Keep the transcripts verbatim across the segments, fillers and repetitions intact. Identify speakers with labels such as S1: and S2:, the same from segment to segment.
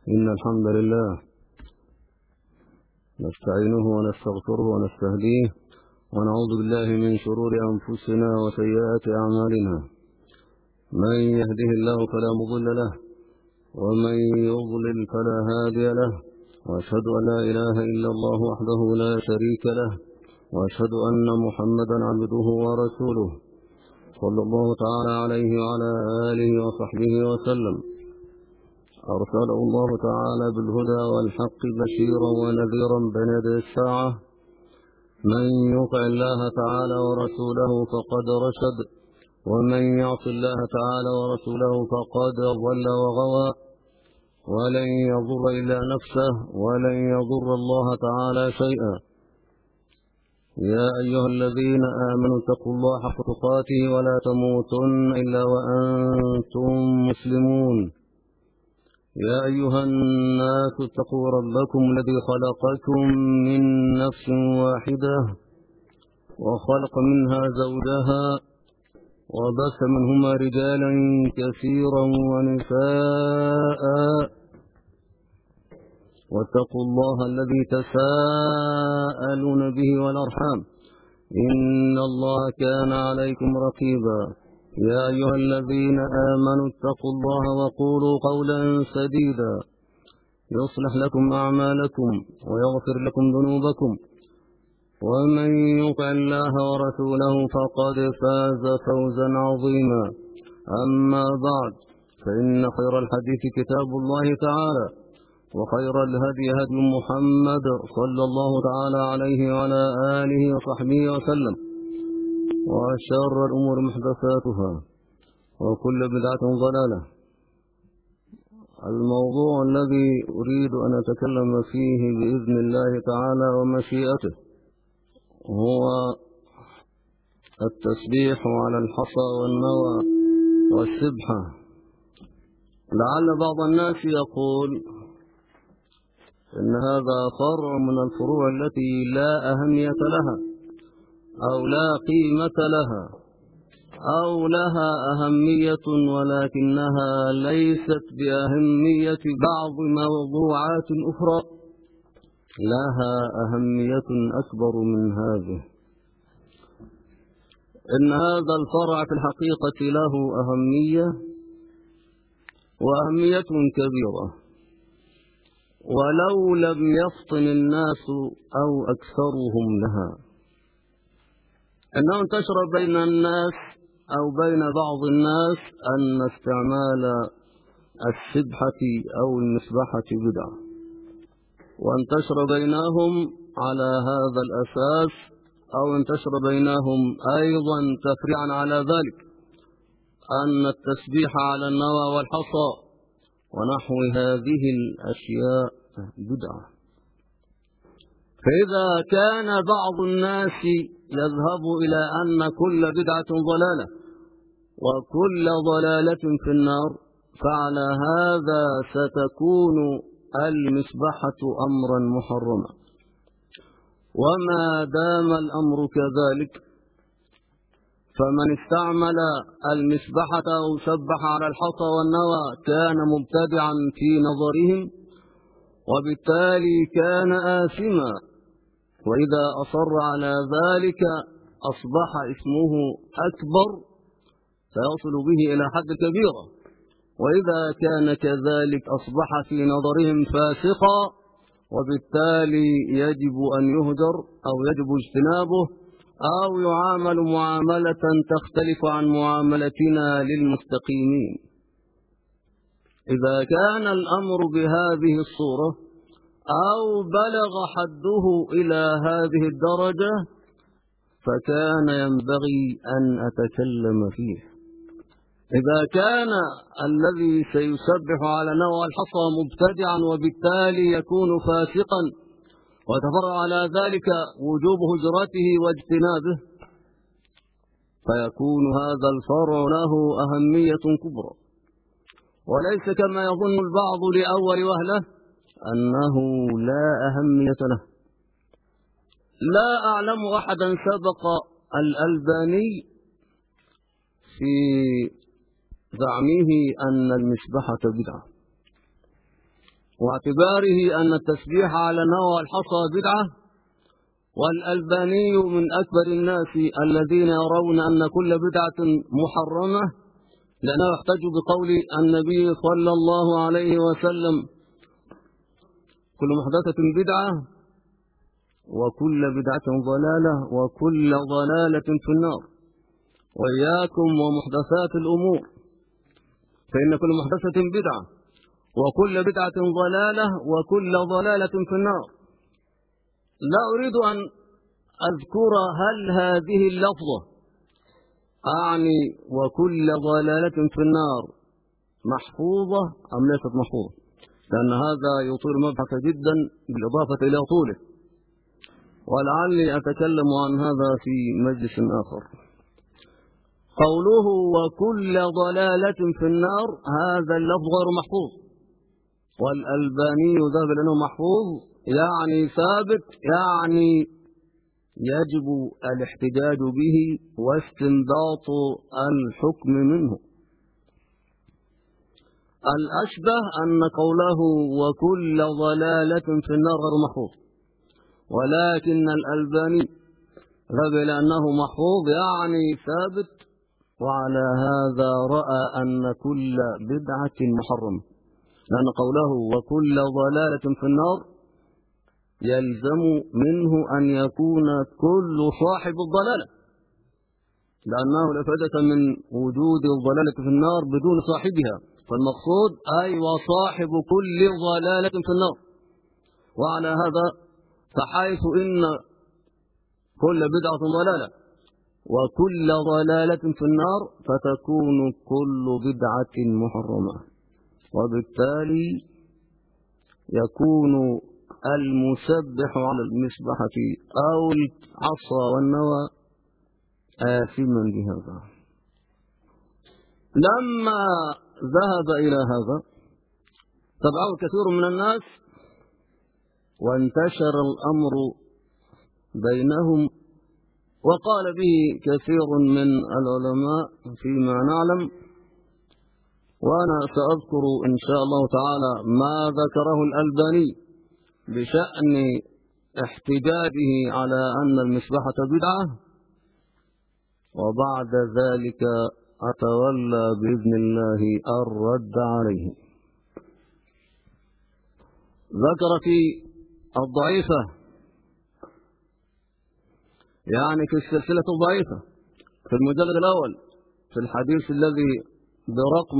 S1: إن الحمد لله نستعينه ونستغفره ونستهديه ونعوذ بالله من شرور أنفسنا وسيئات أعمالنا. من يهده الله فلا مضل له ومن يضلل فلا هادي له، وأشهد أن لا إله إلا الله وحده لا شريك له، وأشهد أن محمدا عبده ورسوله صلى الله تعالى عليه وعلى آله وصحبه وسلم. أرسله الله تعالى بالهدى والحق بشيرا ونذيرا بين يدي الساعة. من يطع الله تعالى ورسوله فقد رشد، ومن يعص الله تعالى ورسوله فقد ضل وغوى، ولن يضر إلا نفسه ولن يضر الله تعالى شيئا. يا أيها الذين آمنوا اتقوا الله حق تقاته ولا تموتن إلا وأنتم مسلمون. يا أيها الناس اتقوا ربكم الذي خلقكم من نفس واحدة وخلق منها زوجها وبث منهما رجالا كثيرا ونساء، واتقوا الله الذي تساءلون به والأرحام إن الله كان عليكم رقيبا. يا أيها الذين آمنوا اتقوا الله وقولوا قولا سديدا يصلح لكم أعمالكم ويغفر لكم ذنوبكم، ومن يطع الله ورسوله فقد فاز فوزا عظيما. أما بعد، فإن خير الحديث كتاب الله تعالى، وخير الهدي هدي محمد صلى الله تعالى عليه وعلى آله وصحبه وسلم، وشر الأمور محدثاتها، وكل بدعة ضلالة. الموضوع الذي أريد أن أتكلم فيه بإذن الله تعالى ومشيئته هو التسبيح على الحصى والنوى والسبحة. لعل بعض الناس يقول إن هذا فرع من الفروع التي لا أهمية لها أو لا قيمة لها، أو لها أهمية ولكنها ليست بأهمية بعض موضوعات أخرى لها أهمية أكبر من هذه. إن هذا الفرع في الحقيقة له أهمية وأهمية كبيرة، ولو لم يفطن الناس أو أكثرهم لها، أنه انتشر بين الناس أو بين بعض الناس أن استعمال السبحة أو المسبحة بدعة، وانتشر بينهم على هذا الأساس، أو انتشر بينهم أيضا تفريعا على ذلك أن التسبيح على النوى والحصى ونحو هذه الأشياء بدعة. فإذا كان بعض الناس يذهب إلى أن كل بدعة ضلالة وكل ضلالة في النار، فعلى هذا ستكون المسبحة أمرا محرما. وما دام الأمر كذلك، فمن استعمل المسبحة أو سبح على الحصى والنوى كان مبتدعا في نظرهم، وبالتالي كان آثما، وإذا أصر على ذلك أصبح اسمه أكبر فيصل به إلى حد كبيرة، وإذا كان كذلك أصبح في نظرهم فاسقا، وبالتالي يجب أن يهجر أو يجب اجتنابه أو يعامل معاملة تختلف عن معاملتنا للمستقيمين. إذا كان الأمر بهذه الصورة أو بلغ حده إلى هذه الدرجة، فكان ينبغي أن أتكلم فيه. إذا كان الذي سيسبح على نوى الحصى مبتدعا وبالتالي يكون فاسقا، وتفرع على ذلك وجوب هجرته واجتنابه، فيكون هذا الفرع له أهمية كبرى، وليس كما يظن البعض لأول وهلة أنه لا أهمية له. لا أعلم أحدا سبق الألباني في زعمه أن المسبحة بدعة، واعتباره أن التسبيح على النوى والحصى بدعة. والألباني من أكبر الناس الذين يرون أن كل بدعة محرمة، لأنه يحتج بقول النبي صلى الله عليه وسلم: كل محدثة بدعة وكل بدعة ضلالة وكل ضلالة في النار. وإياكم ومحدثات الأمور، فإن كل محدثة بدعة وكل بدعة ضلالة وكل ضلالة في النار. لا أريد أن أذكر هل هذه اللفظة أعني وكل ضلالة في النار محفوظة أم ليست محفوظة، لأن هذا يطيل مبحث جدا بالإضافة إلى طوله، ولعلي أتكلم عن هذا في مجلس آخر. قوله وكل ضلالة في النار هذا اللفظ غير محفوظ، والألباني ذهب لأنه محفوظ، يعني ثابت، يعني يجب الاحتجاج به واستنباط الحكم منه. الأشبه أن قوله وكل ضلالة في النار غير محفوظ، ولكن الألباني ذهب إلى أنه محفوظ يعني ثابت، وعلى هذا رأى أن كل بدعة محرمة، لأن قوله وكل ضلالة في النار يلزم منه أن يكون كل صاحب الضلالة، لأنه لا فائدة من وجود الضلالة في النار بدون صاحبها، فالمقصود أي وصاحب كل ضلالة في النار. وعلى هذا فحيث إن كل بدعة ضلالة وكل ضلالة في النار فتكون كل بدعة محرمة، وبالتالي يكون المسبح على المسبحة أو العصا والنوى آثما بهذا. لما ذهب إلى هذا تبعه كثير من الناس وانتشر الأمر بينهم، وقال به كثير من العلماء فيما نعلم، وأنا سأذكر إن شاء الله تعالى ما ذكره الألباني بشأن احتجاجه على أن المسبحة بدعة، وبعد ذلك أتولى بإذن الله الرد عليه. ذكر في الضعيفة، يعني في السلسلة الضعيفة في المجلد الأول في الحديث الذي برقم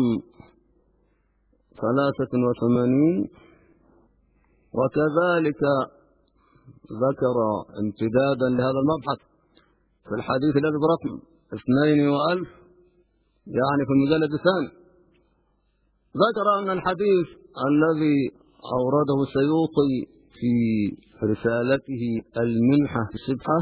S1: ثلاثة وثمانين، وكذلك ذكر امتدادا لهذا المبحث في الحديث الذي برقم اثنين وألف، يعني في المجلد الثاني، ذكر أن الحديث الذي أورده السيوطي في رسالته المنحة في السبحة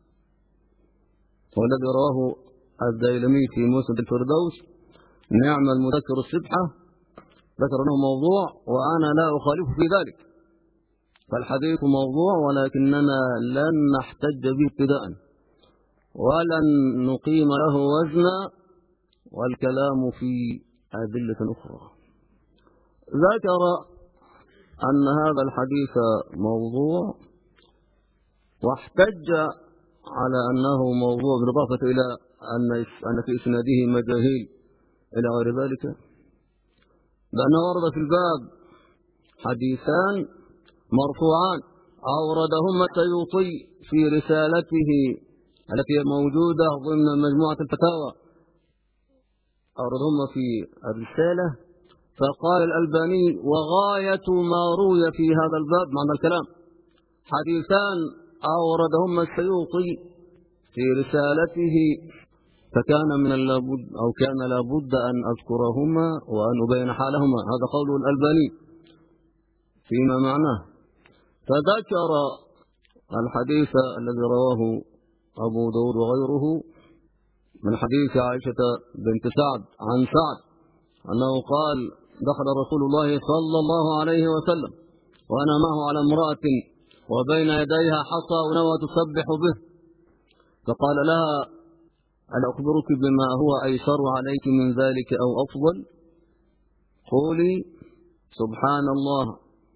S1: والذي رواه الديلمي في مسند الفردوس نعم المذكر السبحة، ذكر أنه موضوع، وأنا لا أخالفه في ذلك، فالحديث موضوع ولكننا لن نحتج به ابتداء ولن نقيم له وزنا، والكلام في أدلة أخرى. ذكر أن هذا الحديث موضوع، واحتج على أنه موضوع بالإضافة إلى أن في إسناده مجاهيل إلى غير ذلك، لأنه ورد في الباب حديثان مرفوعان أوردهما السيوطي في رسالته التي موجودة ضمن مجموعة الفتاوى، أوردهما في الرسالة، فقال الألباني وغاية ما روي في هذا الباب معنى الكلام حديثان أوردهما السيوطي في رسالته، فكان من اللابد أو كان لابد أن أذكرهما وأن أبين حالهما. هذا قول الألباني فيما معناه. فذكر الحديث الذي رواه أبو داود وغيره من حديث عائشة بنت سعد عن سعد أنه قال دخل رسول الله صلى الله عليه وسلم وأنا معه على امرأة وبين يديها حصى ونوى تسبح به، فقال لها ألا أخبرك بما هو أيسر عليك من ذلك أو أفضل؟ قولي سبحان الله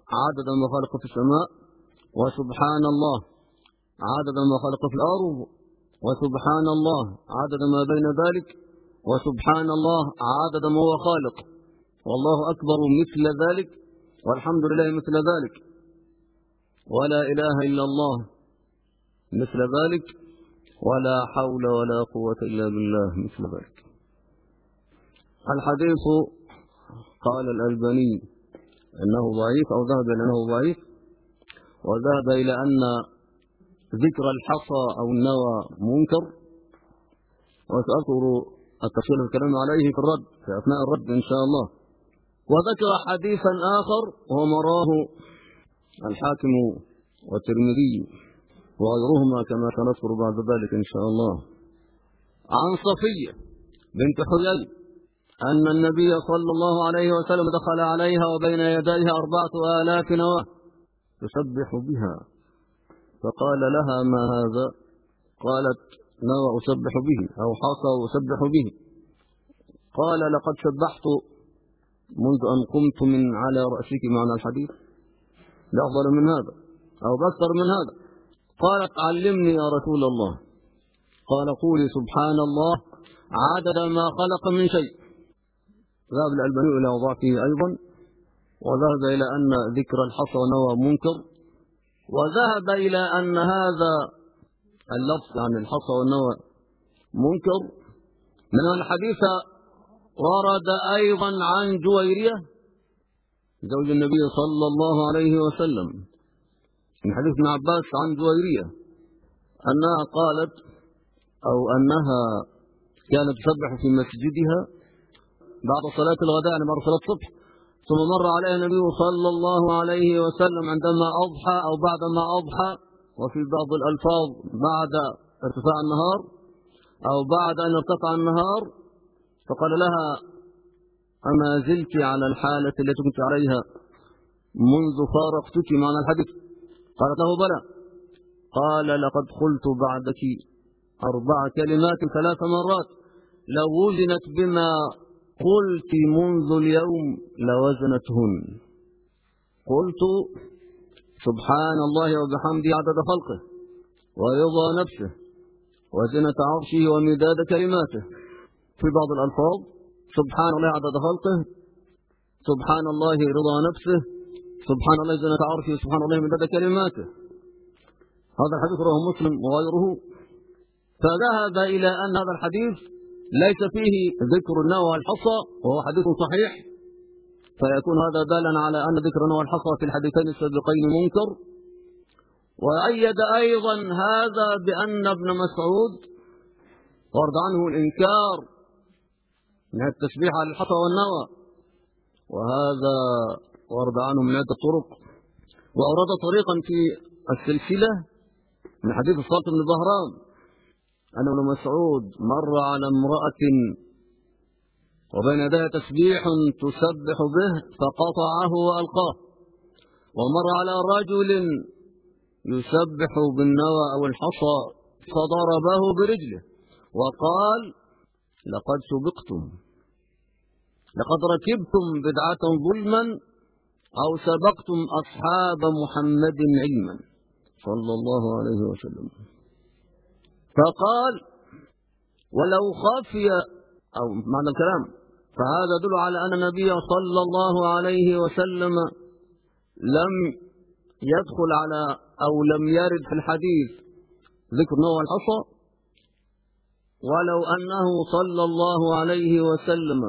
S1: عدد ما خلق في السماء، وسبحان الله عدد ما خلق في الأرض، وسبحان الله عدد ما بين ذلك، وسبحان الله عدد ما هو خالق، والله أكبر مثل ذلك، والحمد لله مثل ذلك، ولا إله إلا الله مثل ذلك، ولا حول ولا قوة إلا بالله مثل ذلك. الحديث قال الألباني أنه ضعيف، أو ذهب إلى أنه ضعيف، وذهب إلى أن ذكر الحصى أو النوى منكر، وسأذكر التفصيل الكلام عليه في الرد في أثناء الرد إن شاء الله. وذكر حديثا آخر وهو مراه الحاكم والترمذي وغيرهما كما سنذكر بعد ذلك إن شاء الله، عن صفية بنت حيي أن النبي صلى الله عليه وسلم دخل عليها وبين يديها أربعة آلاف نواة تسبح بها، فقال لها: ما هذا؟ قالت: نوى أسبح به، أو حصى أسبح به. قال: لقد سبحت منذ أن قمت من على رأسك. معنى الحديث لا أفضل من هذا أو أكثر من هذا. قالت: علمني يا رسول الله. قال: قولي سبحان الله عدد ما خلق من شيء. ذهب الألباني إلى ضعفه أيضا، وذهب إلى أن ذكر الحصى والنوى منكر، وذهب إلى أن هذا اللفظ عن الحصى والنوى منكر. من الحديث ورد أيضا عن جويرية زوج النبي صلى الله عليه وسلم، من حديث ابن عباس عن جويرية أنها قالت أو أنها كانت تسبح في مسجدها بعد صلاة الغداء، يعني بعد صلاة الصبح، ثم مر عليها النبي صلى الله عليه وسلم عندما أضحى أو بعدما أضحى، وفي بعض الألفاظ بعد ارتفاع النهار أو بعد أن ارتفع النهار، فقال لها: أما زلت على الحالة التي كنت عليها منذ فارقتك؟ معنى الحديث. قالت له: بلى. قال: لقد قلت بعدك أربع كلمات ثلاث مرات لو وزنت بما قلت منذ اليوم لوزنتهن. قلت سبحان الله وبحمده عدد خلقه ورضا نفسه وزنة عرشه ومداد كلماته. في بعض الألفاظ سبحان الله عدد خلقه، سبحان الله رضا نفسه، سبحان الله زنة عرشه، سبحان الله مداد كلماته. هذا الحديث رواه مسلم وغيره. فذهب إلى أن هذا الحديث ليس فيه ذكر النوى والحصى، وهو حديث صحيح، فيكون هذا دالا على أن ذكر النوى والحصى في الحديثين السابقين منكر. وأيد أيضا هذا بأن ابن مسعود ورد عنه الإنكار من التسبيح على الحصى والنوى، وهذا ورد عنه من عدة طرق. وأورد طريقا في السلسلة من حديث الصالح بن بهرام أن ابن مسعود مر على امرأة وبين يديها تسبيح تسبح به فقطعه وألقاه، ومر على رجل يسبح بالنوى أو الحصى فضربه برجله وقال: لقد سبقتم، لقد ركبتم بدعة ظلما أو سبقتم أصحاب محمد علما صلى الله عليه وسلم. فقال: ولو خفي، أو معنى الكلام فهذا يدل على أن النبي صلى الله عليه وسلم لم يدخل على أو لم يرد في الحديث ذكر نوى الحصى، ولو أنه صلى الله عليه وسلم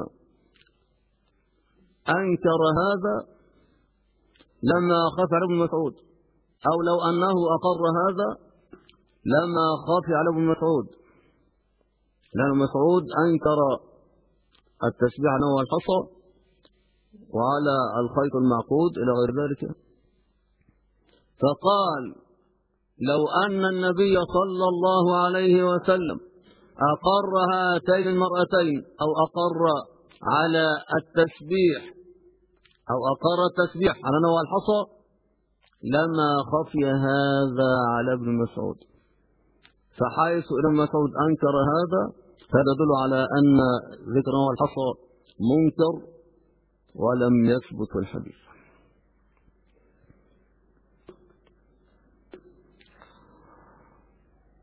S1: أنكر هذا لما خفي على ابن مسعود، أو لو أنه أقر هذا لما خفي على ابن مسعود، لأن مسعود أنكر التسبيح نوى الحصى وعلى الخيط المعقود إلى غير ذلك. فقال: لو أن النبي صلى الله عليه وسلم أقر هاتين المرأتين أو أقر على التسبيح أو أقر التسبيح على نوى الحصى لما خفي هذا على ابن مسعود. فحيث ابن مسعود أنكر هذا فهذا يدل على أن ذكر نوى الحصى منكر ولم يثبت في الحديث.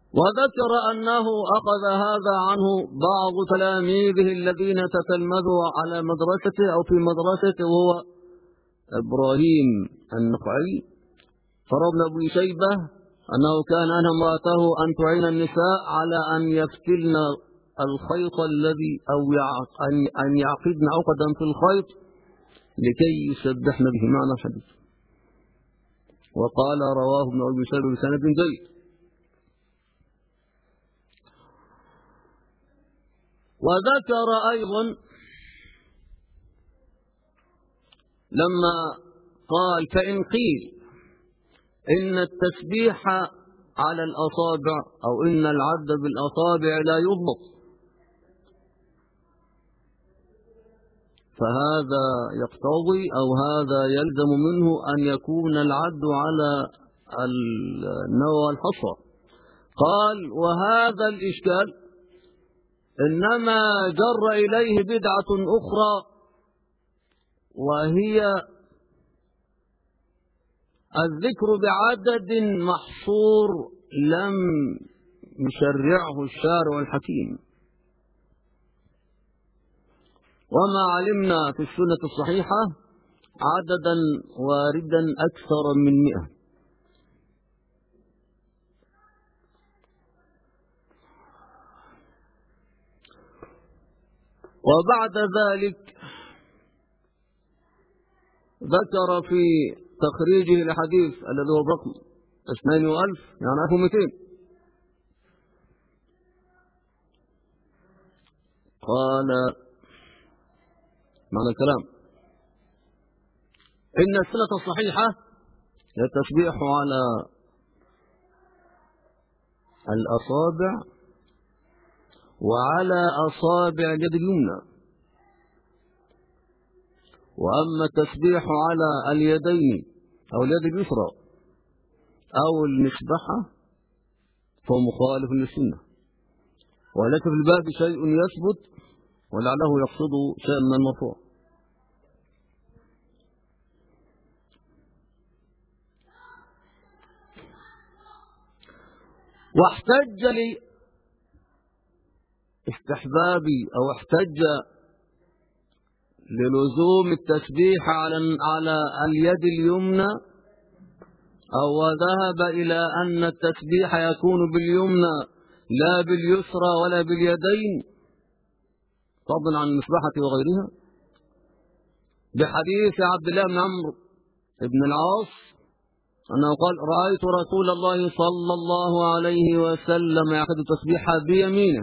S1: وذكر أنه أخذ هذا عنه بعض تلاميذه الذين تتلمذوا على مدرسته أو في مدرسته، وهو إبراهيم النخعي. فروى ابن أبي شيبة أنه كان أنهى امرأته أن تعين النساء على أن يفتلن الخيط الذي أو أن يعقدن عقدا في الخيط لكي يسبحن به. معنى الحديث. وقال رواه ابن أبي شيبة بسند جيد. وذكر أيضا لما قال: فإن قيل إن التسبيح على الأصابع أو إن العد بالأصابع لا يضبط، فهذا يقتضي أو هذا يلزم منه أن يكون العد على النوى الحصى. قال: وهذا الإشكال إنما جر إليه بدعة أخرى، وهي الذكر بعدد محصور لم يشرعه الشارع الحكيم. وما علمنا في السنة الصحيحة عددا واردا أكثر من مئة. وبعد ذلك ذكر في تخريجه الحديث الذي هو الرقم اثنين وألف يعني ألف ومئتين، قال معنى الكلام: إن السنة الصحيحة هي التسبيح على الأصابع وعلى أصابع اليد اليمنى، وأما التسبيح على اليدين أو اليد اليسرى أو المسبحة فهو مخالف للسنة. ولكن في الباب شيء يثبت ولعله يقصد شيئا من المرفوع. واحتج لي استحبابي أو احتج للزوم التسبيح على على اليد اليمنى، أو ذهب إلى أن التسبيح يكون باليمنى لا باليسرى ولا باليدين فضلا عن المسبحة وغيرها، بحديث عبد الله بن عمرو بن العاص أنه قال: رأيت رسول الله صلى الله عليه وسلم يأخذ التسبيح بيمينه.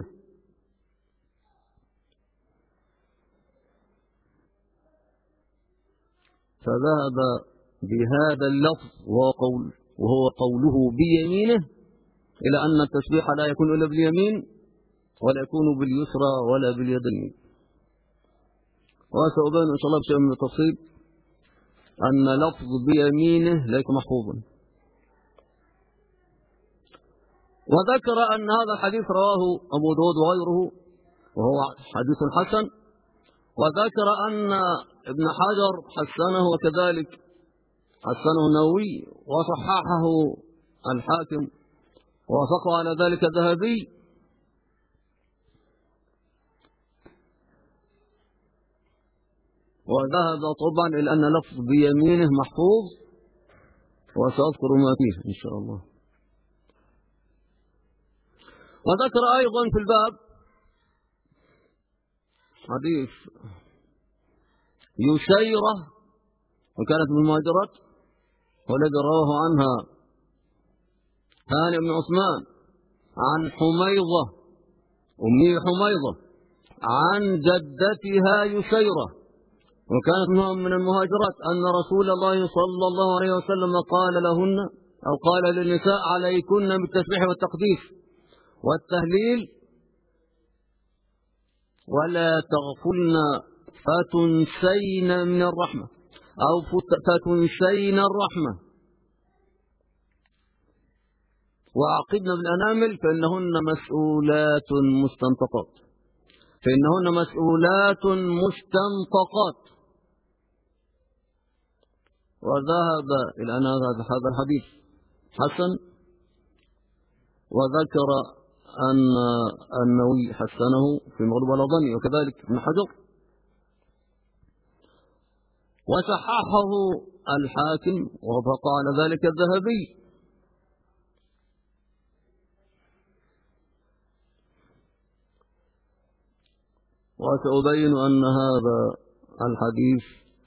S1: فذهب بهذا اللفظ وهو, قول وهو قوله بيمينه إلى أن التسبيح لا يكون إلا باليمين ولا يكون باليسرى ولا باليدين. وسأبين إن شاء الله بشيء من التفصيل أن لفظ بيمينه ليس محفوظا. وذكر أن هذا الحديث رواه أبو داود وغيره وهو حديث حسن. وذكر أن ابن حجر حسنه وكذلك حسنه النووي وصححه الحاكم ووافقه على ذلك الذهبي. وذهب طبعا إلى أن لفظ بيمينه محفوظ، وسأذكر ما فيه إن شاء الله. وذكر أيضا في الباب حديث يسيرة وكانت من المهاجرات، والذي رواه عنها هاني بن عثمان عن حميضة أمي حميضة عن جدتها يسيرة وكانت من المهاجرات أن رسول الله صلى الله عليه وسلم قال لهن أو قال للنساء: عليكن بالتسبيح والتقديس والتهليل ولا تغفلن فتنسين من الرحمة أو فتنسين الرحمة، وعقدن بالأنامل فإنهن مسؤولات مستنطقات فإنهن مسؤولات مستنطقات. وذهب إلى أن هذا الحديث حسن، وذكر أن النووي حسنه في مغلوب على ظني، وكذلك ابن حجر، وصححه الحاكم ووافق على ذلك الذهبي. وسأبين أن هذا الحديث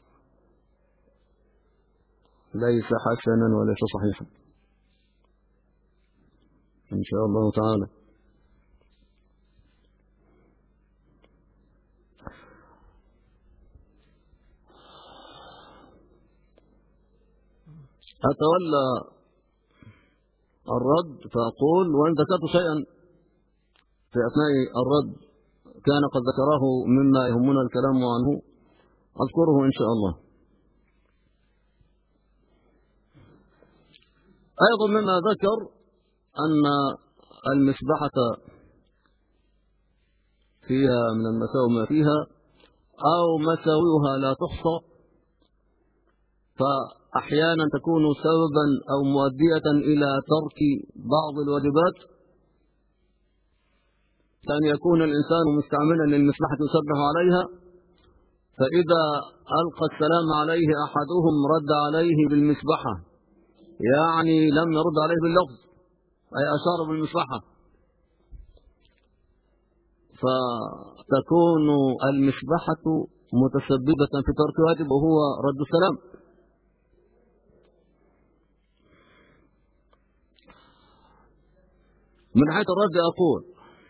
S1: ليس حسنا وليس صحيحا إن شاء الله تعالى. أتولى الرد فأقول، وإن ذكرت شيئا في أثناء الرد كان قد ذكره مما يهمنا الكلام عنه أذكره إن شاء الله. أيضا مما ذكر أن المسبحة فيها من المساوي ما فيها أو مساويها لا تحصى، فأحيانا تكون سببا أو مؤدية إلى ترك بعض الواجبات، كان يكون الإنسان مستعملا للمسبحة يسبح عليها، فإذا ألقى السلام عليه أحدهم رد عليه بالمسبحة، يعني لم يرد عليه باللفظ، أي أشار بالمسبحة، فتكون المسبحة متسببة في ترك واجب وهو رد السلام. من حيث الرد أقول: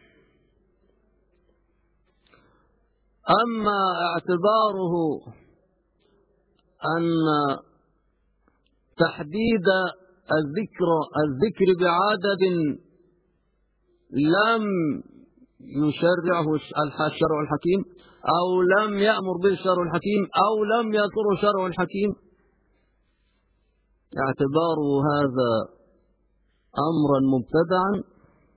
S1: أما اعتباره أن تحديد الذكر الذكر بعدد لم يشرعه الشرع الحكيم أو لم يأمر به الشرع الحكيم أو لم يذكره الشرع الحكيم، اعتباره هذا أمرا مبتدعا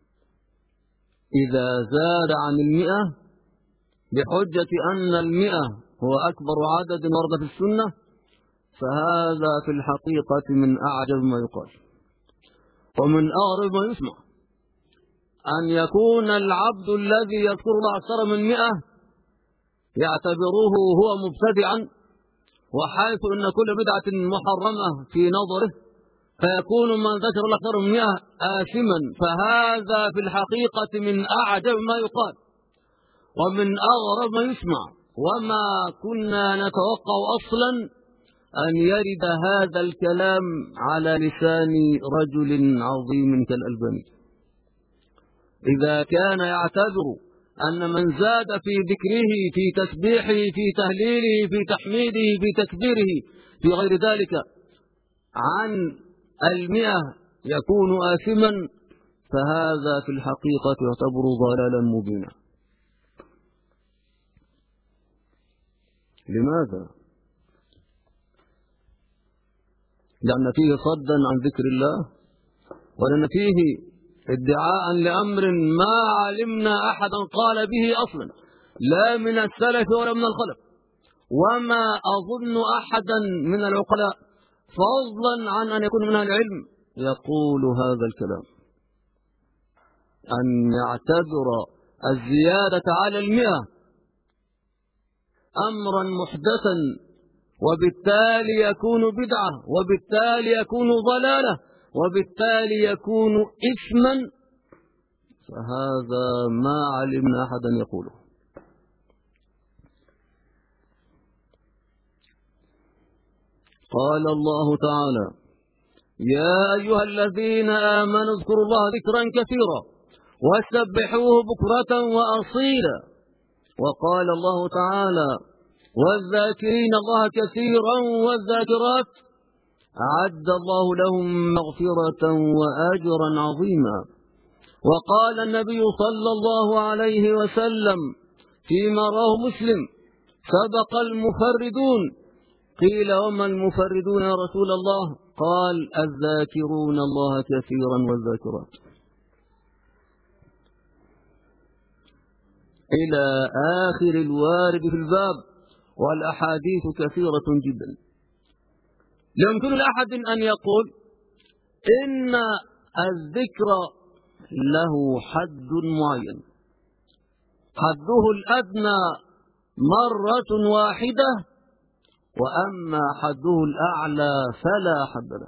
S1: إذا زاد عن المئة بحجة أن المئة هو أكبر عدد ورد في السنة، فهذا في الحقيقة من أعجب ما يقال ومن أغرب ما يسمع، أن يكون العبد الذي يذكر الله أكثر من مئة يعتبره هو مبتدعا، وحيث أن كل بدعة محرمة في نظره، فيكون من ذكر الله أكثر من مئة آثما، فهذا في الحقيقة من أعجب ما يقال ومن أغرب ما يسمع، وما كنا نتوقع أصلا أن يرد هذا الكلام على لسان رجل عظيم كالألباني، إذا كان يعتبر أن من زاد في ذكره في تسبيحه في تهليله في تحميده في تكبيره في غير ذلك عن المئة يكون آثما، فهذا في الحقيقة يعتبر ضلالا مبينا. لماذا؟ لأن فيه صدا عن ذكر الله، ولأن فيه ادعاء لأمر ما علمنا أحدا قال به أصلا، لا من السلف ولا من الخلف، وما أظن أحدا من العقلاء فضلا عن أن يكون من العلم يقول هذا الكلام، أن يعتبر الزيادة على المئة أمرا محدثا وبالتالي يكون بدعة وبالتالي يكون ضلالة وبالتالي يكون إثما، فهذا ما علمنا أحدا يقوله. قال الله تعالى: يا أيها الذين آمنوا اذكروا الله ذكرا كثيرا وسبحوه بكرة وأصيلا. وقال الله تعالى: والذاكرين الله كثيرا والذاكرات أعد الله لهم مغفرة وأجرا عظيما. وقال النبي صلى الله عليه وسلم فيما رواه مسلم: سبق المفردون. قيل: وما المفردون يا رسول الله؟ قال: الذاكرون الله كثيرا والذاكرات، إلى آخر الوارد في الباب، والأحاديث كثيرة جدا. لا يمكن لأحد أن يقول إن الذكر له حد معين، حده الأدنى مرة واحدة، وأما حده الأعلى فلا حد له.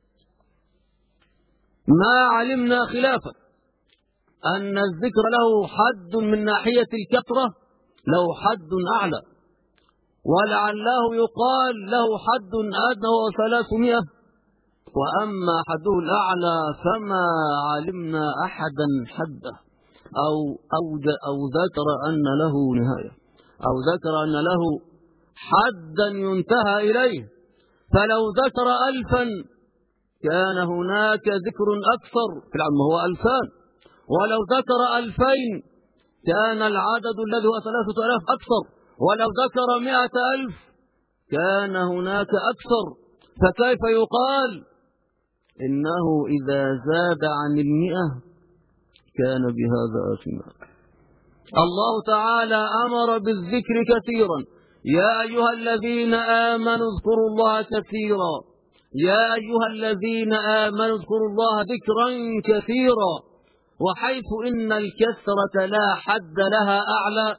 S1: ما علمنا خلافا أن الذكر له حد من ناحية الكثرة، له حد أعلى، ولعله يقال له حد أدنى وهو ثلاثمائة، وأما حده الأعلى فما علمنا أحدا حده أو أو أو ذكر أن له نهاية، أو ذكر أن له حدا ينتهى إليه. فلو ذكر ألفا كان هناك ذكر أكثر، في العلم هو ألفان، ولو ذكر ألفين كان العدد الذي هو ثلاثة آلاف أكثر، ولو ذكر مئة ألف كان هناك أكثر. فكيف يقال إنه إذا زاد عن المئة كان بهذا آثما؟ الله تعالى أمر بالذكر كثيرا، يا أيها الذين آمنوا اذكروا الله كثيرا، يا أيها الذين آمنوا اذكروا الله ذكرا كثيرا. وحيث إن الكثرة لا حد لها أعلى،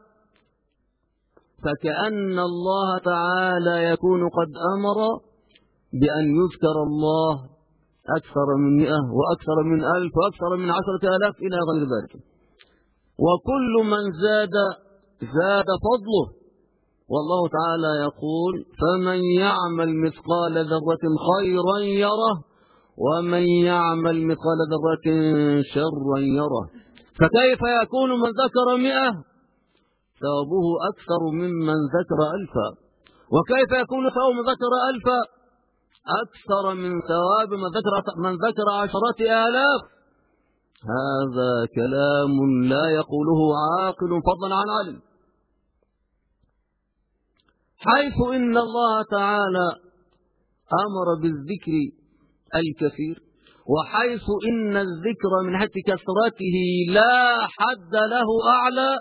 S1: فكأن الله تعالى يكون قد أمر بأن يذكر الله أكثر من مئة وأكثر من ألف وأكثر من عشرة آلاف إلى غير ذلك. وكل من زاد زاد فضله. والله تعالى يقول: فمن يعمل مثقال ذرة خيرا يره ومن يعمل مثقال ذرة شرا يره. فكيف يكون من ذكر مئة ثوابه أكثر ممن ذكر ألفا؟ وكيف يكون ثواب من ذكر ألفا أكثر من ثواب من ذكر من ذكر عشرة آلاف؟ هذا كلام لا يقوله عاقل فضلا عن عالم. حيث إن الله تعالى أمر بالذكر الكثير، وحيث إن الذكر من حيث كثرته لا حد له أعلى،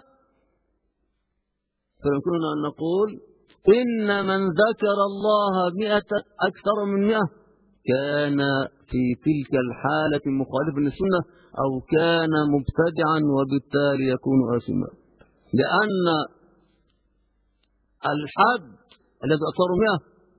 S1: فيمكننا أن نقول إن من ذكر الله مئة أكثر من مئة كان في تلك الحالة مخالفا للسنة أو كان مبتدعا، وبالتالي يكون آثما، لأن الحد الذي أكثر مئة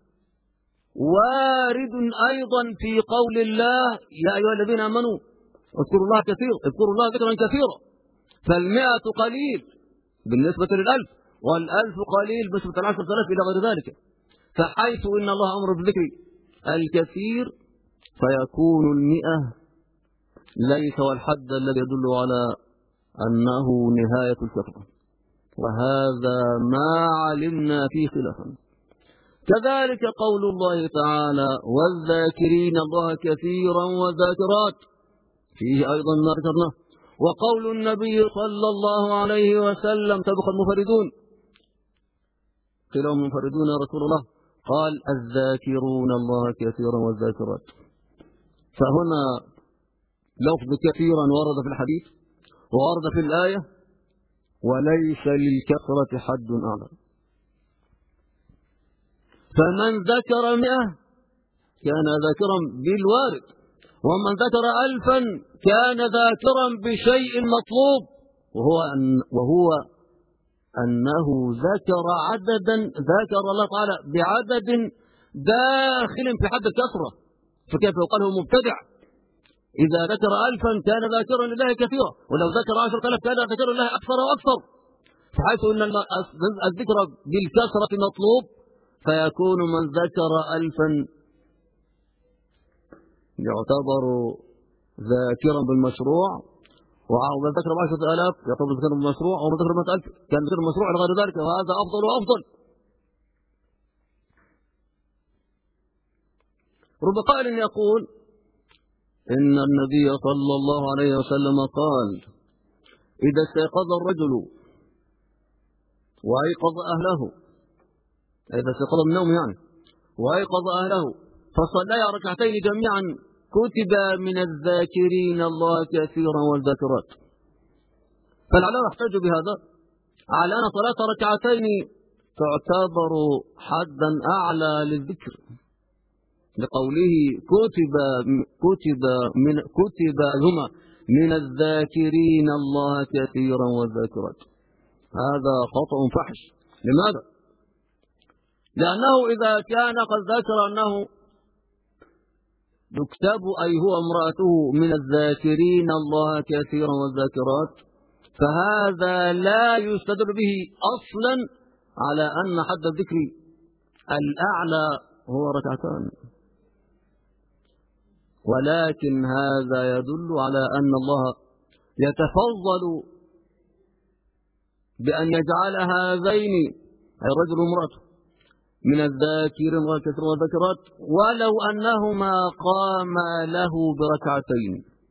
S1: وارد أيضا في قول الله: يا أيها الذين آمنوا اذكروا الله كثير، اذكروا الله ذكرا كثيرا. فالمئة قليل بالنسبة للألف، والألف قليل بالنسبة للعشرة آلاف إلى غير ذلك. فحيث إن الله أمر بالذكر الكثير فيكون المئة ليس هو الحد الذي يدل على أنه نهاية الكثرة، وهذا ما علمنا فيه خلافا. كذلك قول الله تعالى: والذاكرين الله كثيرا والذاكرات، فيه أيضا ما ذكرناه. وقول النبي صلى الله عليه وسلم: تبقى المنفردون، قيل هم منفردون يا رسول الله؟ قال: الذاكرون الله كثيرا والذاكرات. فهنا لفظ كثيرا ورد في الحديث وورد في الآية، وليس للكثرة حد أعلى. فمن ذكر مئة كان ذاكرا بالوارد، ومن ذكر ألفا كان ذاكرا بشيء مطلوب، وهو أن وهو أنه ذكر عددا، ذكر الله تعالى بعدد داخل في حد الكثرة. فكيف يقال هو مبتدع؟ إذا ذكر ألفا كان ذاكرا لله كثيرا، ولو ذكر عشرة آلاف كان ذاكرا لله أكثر وأكثر. فحيث أن الذكر بالكثرة مطلوب، فيكون من ذكر ألفا يعتبر ذاكرا بالمشروع، ومن ذكر بعشرة آلاف يعتبر ذاكرا بالمشروع، ومن ذكر مئة ألف كان ذكر المشروع إلى غير ذلك، وهذا أفضل وأفضل. رب قائل يقول إن النبي صلى الله عليه وسلم قال: إذا استيقظ الرجل وأيقظ أهله، إذا استيقظ من النوم يعني وأيقظ أهله فصليا ركعتين جميعا كتب من الذاكرين الله كثيرا والذاكرات. فالعلماء احتجوا بهذا على أن صلاة ركعتين تعتبر حدا أعلى للذكر، لقوله كتب كتب من كتب هما من الذاكرين الله كثيرا والذاكرات. هذا خطأ فحش. لماذا؟ لأنه إذا كان قد ذكر أنه يكتب أي هو امرأته من الذاكرين الله كثيرا والذاكرات، فهذا لا يستدل به أصلا على أن حد الذكر الأعلى هو ركعتان، ولكن هذا يدل على أن الله يتفضل بأن يجعل هذين أي الرجل وامرأته من الذاكرين والكثيرين والذاكرات ولو أنهما قاما له بركعتين،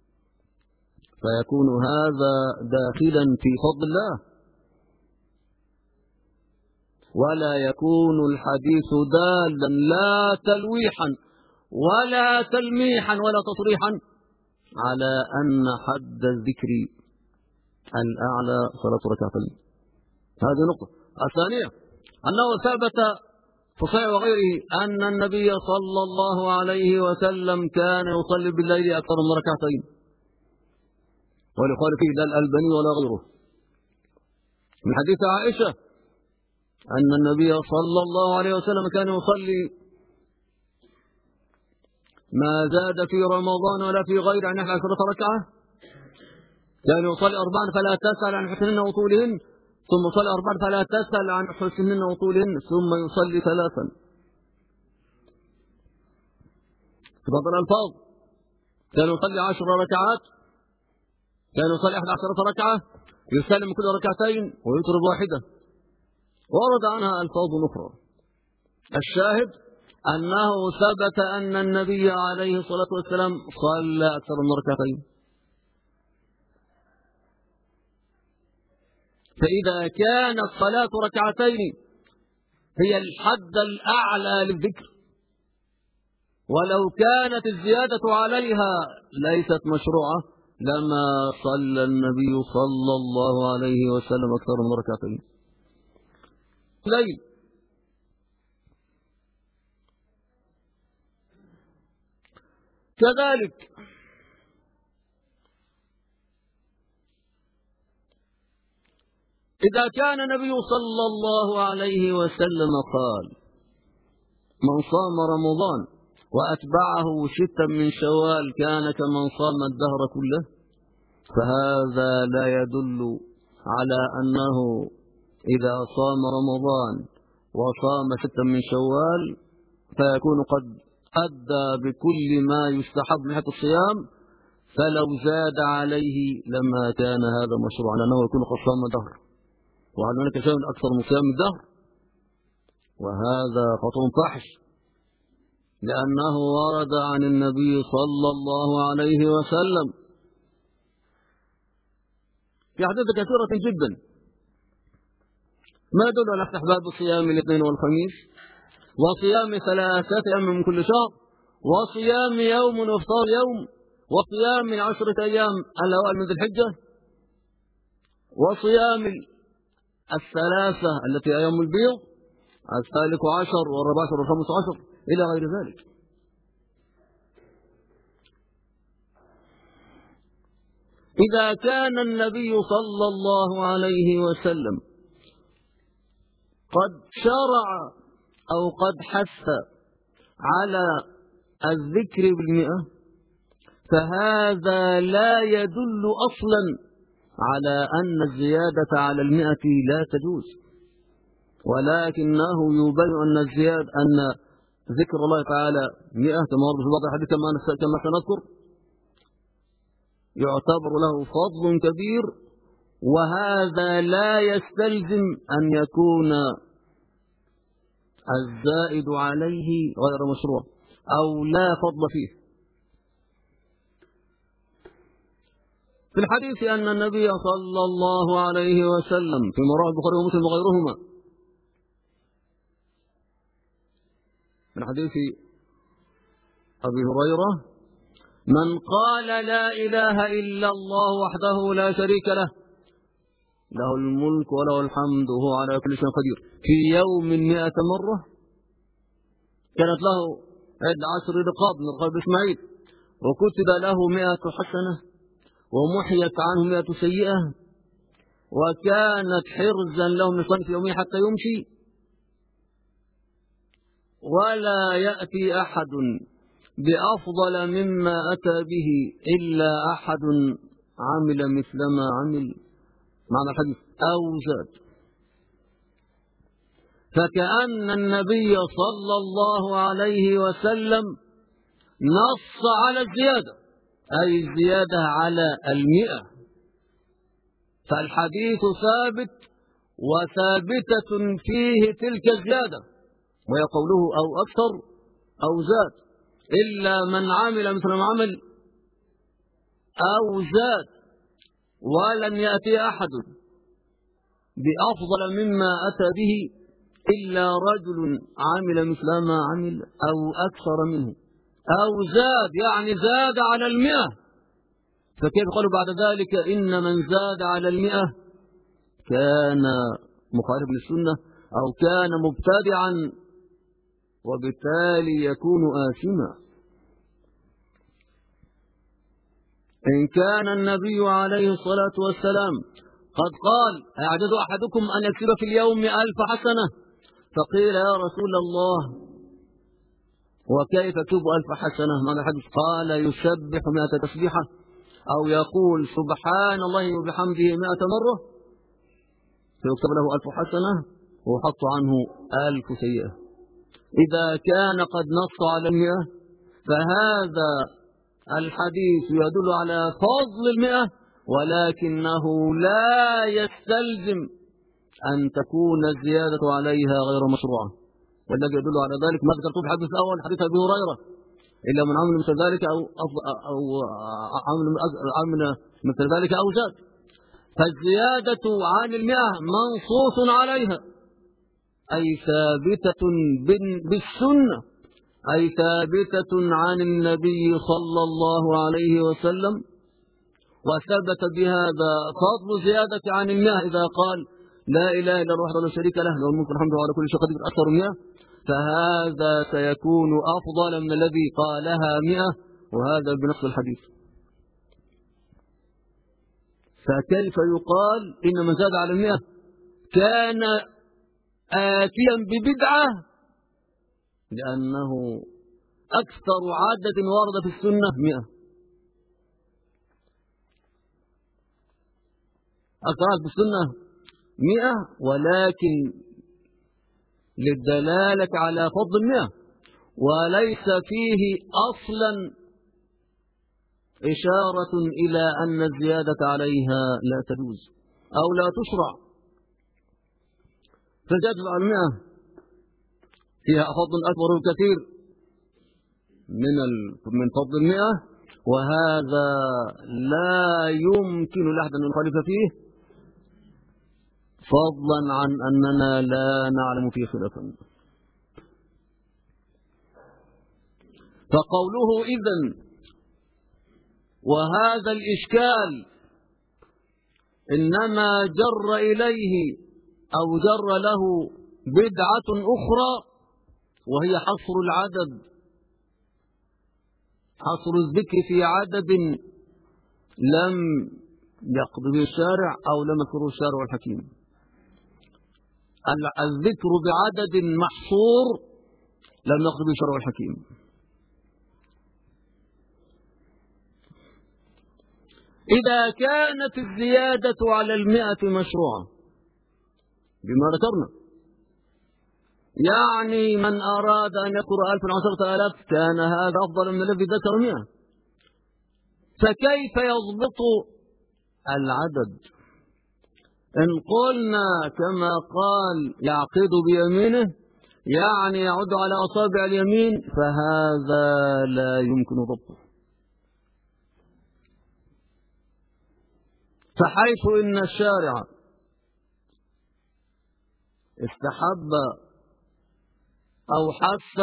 S1: فيكون هذا داخلا في فضل الله، ولا يكون الحديث دالا لا تلويحا ولا تلميحا ولا تصريحا على أن حد الذكر الأعلى صلاة ركعتين. هذه نقطة. الثانية أنه ثبت في صحيح وغيره أن النبي صلى الله عليه وسلم كان يصلي بالليل أكثر من ركعتين، ولقال فيه لا الألباني ولا غيره. من حديث عائشة أن النبي صلى الله عليه وسلم كان يصلي ما زاد في رمضان ولا في غيره عن عشرة ركعة، كان يصلي أربعا فلا تسأل عن حسنهن وطولهن، ثم يصلي أربعا فلا تسأل عن حسنهن وطولهن، ثم يصلي ثلاثا. في بعض الألفاظ كان يصلي عشر ركعات، كان يصلي أحد عشرة ركعة، يسلم كل ركعتين ويطرد واحدة، ورد عنها ألفاظ أخرى. الشاهد أنه ثبت أن النبي عليه الصلاة والسلام صلى أكثر من ركعتين. فإذا كانت صلاة ركعتين هي الحد الأعلى للذكر، ولو كانت الزيادة عليها ليست مشروعة لما صلى النبي صلى الله عليه وسلم أكثر من ركعتين. ليل كذلك إذا كان النبي صلى الله عليه وسلم قال من صام رمضان وأتبعه ستا من شوال كان كمن صام الدهر كله، فهذا لا يدل على أنه إذا صام رمضان وصام ستا من شوال فيكون قد أدى بكل ما يستحب من حيث الصيام، فلو زاد عليه لما كان هذا مشروعا لأنه يكون قد صام دهر، وعلى ذلك شيء أكثر من صيام الدهر، وهذا خطأ فحش، لأنه ورد عن النبي صلى الله عليه وسلم في أحاديث كثيرة جدا ما يدل على استحباب صيام الاثنين والخميس، وصيام ثلاثة أيام من كل شهر، وصيام يوم وافطار يوم، وصيام عشرة أيام الأوائل من ذي الحجة، وصيام الثلاثة التي أيام البيض، الثالث عشر والرابع عشر والخامس عشر إلى غير ذلك. إذا كان النبي صلى الله عليه وسلم قد شرع أو قد حث على الذكر بالمئة، فهذا لا يدل أصلا على أن الزيادة على المئة لا تجوز، ولكنه يبين أن الزيادة أن ذكر الله تعالى مئة كما ورد في بعض الحديث كما سنذكر يعتبر له فضل كبير، وهذا لا يستلزم أن يكون الزائد عليه غير مشروع أو لا فضل فيه. في الحديث أن النبي صلى الله عليه وسلم في رواه البخاري ومسلم وغيرهما من حديث أبي هريرة من قال لا إله إلا الله وحده لا شريك له له الملك وله الحمد وهو على كل شيء قدير في يوم مئة مرة كانت له عد عشر رقاب من رقاب إسماعيل، وكتب له مئة حسنة ومحيت عنه مئة سيئة، وكانت حرزا له من صنف يومه حتى يمشي، ولا يأتي أحد بأفضل مما أتى به إلا أحد عمل مثل ما عمل، معنى الحديث أو زاد. فكأن النبي صلى الله عليه وسلم نص على الزيادة، أي الزيادة على المئة. فالحديث ثابت وثابتة فيه تلك الزيادة، وهي قوله أو أكثر أو زاد، إلا من عمل مثل ما عمل أو زاد، ولن يأتي أحد بأفضل مما أتى به إلا رجل عمل مثل ما عمل أو أكثر منه أو زاد، يعني زاد على المئة. فكيف قالوا بعد ذلك إن من زاد على المئة كان مخالف للسنة أو كان مبتدعا، وبالتالي يكون آثما. إن كان النبي عليه الصلاة والسلام قد قال أيعجز أحدكم أن يكسب في اليوم ألف حسنة، فقيل يا رسول الله وكيف تكتب ألف حسنة؟ ماذا الحديث؟ قال يسبح مئة تسبيحة، أو يقول سبحان الله وبحمده مئة مرة فيكتب له ألف حسنة ويحط عنه ألف سيئة. إذا كان قد نص على المئة فهذا الحديث يدل على فضل المئة، ولكنه لا يستلزم أن تكون الزيادة عليها غير مشروعة. والذي يدل على ذلك ما ذكرته في الحديث الأول، حديث أبي هريرة: إلا من عمل مثل ذلك أو أو عمل عمل مثل ذلك أو زاد. فالزيادة عن المئة منصوص عليها، أي ثابتة بالسنة، أي ثابتة عن النبي صلى الله عليه وسلم، وثبت بهذا فضل زيادة عن المئة إذا قال لا إله إلا الله وحده لا شريك له له الملك والحمد وعلى كل شيء قدير أكثر مئة، فهذا سيكون أفضل من الذي قالها مئة، وهذا بنص الحديث. فكيف يقال إن من زاد على المئة كان آتيا ببدعة؟ لأنه أكثر عادة ورد في السنة مئة، أكثر عادة في السنة مئة، ولكن للدلالة على فضل المئة، وليس فيه أصلا إشارة إلى أن الزيادة عليها لا تجوز أو لا تشرع. فالزيادة على المئة فيها فضل أكبر بكثير من من فضل المئة، وهذا لا يمكن لأحد أن يخالف فيه، فضلا عن أننا لا نعلم فيه خلافا. فقوله إذن وهذا الإشكال إنما جر إليه أو جر له بدعة أخرى، وهي حصر العدد، حصر الذكر في عدد لم يقضه الشارع أو لم يذكره الشارع الحكيم. الذكر بعدد محصور لم يقضه الشارع الحكيم. إذا كانت الزيادة على المئة مشروعة بما ذكرنا، يعني من أراد أن يقرأ ألف وعشرة آلاف كان هذا أفضل من الذي ذكر مئة، فكيف يضبط العدد؟ إن قلنا كما قال يعقد بيمينه يعني يعد على أصابع اليمين، فهذا لا يمكن ضبطه. فحيث إن الشارع استحب أو حث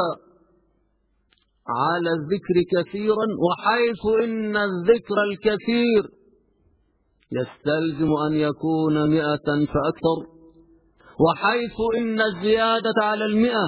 S1: على الذكر كثيرا، وحيث إن الذكر الكثير يستلزم أن يكون مئة فأكثر، وحيث إن الزيادة على المئة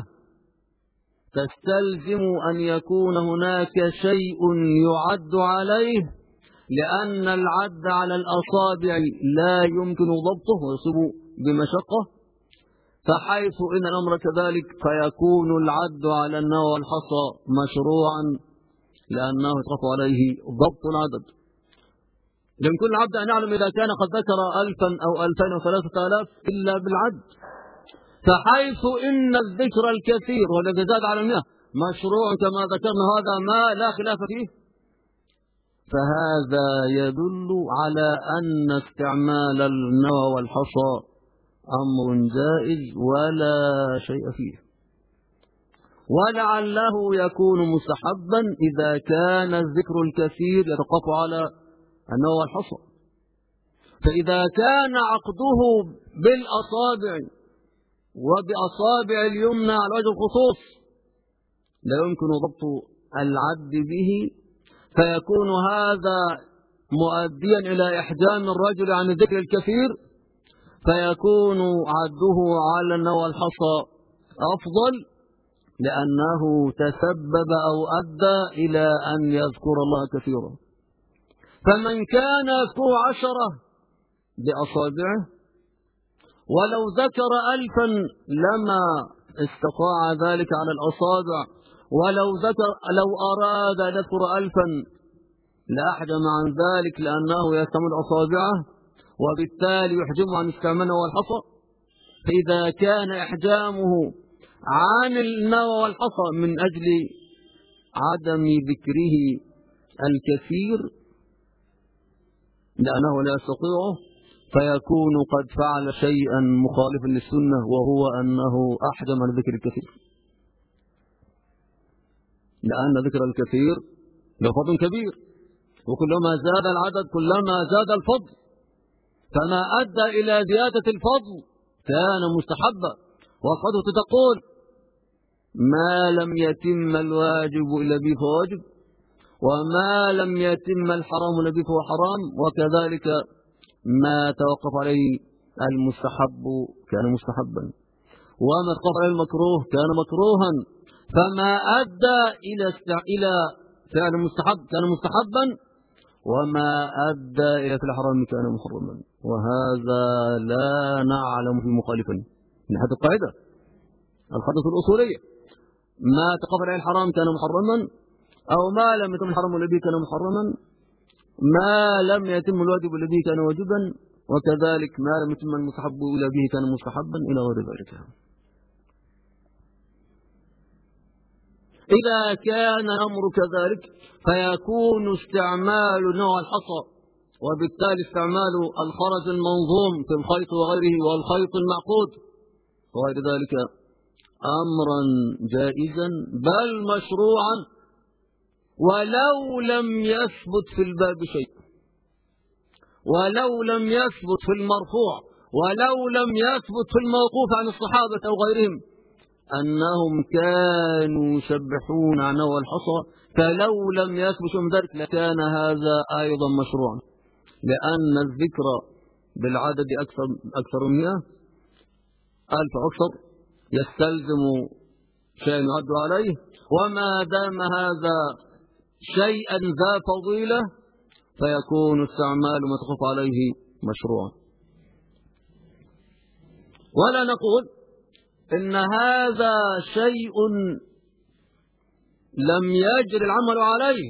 S1: تستلزم أن يكون هناك شيء يعد عليه، لأن العد على الأصابع لا يمكن ضبطه ويصيب بمشقة، فحيث إن الأمر كذلك فيكون العد على النوى والحصى مشروعا لأنه يتخف عليه ضبط العدد. يمكن العبد أن يعلم إذا كان قد ذكر ألفا أو ألفين أو ثلاثة آلاف إلا بالعد، فحيث إن الذكر الكثير والذي زاد على المئة مشروع كما ذكرنا، هذا ما لا خلاف فيه، فهذا يدل على أن استعمال النوى والحصى أمر جائز ولا شيء فيه، ولعله يكون مستحبا إذا كان الذكر الكثير يتوقف على النوى والحصى. فإذا كان عقده بالأصابع وبأصابع اليمنى على وجه الخصوص لا يمكن ضبط العد به، فيكون هذا مؤديا إلى إحجام الرجل عن الذكر الكثير، فيكون عده على النوى والحصى أفضل لأنه تسبب أو أدى إلى أن يذكر الله كثيرا. فمن كان يذكر عشرة بأصابعه ولو ذكر ألفا لما استطاع ذلك على الأصابع، ولو ذكر لو أراد أن يذكر ألفا لأحجم عن ذلك لأنه يستعمل أصابعه وبالتالي يحجمه عن استعماله والحصى. فإذا كان إحجامه عن النوى والحصى من أجل عدم ذكره الكثير لأنه لا يستطيعه، فيكون قد فعل شيئا مخالفا للسنة، وهو أنه أحجم عن ذكر الكثير، لأن ذكر الكثير له فضل كبير، وكلما زاد العدد كلما زاد الفضل، فما أدى إلى زيادة الفضل كان مستحبا. وقد تقول ما لم يتم الواجب إلا به فواجب، وما لم يتم الحرام إلا به فهو حرام، وكذلك ما توقف عليه المستحب كان مستحبا، وما توقف عليه المكروه كان مكروها، فما أدى إلى إلى فعل المستحب كان مستحبا، وما أدى إلى فعل الحرام كان محرما. وهذا لا نعلم في مخالفا من هذه القاعدة القاعدة الأصولية: ما توقف عليه الحرام كان محرما، أو ما لم يتم الحرام الذي كان محرما، ما لم يتم الواجب الذي كان واجبا، وكذلك ما لم يتم المستحب الذي كان مستحبا، إلى غير ذلك. إذا كان الأمر كذلك فيكون استعمال نوع الحصى وبالتالي استعمال الخرز المنظوم في الخيط وغيره والخيط المعقود وغير ذلك أمرا جائزا بل مشروعا، ولو لم يثبت في الباب شيء، ولو لم يثبت في المرفوع، ولو لم يثبت في الموقوف عن الصحابة أو غيرهم أنهم كانوا يسبحون عن نوى الحصى، فلو لم يثبت من ذلك لكان هذا أيضا مشروعا، لأن الذكر بالعدد أكثر أكثر من مئة ألف أكثر يستلزم شيء يعد عليه، وما دام هذا شيئا ذا فضيلة فيكون استعمال ما تخف عليه مشروعا. ولا نقول إن هذا شيء لم يجري العمل عليه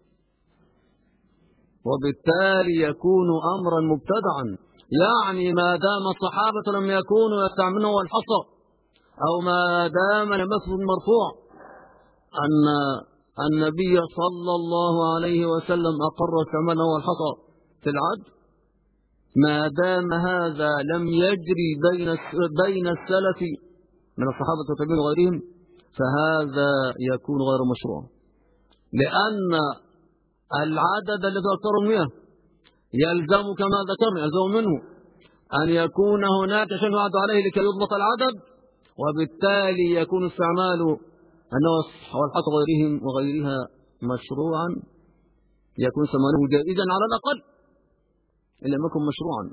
S1: وبالتالي يكون أمرا مبتدعا، يعني ما دام الصحابة لم يكونوا يستعملون الحصى، أو ما دام لم يثبت المرفوع أن النبي صلى الله عليه وسلم أقر استعماله الحصى في العد، ما دام هذا لم يجري بين بين السلف من الصحابة والتابعين وغيرهم فهذا يكون غير مشروع، لأن العدد الذي أكثر مئة يلزم كما ذكرنا يلزم منه أن يكون هناك شيء يعد عليه لكي يضبط العدد، وبالتالي يكون استعمال النوى والحصى وغيرهم وغيرها مشروعا، يكون ثمنه جائزا على الأقل إن لم يكن مشروعا.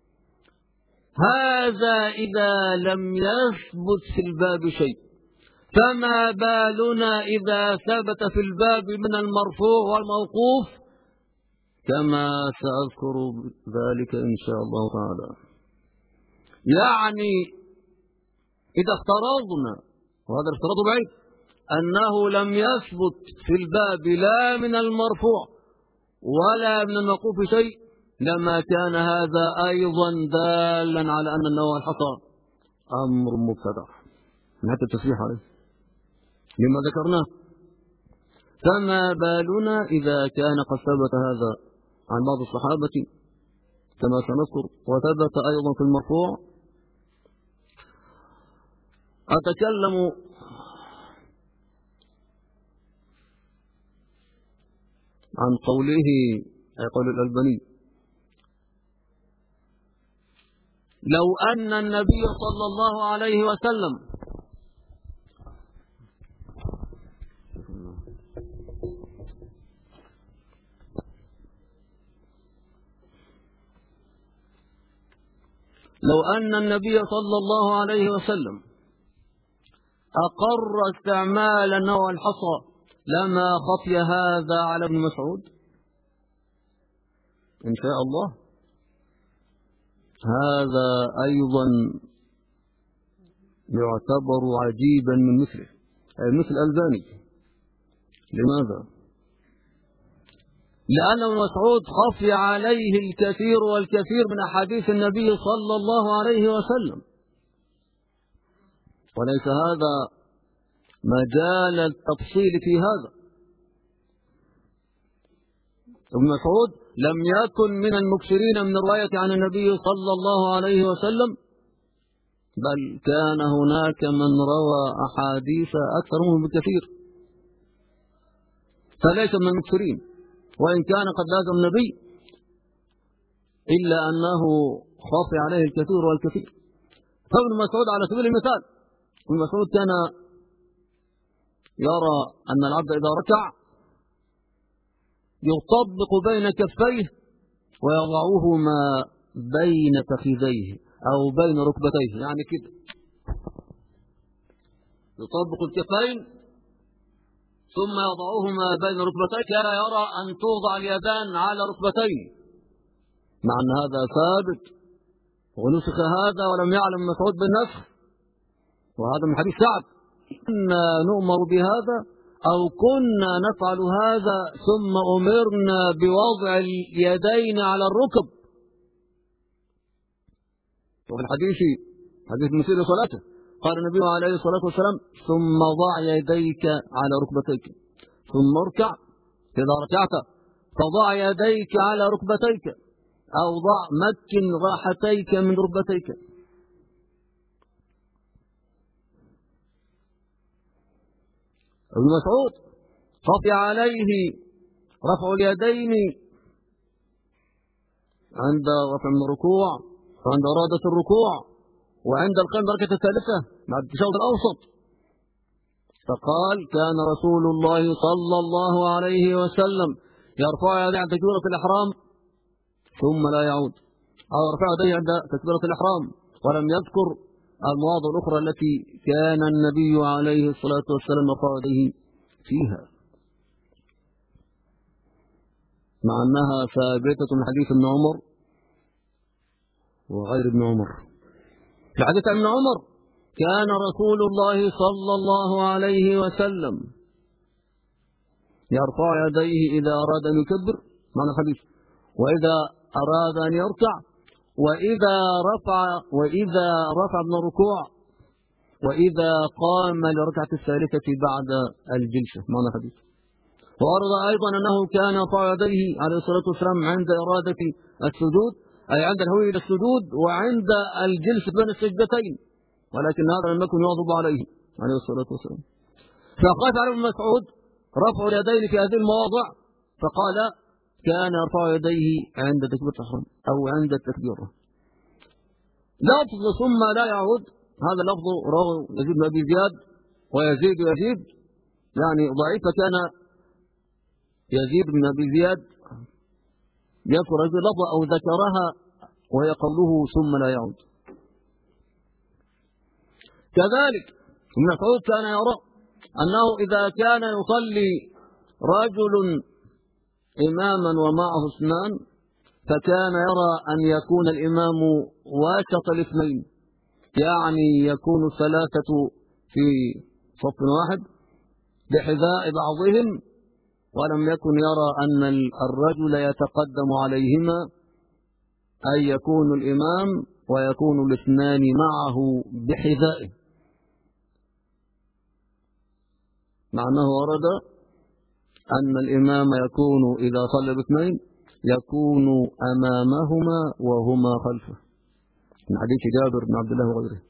S1: هذا إذا لم يثبت في الباب شيء، فما بالنا إذا ثبت في الباب من المرفوع والموقوف كما سأذكر ذلك إن شاء الله تعالى. يعني إذا افترضنا، وهذا الافتراض بعيد، أنه لم يثبت في الباب لا من المرفوع ولا من الموقوف شيء، لما كان هذا أيضا دالا على أن النوى الحصى أمر مبتدع من حتى التصريح عليه لما ذكرناه. فما بالنا إذا كان قد ثبت هذا عن بعض الصحابة كما سنذكر، وثبت أيضا في المرفوع. أتكلم عن قوله، قول الألباني: لو أن النبي صلى الله عليه وسلم لو أن النبي صلى الله عليه وسلم أقر استعمال نوى الحصى لما خفي هذا على ابن مسعود إن شاء الله. هذا أيضا يعتبر عجيبا من مثله، أي مثل الألباني. لماذا؟ لأن ابن مسعود خفي عليه الكثير والكثير من أحاديث النبي صلى الله عليه وسلم، وليس هذا مجال التفصيل في هذا. ابن مسعود لم يكن من المكثرين من الرواية عن النبي صلى الله عليه وسلم، بل كان هناك من روى أحاديث أكثر منه بكثير، فليس من المكثرين، وإن كان قد لازم النبي إلا أنه خاف عليه الكثير والكثير. فابن مسعود على سبيل المثال، ابن مسعود كان يرى أن العبد إذا ركع يطبق بين كفيه ويضعهما بين فخذيه أو بين ركبتيه، يعني كده يطبق الكفين ثم يضعهما بين ركبتيه. كان يرى أن توضع اليدان على ركبتين، مع أن هذا ثابت ونسخ هذا ولم يعلم مسعود بالنسخ، وهذا من حديث سعد: كنا نؤمر بهذا أو كنا نفعل هذا ثم أمرنا بوضع اليدين على الركب. وفي الحديث حديث مسيء صلاته قال النبي عليه الصلاة والسلام: ثم ضع يديك على ركبتيك ثم اركع، إذا ركعت فضع يديك على ركبتيك أو ضع مكن راحتيك من ركبتيك. ابن مسعود خفي عليه رفع اليدين عند رفع من الركوع وعند إرادة الركوع وعند القيام بركة الثالثة بعد التشهد الأوسط، فقال: كان رسول الله صلى الله عليه وسلم يرفع يديه عند تكبيرة الإحرام ثم لا يعود، أو يرفع يديه عند تكبيرة الإحرام، ولم يذكر المواضع الأخرى التي كان النبي عليه الصلاة والسلام يرفع يديه فيها، مع أنها ثابتة من حديث ابن عمر وغير ابن عمر. في حديث ابن عمر: كان رسول الله صلى الله عليه وسلم يرفع يديه إذا أراد أن يكبر، معنى الحديث، وإذا أراد أن يركع، وإذا رفع وإذا رفع من الركوع، وإذا قام لركعة الثالثة بعد الجلسة، معنى الحديث. وأرد أيضا أنه كان يرفع يديه عليه الصلاة والسلام عند إرادة السجود، أي عند الهوي إلى السجود وعند الجلسة بين السجدتين، ولكن هذا لم يكن يغضب عليه عليه الصلاة والسلام. فقال على ابن مسعود رفع اليدين في هذه المواضع، فقال: كان يرفع يديه عند تكبيرة الإحرام أو عند التكبيرة. لفظ ثم لا يعود، هذا لفظ رواه يزيد بن أبي زياد ويزيد يزيد يعني ضعيف، فكان يزيد بن أبي زياد يذكر هذه اللفظة أو ذكرها وهي قوله ثم لا يعود. كذلك ابن مسعود كان يرى أنه إذا كان يصلي رجل إماما ومعه اثنان، فكان يرى أن يكون الإمام واسط الاثنين، يعني يكون الثلاثة في صف واحد بحذاء بعضهم، ولم يكن يرى أن الرجل يتقدم عليهما، أي يكون الإمام ويكون الاثنان معه بحذائه. معناه ورد أن الإمام يكون إذا صلى باثنين يكون أمامهما وهما خلفه، من حديث جابر بن عبد الله وغيره.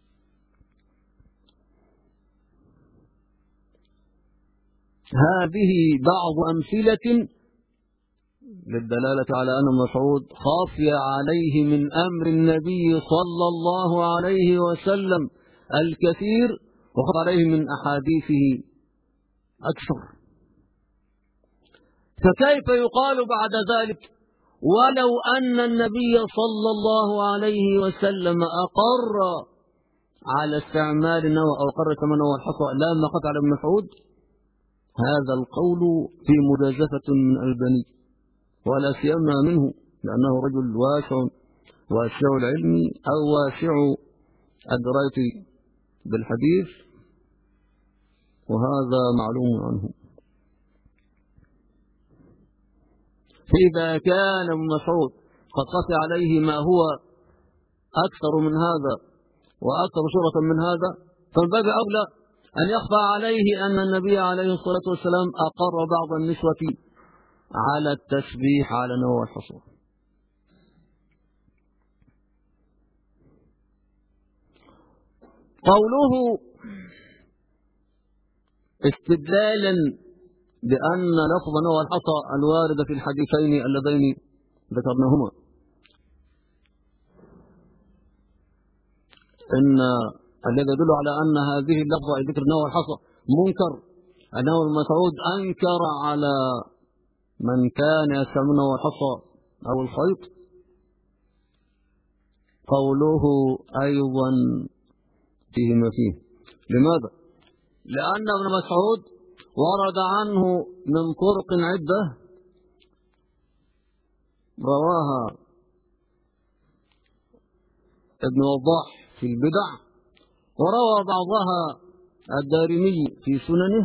S1: هذه بعض أمثلة للدلالة على أن مسعود خافي عليه من أمر النبي صلى الله عليه وسلم الكثير، وخاف عليه من أحاديثه أكثر. فكيف يقال بعد ذلك ولو أن النبي صلى الله عليه وسلم أقر على استعمال النوى أو أقر كما نوى الحصى لا ما قطع ابن مسعود؟ هذا القول في مجازفة من البني، ولا سيما منه، لأنه رجل واسع واسع العلم أو واسع الدراية بالحديث، وهذا معلوم عنه. فإذا كان ابن مسعود قد خفي عليه ما هو أكثر من هذا وأكثر شهرة من هذا، فالباب أولى أن يخفى عليه أن النبي عليه الصلاة والسلام أقر بعض النسوة على التسبيح على نوى الحصى. قوله استدلالا بأن لفظ نوى الحصى الوارد في الحديثين اللذين ذكرناهما إن الذي يدل على أن هذه اللفظة ذكر نوى الحصى منكر، أنه المسعود أنكر على من كان يستعمل نوى الحصى أو الخيط. قوله أيضا فيه ما فيه. لماذا؟ لأن ابن مسعود ورد عنه من طرق عدة رواها ابن وضاح في البدع، وروى بعضها الدارمي في سننه،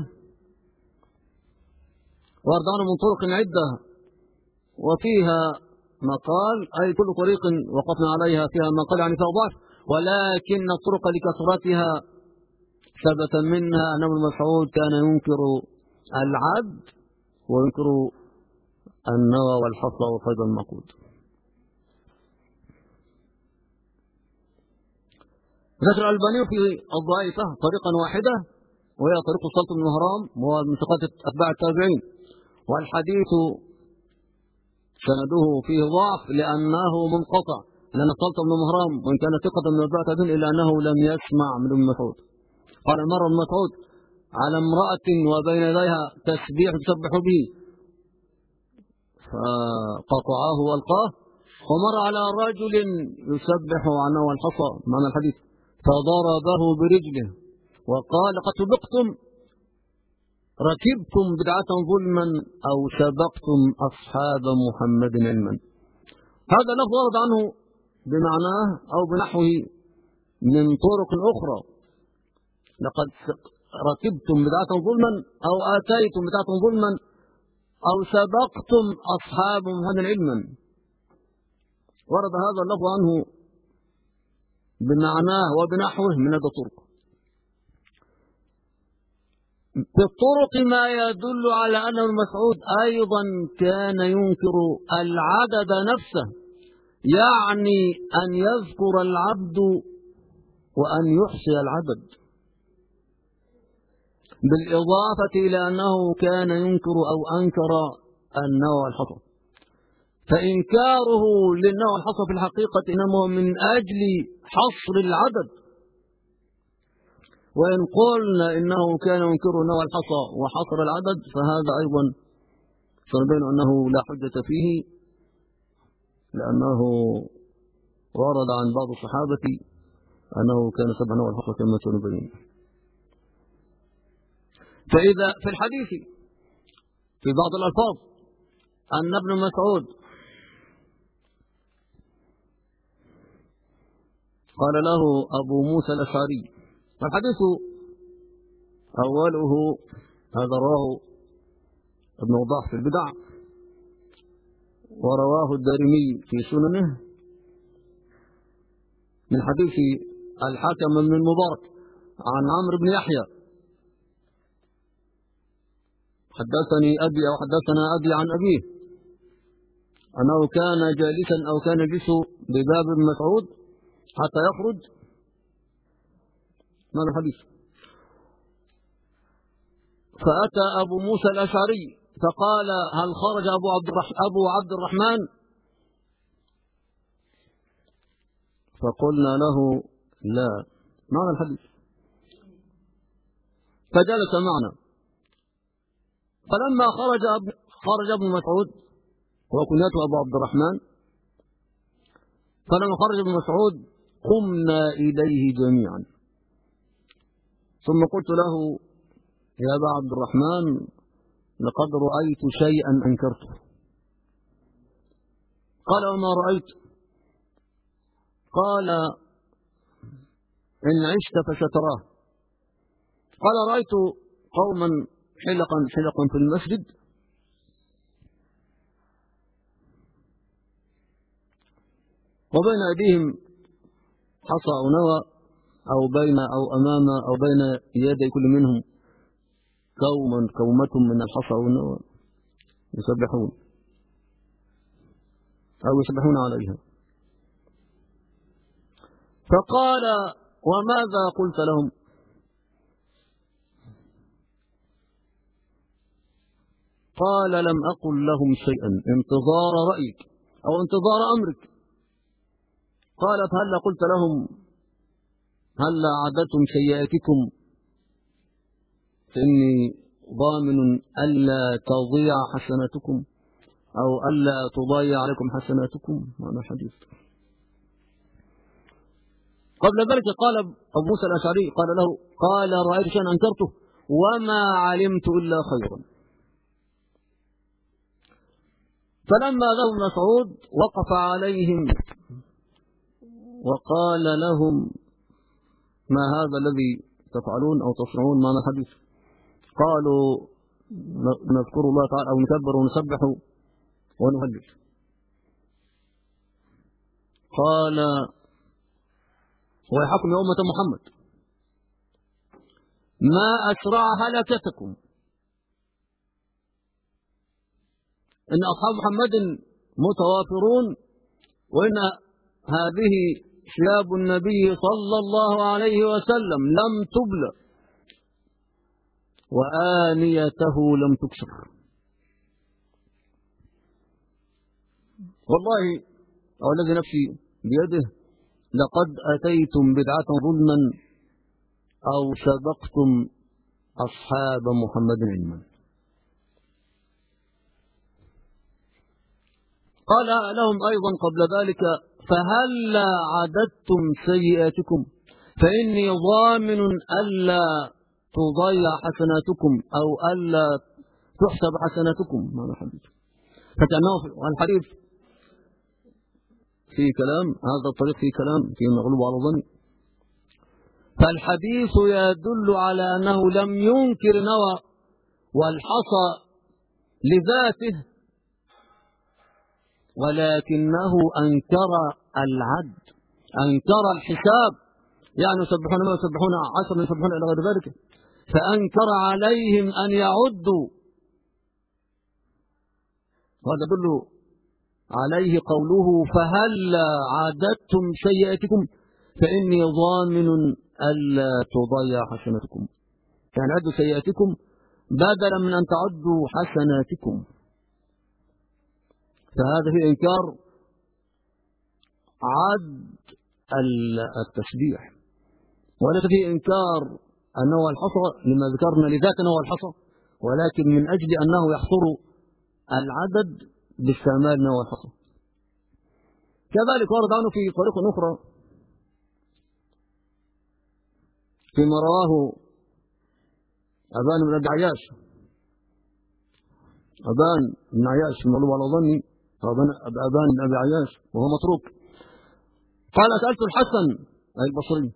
S1: ورد عنه من طرق عدة وفيها مقال، أي كل طريق وقفنا عليها فيها مقال يعني فيها ضعف، ولكن الطرق لكثرتها ثبت منها أن ابن مسعود كان ينكر العد وينكر النوى والحصى وصيد المقود. ذكر الألباني في الضعيفة طريقا واحدة، وهي طريق سلط بن مهران وهو من ثقات أتباع التابعين، والحديث سنده فيه ضعف لأنه منقطع، لأن سلط بن مهران وإن كان ثقة من أتباع التابعين إلا أنه لم يسمع من ابن مسعود. قال مر ابن مسعود على امرأة وبين يديها تسبيح تسبح به فقطعه والقاه، ومر على رجل يسبح عنه الحصى معنى الحديث فضربه برجله وقال قد سبقتم ركبتم بدعة ظلما أو سبقتم أصحاب محمد علما. هذا لفظ ورد عنه بمعناه أو بنحوه من طرق أخرى، لقد ركبتم بدعة ظلما أو آتيتم بدعة ظلما أو سبقتم أصحاب محمد علما. ورد هذا اللفظ عنه بمعناه وبنحوه من هذا الطرق. في الطرق ما يدل على أن ابن مسعود أيضا كان ينكر العدد نفسه، يعني أن يذكر العبد وأن يحصي العدد، بالإضافة إلى أنه كان ينكر أو أنكر النوى والحصى. فإنكاره للنوى والحصى في الحقيقة إنما من أجل حصر العدد، وإن قلنا إنه كان ينكر النوى والحصى وحصر العدد فهذا أيضا سنبين أنه لا حجة فيه، لأنه ورد عن بعض الصحابة أنه كان سبع نوى والحصى كما سنبين. فإذا في الحديث في بعض الألفاظ أن ابن مسعود قال له أبو موسى الأشعري. الحديث أوله هذا رواه ابن وضاح في البدع، ورواه الدارمي في سننه من حديث الحكم بن المبارك عن عمرو بن يحيى حدثني أبي أو حدثنا أبي عن أبيه أنه كان جالسا أو كان يجلس بباب ابن مسعود حتى يخرج. ماذا الحديث؟ فأتى أبو موسى الأشعري فقال هل خرج أبو عبد الرحمن أبو عبد الرحمن؟ فقلنا له لا. ماذا الحديث؟ فجلس معنا، فلما خرج خرج ابن مسعود وكنيته أبو عبد الرحمن، فلما خرج ابن مسعود قمنا إليه جميعا، ثم قلت له يا أبا عبد الرحمن لقد رأيت شيئا أنكرته. قال وما رأيت؟ قال إن عشت فستراه. قال رأيت قوما حلقا حلقا في المسجد وبين أيديهم حصى أو نوى أو بين أو أمام أو بين يدي كل منهم كوما كومة من الحصى والنوى يسبحون أو يسبحون عليها. فقال وماذا قلت لهم؟ قال لم أقل لهم شيئا انتظار رأيك أو انتظار أمرك. قال فهل قلت لهم هل عدتم سيئاتكم فإني ضامن ألا تضيع حسناتكم أو ألا تضيع عليكم حسناتكم؟ هذا حديث. قبل ذلك قال أبو موسى الأشعري قال له قال رأيت شيئا أنكرته وما علمت إلا خيرا. فلما ذهب ابن مسعود وقف عليهم وقال لهم ما هذا الذي تفعلون أو تصنعون؟ معنى الحديث. قالوا نذكر الله تعالى أو نكبر ونسبح ونهلل. قال ويحكم يا أمة محمد ما أسرع هلكتكم، إن أصحاب محمد متوافرون وإن هذه ثياب النبي صلى الله عليه وسلم لم تبلى وآنيته لم تكسر. والله أو الذي نفسي بيده لقد أتيتم بدعة ظلما أو سبقتم أصحاب محمد علما. قال لهم أيضا قبل ذلك فهل عددتم سيئاتكم فإني ضامن ألا تضيع حسناتكم أو ألا تحسب حسناتكم. ماذا الحديث؟ فكأنه الحديث في كلام، هذا الطريق في كلام في مغلوب على ظني. فالحديث يدل على أنه لم ينكر نوى والحصى لذاته ولكنه أنكر العد، أنكر الحساب، يعني يسبحون ما يسبحون عشرا يسبحون إلى غير ذلك، فأنكر عليهم أن يعدوا. وهذا يدل عليه قوله فهل عددتم سيئاتكم فإني ضامن ألا تضيع حسناتكم، يعني عدوا سيئاتكم بدلا من أن تعدوا حسناتكم. فهذا في إنكار عد التسبيح، وليس في إنكار أنه الحصى لما ذكرنا لذات أنه الحصى، ولكن من أجل أنه يحصر العدد باستعمال نوع الحصى. كذلك ورد عنه في طريق أخرى فيما رواه أبان بن أبي عياش أبان بن عياش المغلوب على ظني، أبان بن أبي عياش وهو متروك. قال سألت الحسن أي البصري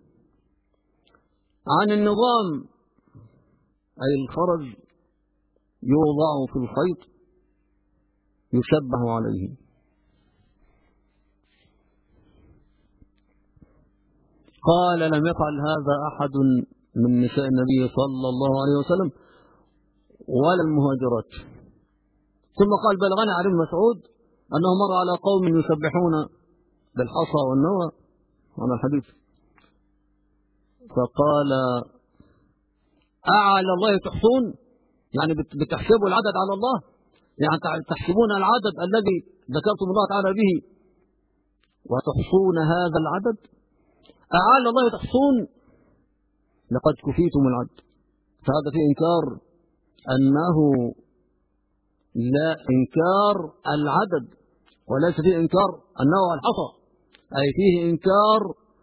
S1: عن النظام، أي الخرز يوضع في الخيط يشبه عليه. قال لم يفعل هذا أحد من نساء النبي صلى الله عليه وسلم ولا المهاجرات. ثم قال بلغني عن ابن مسعود أنه مر على قوم يسبحون بالحصى والنوى على الحديث، فقال أعلى الله تحصون، يعني بتحسبوا العدد على الله، يعني تحسبون العدد الذي ذكرتم الله تعالى به وتحصون هذا العدد. أعلى الله تحصون، لقد كفيتم العدد. فهذا فيه إنكار أنه لا إنكار العدد، وليس فيه إنكار أنه الحصى، أي فيه إنكار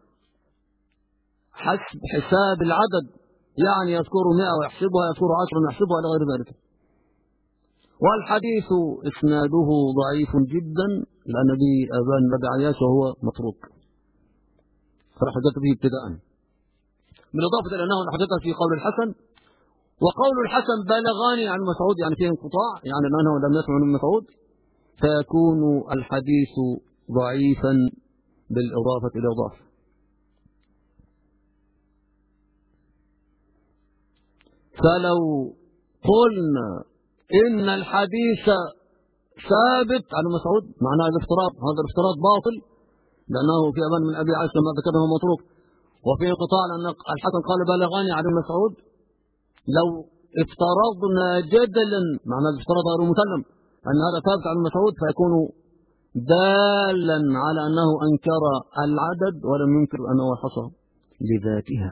S1: حسب حساب العدد، يعني يذكر مئة ويحسبها، يذكر عشرا ويحسبها إلى غير ذلك. والحديث إسناده ضعيف جدا لأن به أبان بن عياش وهو متروك، فحدث به ابتداء، بالإضافة إلى أنه حدث في قول الحسن، وقول الحسن بلغاني عن مسعود يعني فيه انقطاع، يعني أنه لم يسمع من مسعود، فيكون الحديث ضعيفا بالإضافة إلى ضعف. فلو قلنا إن الحديث ثابت عن مسعود معناه الافتراض، هذا الافتراض باطل لأنه في أبان من أبي عائشة ما ذكره متروك، وفي انقطاع لأن الحسن قال بلغاني عن مسعود. لو افترضنا جدلا معناه الافتراض غير مسلم أن هذا ثابت عن مسعود، فيكون دالا على أنه أنكر العدد ولم ينكر أنه حصى لذاتها.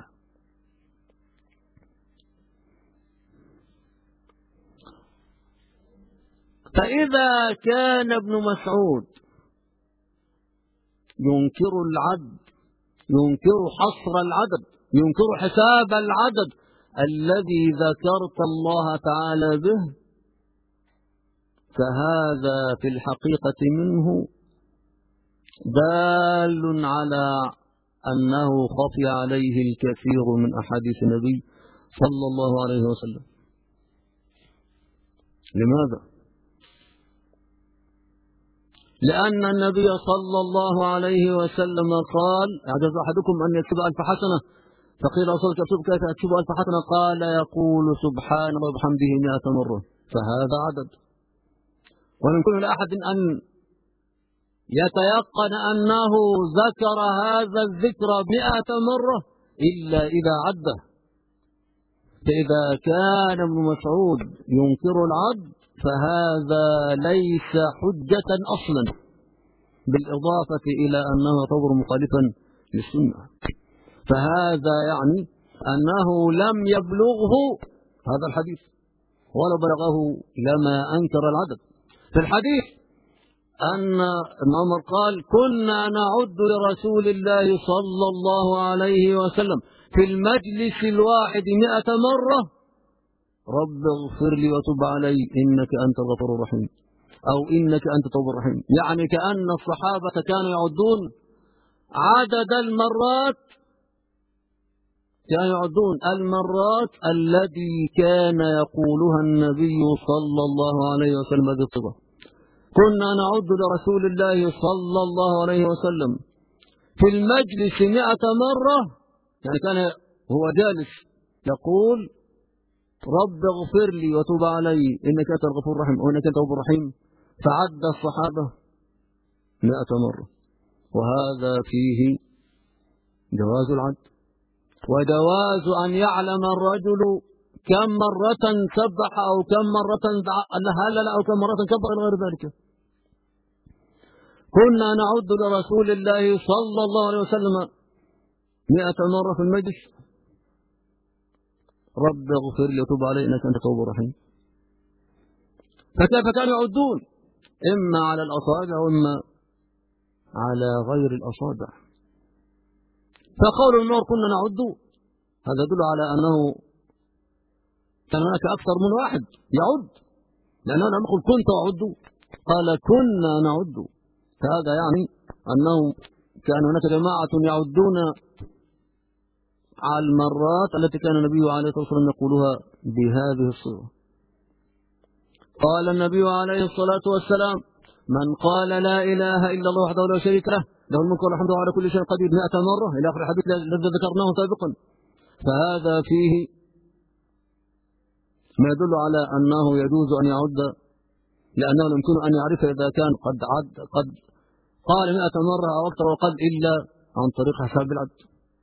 S1: فإذا كان ابن مسعود ينكر العدد، ينكر حصر العدد، ينكر حساب العدد الذي ذكرت الله تعالى به، فهذا في الحقيقة منه دال على أنه خفي عليه الكثير من أحاديث النبي صلى الله عليه وسلم. لماذا؟ لأن النبي صلى الله عليه وسلم قال يعجز أحدكم أن يكتب ألف حسنة، فقيل رسولك اكتب كيف أكتب ألف حسنة؟ قال يقول سبحان الله وبحمده مئة مرة، فهذا عدد. ولا يمكن لأحد أن يتيقن أنه ذكر هذا الذكر مئة مرة إلا إذا عده. فإذا كان ابن مسعود ينكر العد فهذا ليس حجة أصلا، بالإضافة إلى أنه يعتبر مخالفا للسنة، فهذا يعني أنه لم يبلغه هذا الحديث، ولو بلغه لما أنكر العدد. في الحديث أن ابن عمر قال كنا نعد لرسول الله صلى الله عليه وسلم في المجلس الواحد مئة مرة رب اغفر لي وتب علي إنك أنت الغفور الرحيم، أو إنك أنت التواب الرحيم. يعني كأن الصحابة كانوا يعدون عدد المرات، كانوا يعدون المرات التي كان يقولها النبي صلى الله عليه وسلم بالصبر. كنا نعد لرسول الله صلى الله عليه وسلم في المجلس مئة مرة، يعني كان هو جالس يقول رب اغفر لي وتب علي إنك أنت الغفور الرحيم أو إنك أنت التواب الرحيم، فعد الصحابة مئة مرة. وهذا فيه جواز العد وجواز أن يعلم الرجل كم مرة سبح أو كم مرة هلل أو كم مرة كبر إلى غير ذلك. كنا نعد لرسول الله صلى الله عليه وسلم مئة مرة في المجلس رب اغفر لي وتب علي إنك أنت التواب الرحيم. فكيف كانوا يعدون؟ إما على الأصابع وإما على غير الأصابع. فقول النور كنا نعد هذا يدل على أنه كان هناك أكثر من واحد يعد، لأنه لم يقل كنت أعد، قال كنا نعد. هذا يعني أنه كان هناك جماعة يعدون على المرات التي كان النبي عليه الصلاة والسلام يقولها بهذه الصورة. قال النبي عليه الصلاة والسلام: من قال لا إله إلا الله وحده لا شريك له له الملك والحمد على كل شيء قدير مئة مرة إلى آخر الحديث الذي ذكرناه سابقا، فهذا فيه ما يدل على أنه يجوز أن يعد، لأنه لا يمكن أن يعرف إذا كان قد عد قد قال مئة مرة أو أكثر وقد إلا عن طريق حساب العد.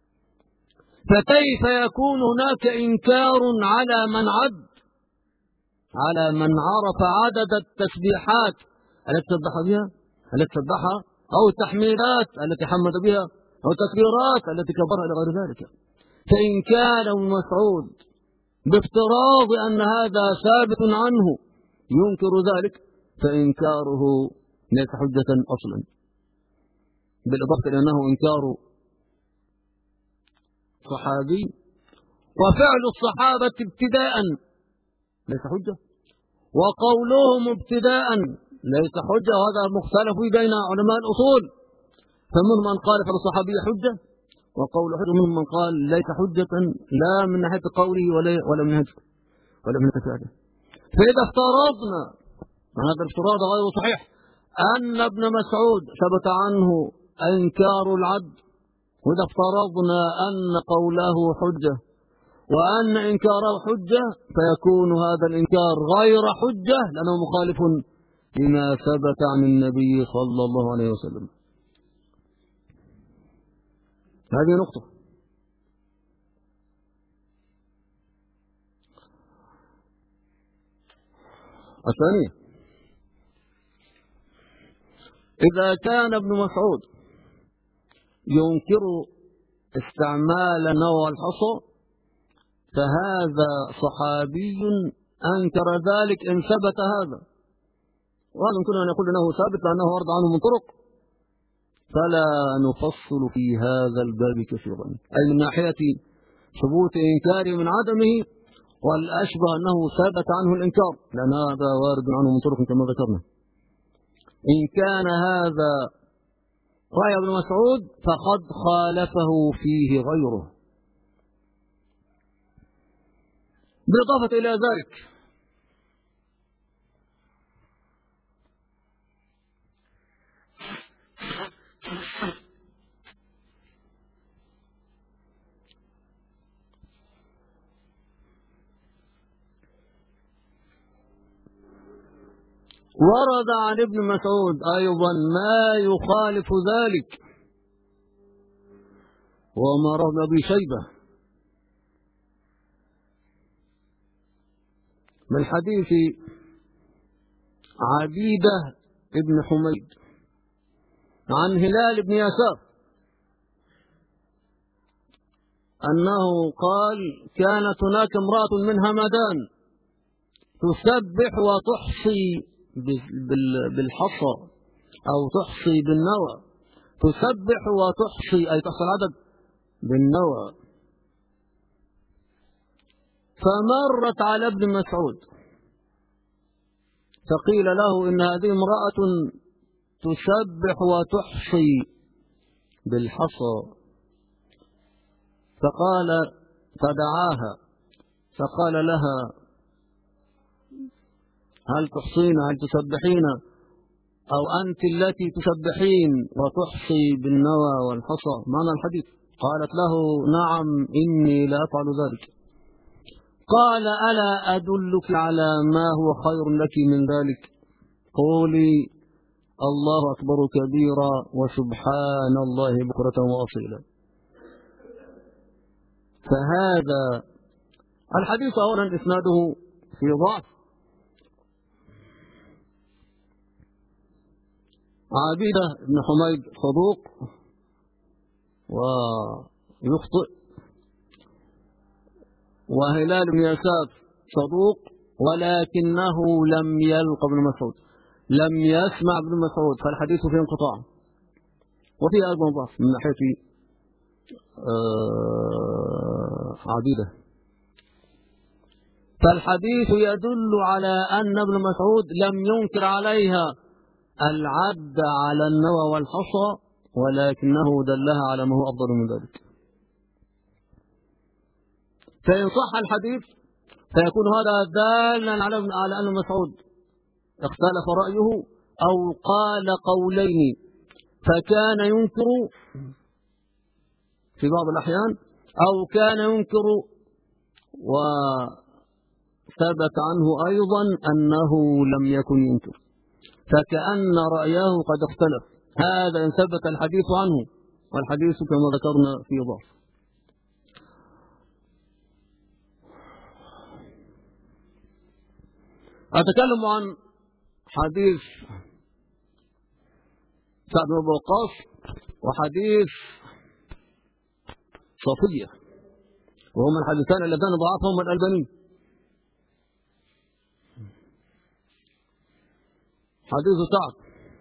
S1: فكيف يكون هناك إنكار على من عد، على من عرف عدد التسبيحات التي سبح بها التي سبحها أو التحميدات التي حمد بها أو التكبيرات التي كبرها إلى غير ذلك. فإن كان ابن مسعود بافتراض أن هذا ثابت عنه ينكر ذلك، فإنكاره ليس حجة أصلا، بالإضافة إلى أنه إنكار صحابي، وفعل الصحابة ابتداء ليس حجة، وقولهم ابتداء ليس حجة، وهذا مختلف بين علماء الأصول، فمنهم من قال فعل الصحابي حجة وقول حجة، ومنهم من قال ليس حجة لا من ناحية قوله ولا ولا من ناحية ولا من ناحية فعله. فإذا افترضنا، هذا الافتراض غير صحيح، أن ابن مسعود ثبت عنه إنكار العد، وإذا افترضنا أن قوله حجة وأن إنكاره حجة، فيكون هذا الإنكار غير حجة لأنه مخالف لما ثبت عن النبي صلى الله عليه وسلم. هذه نقطة. الثانية: إذا كان ابن مسعود ينكر استعمال نوع الحصى، فهذا صحابي أنكر ذلك إن ثبت هذا، وهذا يمكن أن يقول أنه ثابت لأنه ورد عنه من طرق، فلا نفصل في هذا الباب كثيرا، أي من ناحية ثبوت إنكاره من عدمه، والأشبه أنه ثبت عنه الإنكار لأن هذا وارد عنه من طرق كما ذكرنا. إن كان هذا رأي ابن مسعود فقد خالفه فيه غيره. بالإضافة إلى ذلك، ورد عن ابن مسعود أيضا ما يخالف ذلك، وما روى أبي شيبة من حديث عبيدة ابن حميد عن هلال بن يسار أنه قال: كانت هناك امرأة من همدان تسبح وتحصي بالحصى أو تحصي بالنوى، تسبح وتحصي أي تحصي العدد بالنوى، فمرت على ابن مسعود فقيل له إن هذه امرأة تسبح وتحصي بالحصى، فقال فدعاها فقال لها: هل تحصين هل تسبحين أو أنت التي تسبحين وتحصي بالنوى والحصى؟ معنى الحديث. قالت له: نعم إني لا أفعل ذلك. قال: ألا أدلك على ما هو خير لك من ذلك؟ قولي الله أكبر كبيرا وسبحان الله بكرة وأصيلا. فهذا الحديث أولا إسناده في ضعف. عبيدة بن حميد صدوق ويخطئ، وهلال بن يسار صدوق ولكنه لم يلق ابن مسعود، لم يسمع ابن مسعود، فالحديث فيه انقطاع وفيه أيضا ضعف من ناحية عبيدة. فالحديث يدل على أن ابن مسعود لم ينكر عليها العد على النوى والحصى، ولكنه دلها على ما هو أفضل من ذلك. فإن صح الحديث فيكون هذا دالا على على أن مسعود اختلف رأيه أو قال قولين، فكان ينكر في بعض الأحيان أو كان ينكر وثبت عنه أيضا أنه لم يكن ينكر، فكأن رأيه قد اختلف. هذا إن ثبت الحديث عنه، والحديث كما ذكرنا في ضعف. أتكلم عن حديث سعد بن أبي وقاص وحديث صفية، وهما الحديثان اللذان ضعفهما الألباني. حديث سعد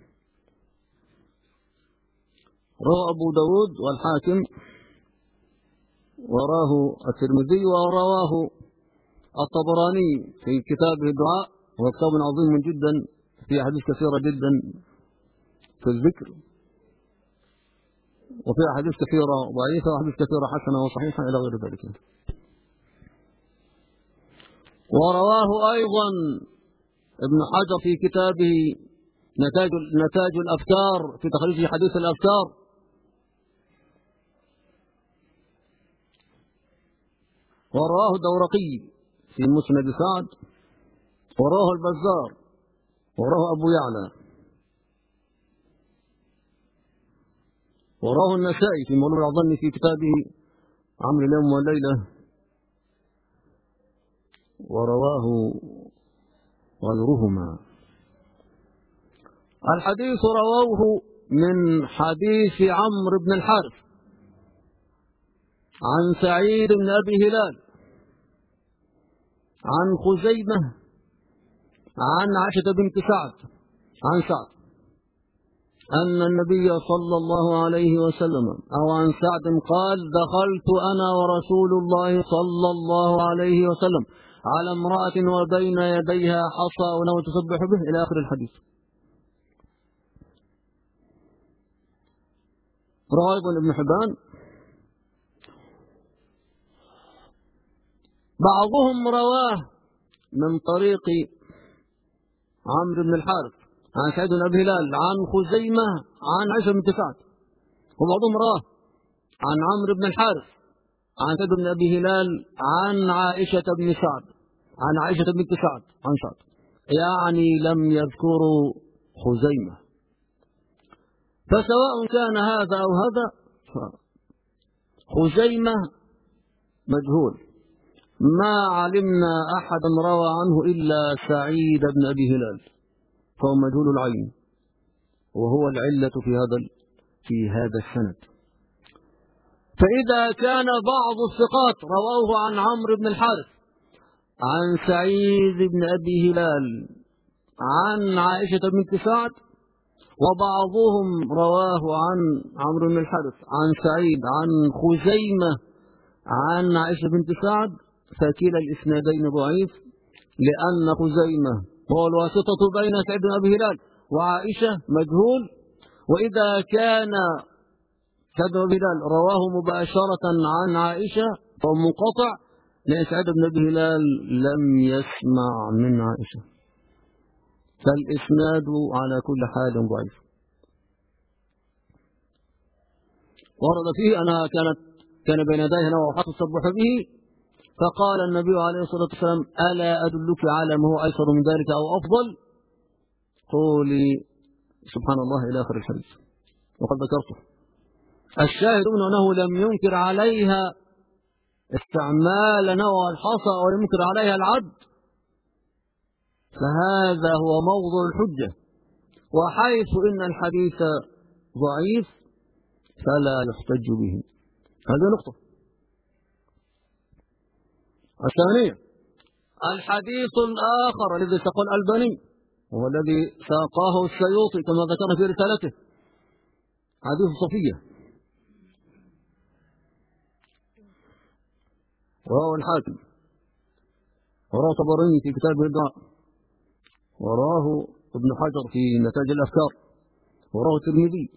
S1: رواه أبو داود والحاكم، وراه الترمذي، ورواه الطبراني في كتابه الدعاء، وهو كتاب عظيم جدا فيه أحاديث كثيرة جدا في الذكر، وفي أحاديث كثيرة ضعيفة وأحاديث كثيرة حسنة وصحيحة إلى غير ذلك. ورواه أيضا ابن حجر في كتابه نتاج نتاج الأفكار في تخريج حديث الأفكار، ورواه الدورقي في مسند سعد، وراه البزار، وراه أبو يعلى، وراه النسائي في مولى الظن في كتابه عمل اليوم والليلة، ورواه غيرهما. الحديث رواه من حديث عمرو بن الحارث عن سعيد بن أبي هلال عن خزيمة عن عائشة بنت سعد عن سعد أن النبي صلى الله عليه وسلم أو عن سعد قال: دخلت أنا ورسول الله صلى الله عليه وسلم على امرأة وبين يديها حصى ونوى تسبح به إلى آخر الحديث. رواه أيضا ابن حبان. بعضهم رواه من طريق عمرو بن الحارث عن سعيد بن أبي هلال عن خزيمة عن عائشة بنت سعد، وبعضهم رواه عن عمرو بن الحارث عن سعيد بن أبي هلال عن عائشة بن سعد عن عائشة بنت سعد عن سعد، يعني لم يذكروا خزيمة. فسواء كان هذا أو هذا، خزيمة مجهول، ما علمنا أحدا روى عنه إلا سعيد بن أبي هلال، فهو مجهول العين، وهو العلة في هذا في هذا السند. فإذا كان بعض الثقات رواه عن عمرو بن الحارث عن سعيد بن أبي هلال عن عائشة بنت سعد، وبعضهم رواه عن عمرو بن الحارث عن سعيد عن خزيمة عن عائشة بنت سعد، فكلا الإسنادين ضعيف، لأن خزيمة هو الواسطة بين سعيد بن أبي هلال وعائشة مجهول. وإذا كان سعيد بن أبي هلال رواه مباشرة عن عائشة فهو منقطع، لأن سعيد بن أبي هلال لم يسمع من عائشة، فالإسناد على كل حال ضعيف. ورد فيه أنها كانت كان بين يديها نوى حق تسبح به، فقال النبي عليه الصلاة والسلام: ألا أدلك على ما هو أيسر من ذلك أو أفضل؟ قولي سبحان الله إلى آخر الحديث، وقد ذكرته. الشاهد أنه لم ينكر عليها استعمال نوى الحصى ولم ينكر عليها العد، فهذا هو موضع الحجة. وحيث إن الحديث ضعيف فلا يحتج به. هذه نقطة. الثانية، الحديث الآخر الذي ساقه الألباني هو الذي ساقاه السيوطي كما ذكر في رسالته، حديث صفية، وهو الحاكم. وراه طبراني في كتاب الدعاء، وراه ابن حجر في نتاج الأفكار، وراه الترمذي.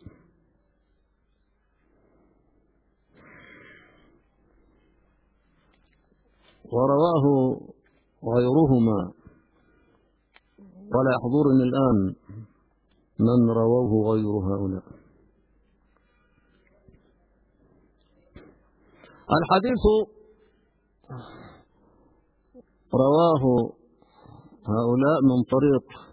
S1: ورواه غيرهما، ولا يحضرني الآن من رواه غير هؤلاء. الحديث رواه هؤلاء من طريق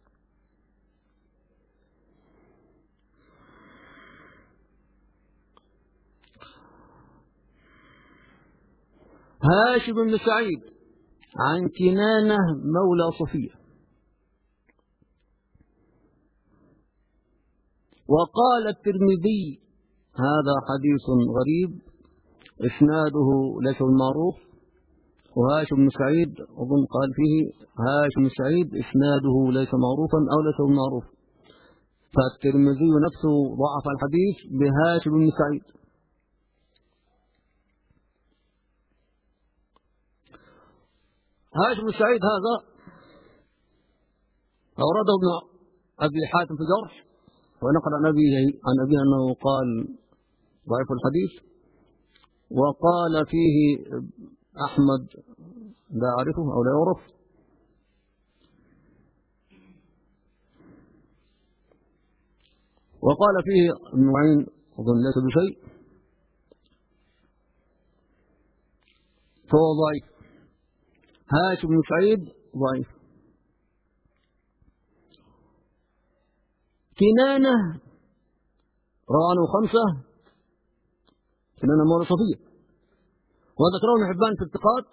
S1: هاشم بن سعيد عن كنانة مولى صفية. وقال الترمذي هذا حديث غريب إسناده ليس المعروف. وهاشم بن سعيد أظن قال فيه هاشم بن سعيد إسناده ليس معروفا أو ليس المعروف، فالترمذي نفسه ضعف الحديث بهاشم بن سعيد. هاشم بن سعيد هذا أورده ابن أبي حاتم في جرح، ونقل عن أبيه عن أبيه أنه قال ضعيف الحديث. وقال فيه أحمد لا أعرفه أو لا يعرف. وقال فيه ابن معين أظن ليس بشيء، فهو ضعيف. هاشم بن سعيد ضعيف. كنانة روى عنه خمسة، كنانة مولى صفية، وذكره ابن حبان في الثقات،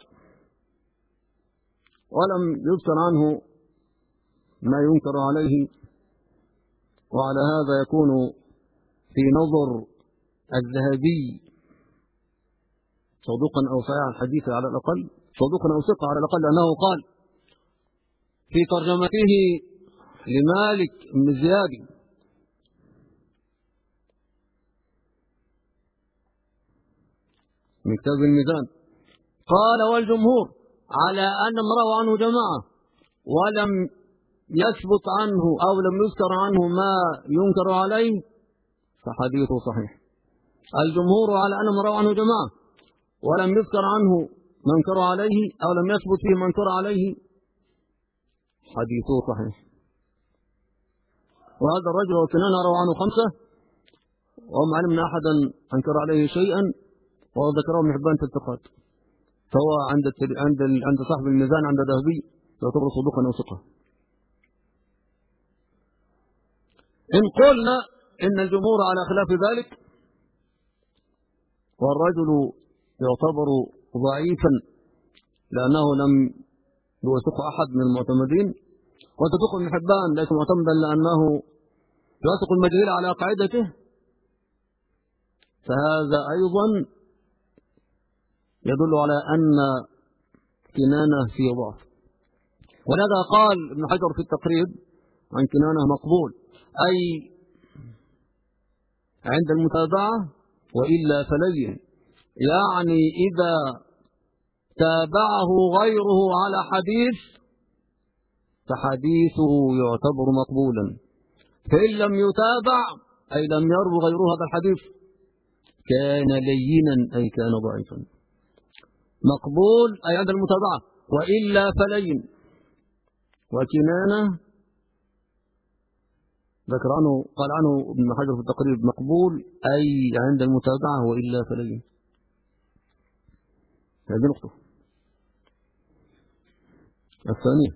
S1: ولم يذكر عنه ما ينكر عليه. وعلى هذا يكون في نظر الذهبي صدوقا أو صحيح الحديث على الأقل، صدوقا أو ثقة على الأقل، أنه قال في ترجمته لمالك بن زياد من كتاب الميزان، قال والجمهور على أن روى عنه جماعة ولم يثبت عنه أو لم يذكر عنه ما ينكر عليه فحديثه صحيح. الجمهور على أن روى عنه جماعة ولم يذكر عنه ما ينكر عليه أو لم يثبت فيه ما ينكر عليه حديثه صحيح. وهذا الرجل وكنانة روى عنه خمسة، وما علمنا أحدا أنكر عليه شيئا، وذكره ابن حبان في الثقات، فهو عند عند عند صاحب الميزان عند ذهبي يعتبر صدوقا أو ثقة. إن قلنا إن الجمهور على خلاف ذلك، والرجل يعتبر ضعيفا لأنه لم يوثق أحد من المعتمدين، وتثق ابن حبان ليس معتمدا لأنه يوثق المجهول على قاعدته، فهذا أيضا يدل على أن كنانة في ضعف. ولذا قال ابن حجر في التقريب عن كنانة مقبول، أي عند المتابعة وإلا فلين، يعني إذا تابعه غيره على حديث فحديثه يعتبر مقبولا، فإن لم يتابع أي لم يرو غيره هذا الحديث كان لينا أي كان ضعيفا. مقبول أي عند المتابعة وإلا فلين. وكنانة ذكر عنه قال عنه ابن حجر في التقريب مقبول أي عند المتابعة وإلا فلين. هذه نقطة. الثانية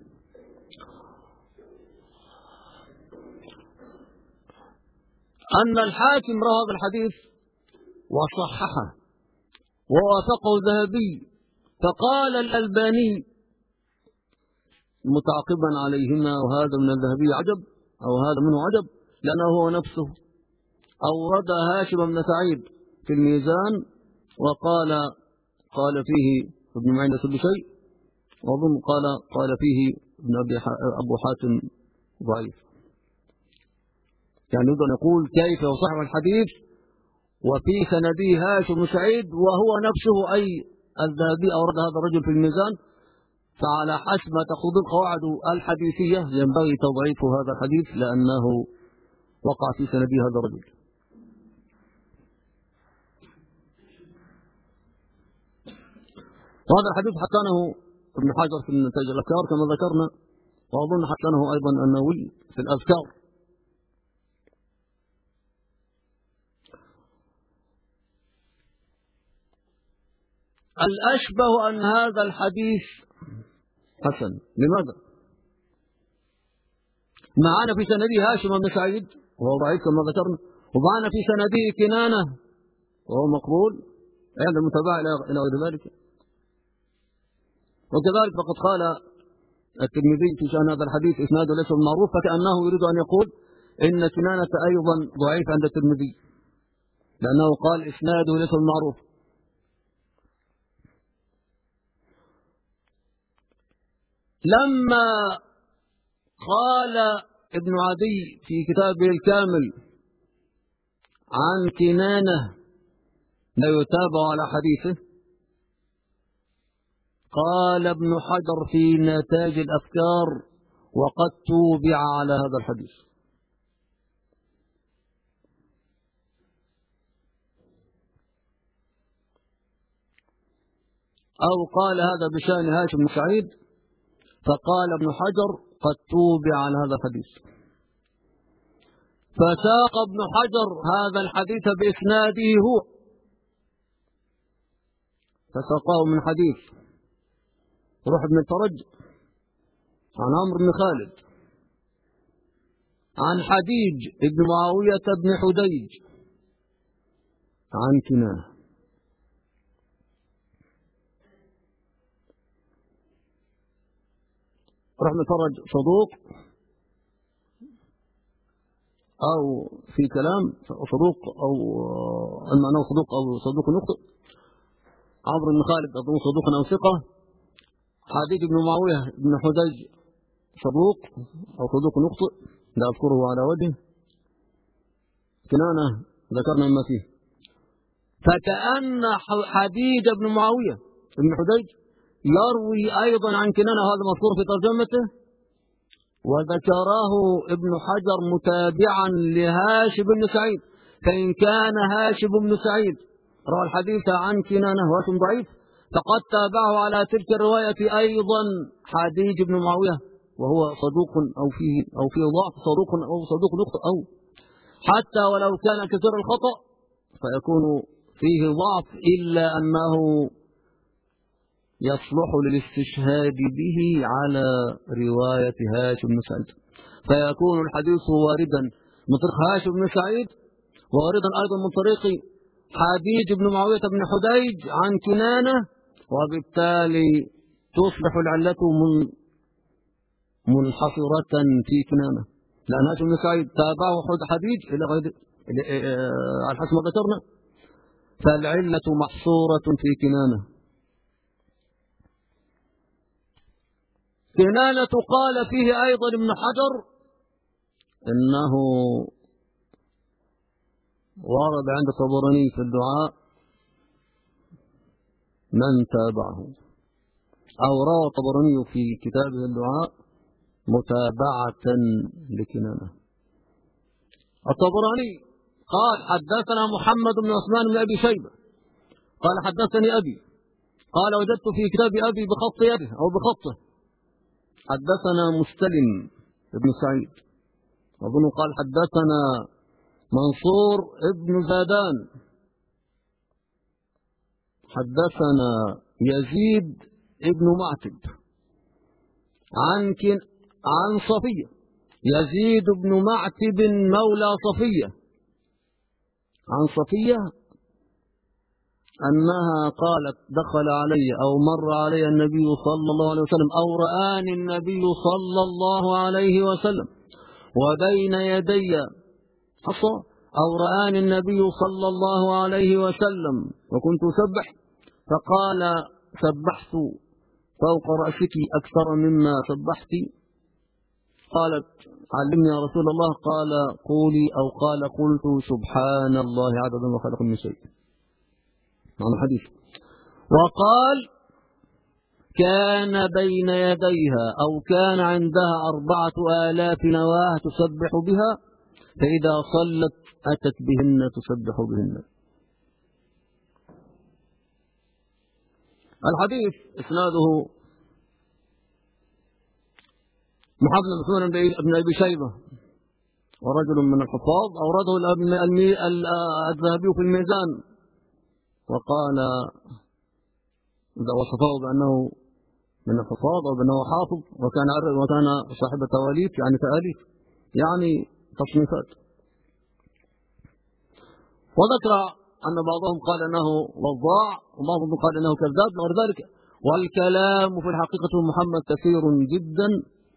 S1: أن الحاكم روى هذا الحديث وصححه ووافقه الذهبي، فقال الألباني متعقبا عليهما وهذا من الذهبي عجب أو هذا منه عجب، لأنه هو نفسه أورد هاشم بن سعيد في الميزان وقال قال فيه ابن معين ليس بشيء، وأظن قال قال فيه ابن أبو حاتم ضعيف. يعني يقدر نقول كيف يصحح الحديث وفي سنده هاشم بن سعيد وهو نفسه أي الذهبي أورد هذا الرجل في الميزان، فعلى حسب ما تقتضي القواعد الحديثية ينبغي تضعيف هذا الحديث لأنه وقع في سنده هذا الرجل. وهذا الحديث حسنه ابن حجر في نتائج الأذكار كما ذكرنا، وأظن حسنه أيضا النووي في الأذكار. الأشبه أن هذا الحديث حسن. لماذا؟ معنا في سنده هاشم بن سعيد وهو ضعيف كما ذكرنا، ومعنا في سنده كنانة وهو مقبول عند المتابعة إلى غير ذلك. وكذلك فقد قال الترمذي في شأن هذا الحديث إسناده ليس بالمعروف، فكأنه يريد أن يقول إن كنانة أيضا ضعيف عند الترمذي لأنه قال إسناده ليس بالمعروف. لما قال ابن عدي في كتابه الكامل عن كنانة لا يتابع على حديثه، قال ابن حجر في نتاج الأفكار وقد توبع على هذا الحديث. أو قال هذا بشأن هاشم بن سعيد، فقال ابن حجر قد توبع على هذا الحديث، فساق ابن حجر هذا الحديث بإسناده هو، فساقه من حديث روح بن الفرج عن عمرو بن خالد عن حديج بن معاوية بن حديج عن كنانة. روح بن الفرج صدوق أو في كلام صدوق أو المعنى صدوق أو صدوق نقطة. عمرو بن خالد أظن صدوق أو ثقة. حديج بن معاوية بن حديج صدوق أو صدوق نقطة لا أذكره على وجهه. كنانة ذكرنا ما فيه. فكأن حديج بن معاوية بن حديج يروي أيضا عن كنانة، هذا مذكور في ترجمته، وذكره ابن حجر متابعا لهاشم بن سعيد. فإن كان هاشم بن سعيد روى الحديث عن كنانة وهاشم ضعيف، فقد تابعه على تلك الرواية أيضا حديج بن معاوية وهو صدوق أو فيه أو فيه ضعف، صدوق أو صدوق نقطة، أو حتى ولو كان كثير الخطأ فيكون فيه ضعف إلا أنه يصلح للاستشهاد به على رواية هاشم بن سعيد، فيكون الحديث واردا من طريق هاشم بن سعيد واردا أيضا من طريق حديج بن معاوية بن حديج عن كنانة، وبالتالي تصبح العلة من منحصرة في كنانة، لأن هاشم بن سعيد تابعه حديج إلى غير على حسب ما ذكرنا، فالعلة محصورة في كنانة. كنانة قال فيه أيضا ابن حجر إنه ورد عند الطبراني في الدعاء من تابعه، أو روى الطبراني في كتابه الدعاء متابعة لكنانة. الطبراني قال حدثنا محمد بن عثمان بن أبي شيبة قال حدثني أبي قال وجدت في كتاب أبي بخط يده أو بخطه حدثنا مستلم بن سعيد، أظن قال حدثنا منصور ابن زادان حدثنا يزيد ابن معتب عن كن عن صفية، يزيد بن معتب مولى صفية عن صفية أنها قالت دخل علي أو مر علي النبي صلى الله عليه وسلم أو رآني النبي صلى الله عليه وسلم وبين يدي حصى أو رآني النبي صلى الله عليه وسلم وكنت أسبح، فقال سبحت فوق رأسك أكثر مما سبحت. قالت علمني يا رسول الله، قال قولي أو قال قلت سبحان الله عدد ما خلق من شيء. معنى الحديث. وقال كان بين يديها أو كان عندها أربعة آلاف نواة تسبح بها، فإذا صلت أتت بهن تسبح بهن. الحديث إسناده محمد بن عثمان بن أبي شيبة ورجل من الحفاظ، أورده الذهبي في الميزان وقال إذا وصفه بأنه من الحفاظ أو بأنه حافظ، وكان وكان صاحب تواليف يعني تأليف يعني تصنيفات. وذكر أن بعضهم قال أنه وضاع وبعضهم قال أنه كذاب وغير ذلك. والكلام في الحقيقة محمد كثير جدا،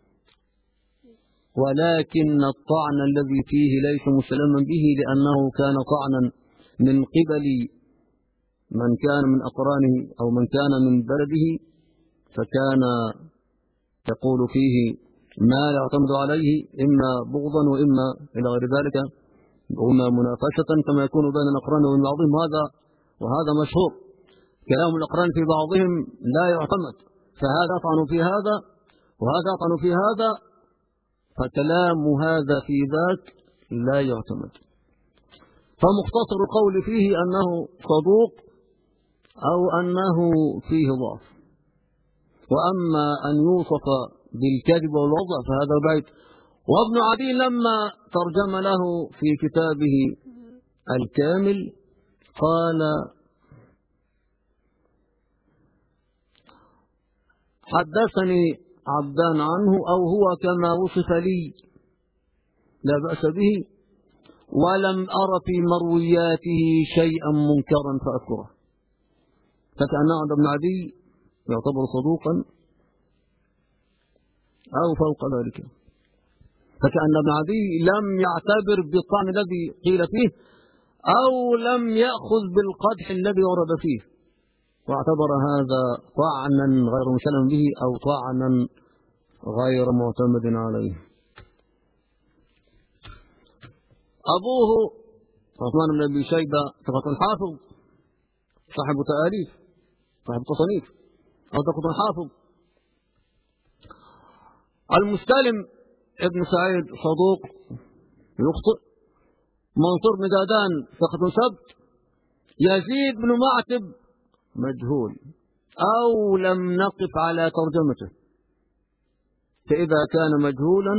S1: ولكن الطعن الذي فيه ليس مسلما به، لأنه كان طعنا من قبل من كان من أقرانه أو من كان من بلده، فكان يقول فيه ما لا يعتمد عليه إما بغضا وإما إلى غير ذلك، وإما منافسة كما يكون بين الأقران وبين بعضهم. هذا وهذا مشهور، كلام الأقران في بعضهم لا يعتمد، فهذا يطعن في هذا وهذا يطعن في هذا، فكلام هذا في ذاك لا يعتمد. فمختصر القول فيه أنه صدوق أو أنه فيه ضعف، وأما أن يوصف بالكذب والوضع فهذا بعيد. وابن عدي لما ترجم له في كتابه الكامل قال حدثني عبدان عنه أو هو كما وصف لي لا بأس به، ولم أر في مروياته شيئا منكرا فأذكره. فكأن ابن عدي يعتبر صدوقا أو فوق ذلك، فكأن ابن عدي لم يعتبر بالطعن الذي قيل فيه أو لم يأخذ بالقدح الذي ورد فيه، واعتبر هذا طعنا غير مسلم به أو طعنا غير معتمد عليه. أبوه عثمان بن أبي شيبة ثقة حافظ صاحب تآليف صاحب تصنيف أو ثقة حافظ. المستلم ابن سعيد صدوق يخطئ. منصور بن دادان ثقة سبت. يزيد بن معتب مجهول أو لم نقف على ترجمته، فإذا كان مجهولا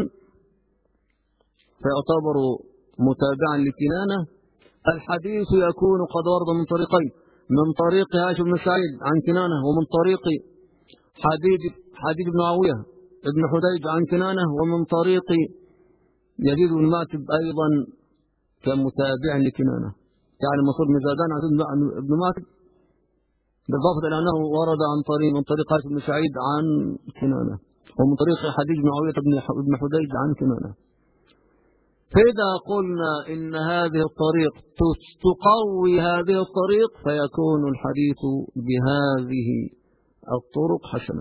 S1: فيعتبر متابعا لكنانة. الحديث يكون قد ورد من طريقين، من طريق هاشم بن سعيد عن كنانة، ومن طريق حديد حديد بن معاوية ابن حديج عن كنانة، ومن طريق يزيد بن معتب أيضا كمتابع لكنانة، يعني منصور بن زادان عن ابن معتب، بالضبط إلى أنه ورد عن طريق من طريق هاشم بن سعيد عن كنانة، ومن طريق حديد بن معاوية ابن حديج عن كنانة. فإذا قلنا إن هذه الطريق تقوي هذه الطريق فيكون الحديث بهذه الطرق حسنا.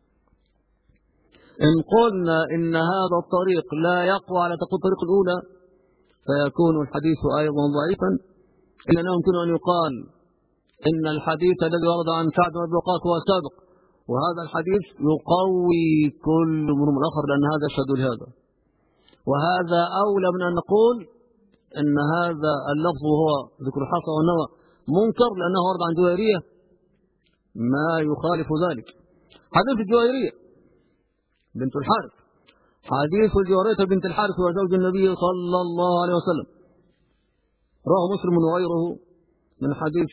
S1: إن قلنا إن هذا الطريق لا يقوى على تقوى الطريق الأولى فيكون الحديث أيضا ضعيفا، إلا أنه يمكن أن يقال إن الحديث الذي ورد عن سعد بن أبي وقاص هو سابق، وهذا الحديث يقوي كل منهم الآخر لأن هذا يشهد لهذا. وهذا أولى من أن نقول إن هذا اللفظ هو ذكر الحصى والنوى منكر لأنه ورد عن جويرية ما يخالف ذلك. حديث الجويرية بنت الحارث، حديث الجويرية بنت الحارث وزوج النبي صلى الله عليه وسلم، رواه مسلم وغيره من حديث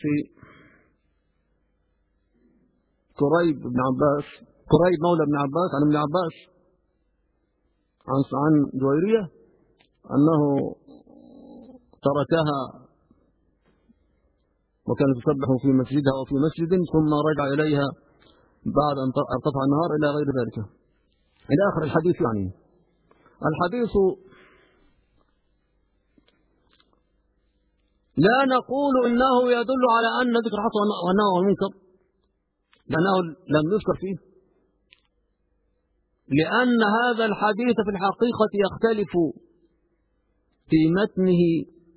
S1: كريب بن عباس كريب مولى ابن عباس عن ابن عباس عن عن جويرية أنه تركها وكانت تسبح في مسجدها أو في مسجد ثم رجع إليها بعد أن ارتفع النهار إلى غير ذلك إلى آخر الحديث. يعني الحديث لا نقول إنه يدل على أن ذكر الحصى والنوى والمنكر لأنه لم يذكر فيه، لأن هذا الحديث في الحقيقة يختلف في متنه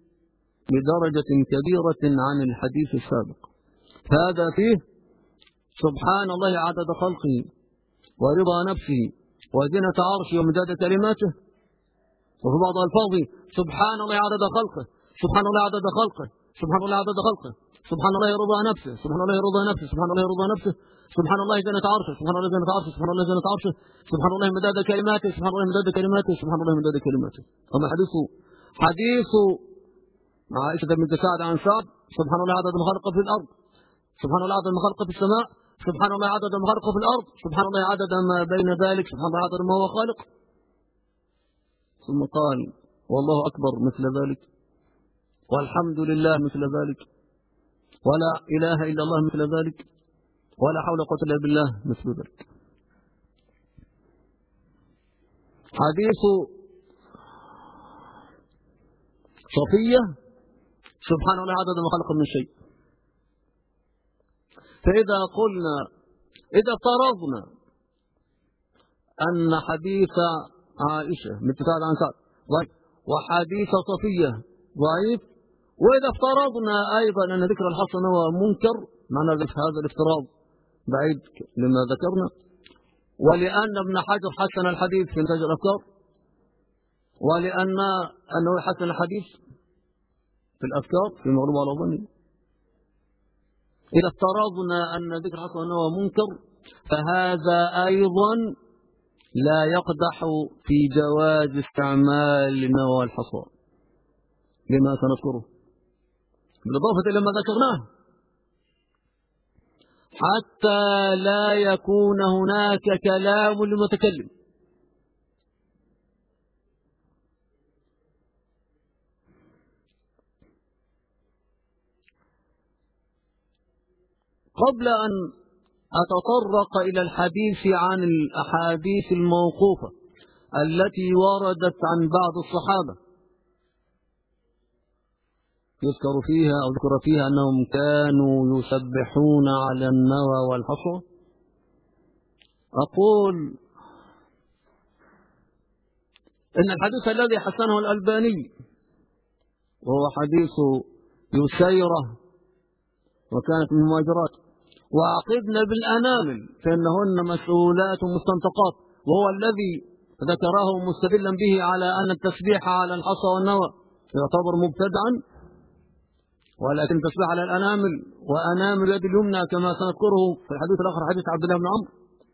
S1: بدرجة كبيرة عن الحديث السابق. هذا فيه سبحان الله عدد خلقه ورضا نفسه وزنة عرشه ومداد كلماته. وفي بعض ألفاظه سبحان الله عدد خلقه، سبحان الله عدد خلقه، سبحان الله عدد خلقه، سبحان الله رضا نفسه، سبحان الله رضا نفسه، سبحان الله رضا نفسه، سبحان الله زنة عرشه، سبحان الله زنة عرشه، سبحان الله زنة عرشه، سبحان الله مداد كلماته، سبحان الله مداد كلماته، سبحان الله مداد كلماته. أما حديث حديث عائشة بنت سعد عن سعد سبحان الله عدد ما خلق في الأرض، سبحان الله عدد ما خلق في السماء، سبحان الله عدد ما خلق في الأرض، سبحان الله عدد ما بين ذلك، سبحان الله عدد ما هو خالق. ثم قال والله أكبر مثل ذلك، والحمد لله مثل ذلك، ولا إله إلا الله مثل ذلك، ولا حول ولا قوة إلا بالله مثل ذلك. حديث صفية سبحان الله عدد ما خلق من شيء. فإذا قلنا إذا افترضنا أن حديث عائشة متفاد عن سعد ضعيف وحديث صفية ضعيف، وإذا افترضنا أيضا أن ذكر الحسن هو منكر، معنى هذا الافتراض بعيد لما ذكرنا، ولأن ابن حجر حسن الحديث في نتاج الأفكار، ولأن أنه حسن الحديث في الأفكار في مغلوب على ظني. إذا افترضنا أن ذكر الحسن هو منكر فهذا أيضا لا يقدح في جواز استعمال نوى الحصى لما سنذكره بالإضافة إلى ما ذكرناه، حتى لا يكون هناك كلام للمتكلم. قبل أن أتطرق إلى الحديث عن الأحاديث الموقوفة التي وردت عن بعض الصحابة يذكر فيها أو ذكر فيها أنهم كانوا يسبحون على النوى والحصى، أقول إن الحديث الذي حسنه الألباني وهو حديث يسيرة وكانت من المهاجرات وعقدنا بالأنامل فإنهن مسؤولات مستنطقات، وهو الذي ذكره مستدلا به على أن التسبيح على الحصى والنوى يعتبر مبتدعا، ولكن التسبيح على الأنامل وأنامل اليد اليمنى كما سنذكره في الحديث الآخر حديث عبد الله بن عمرو.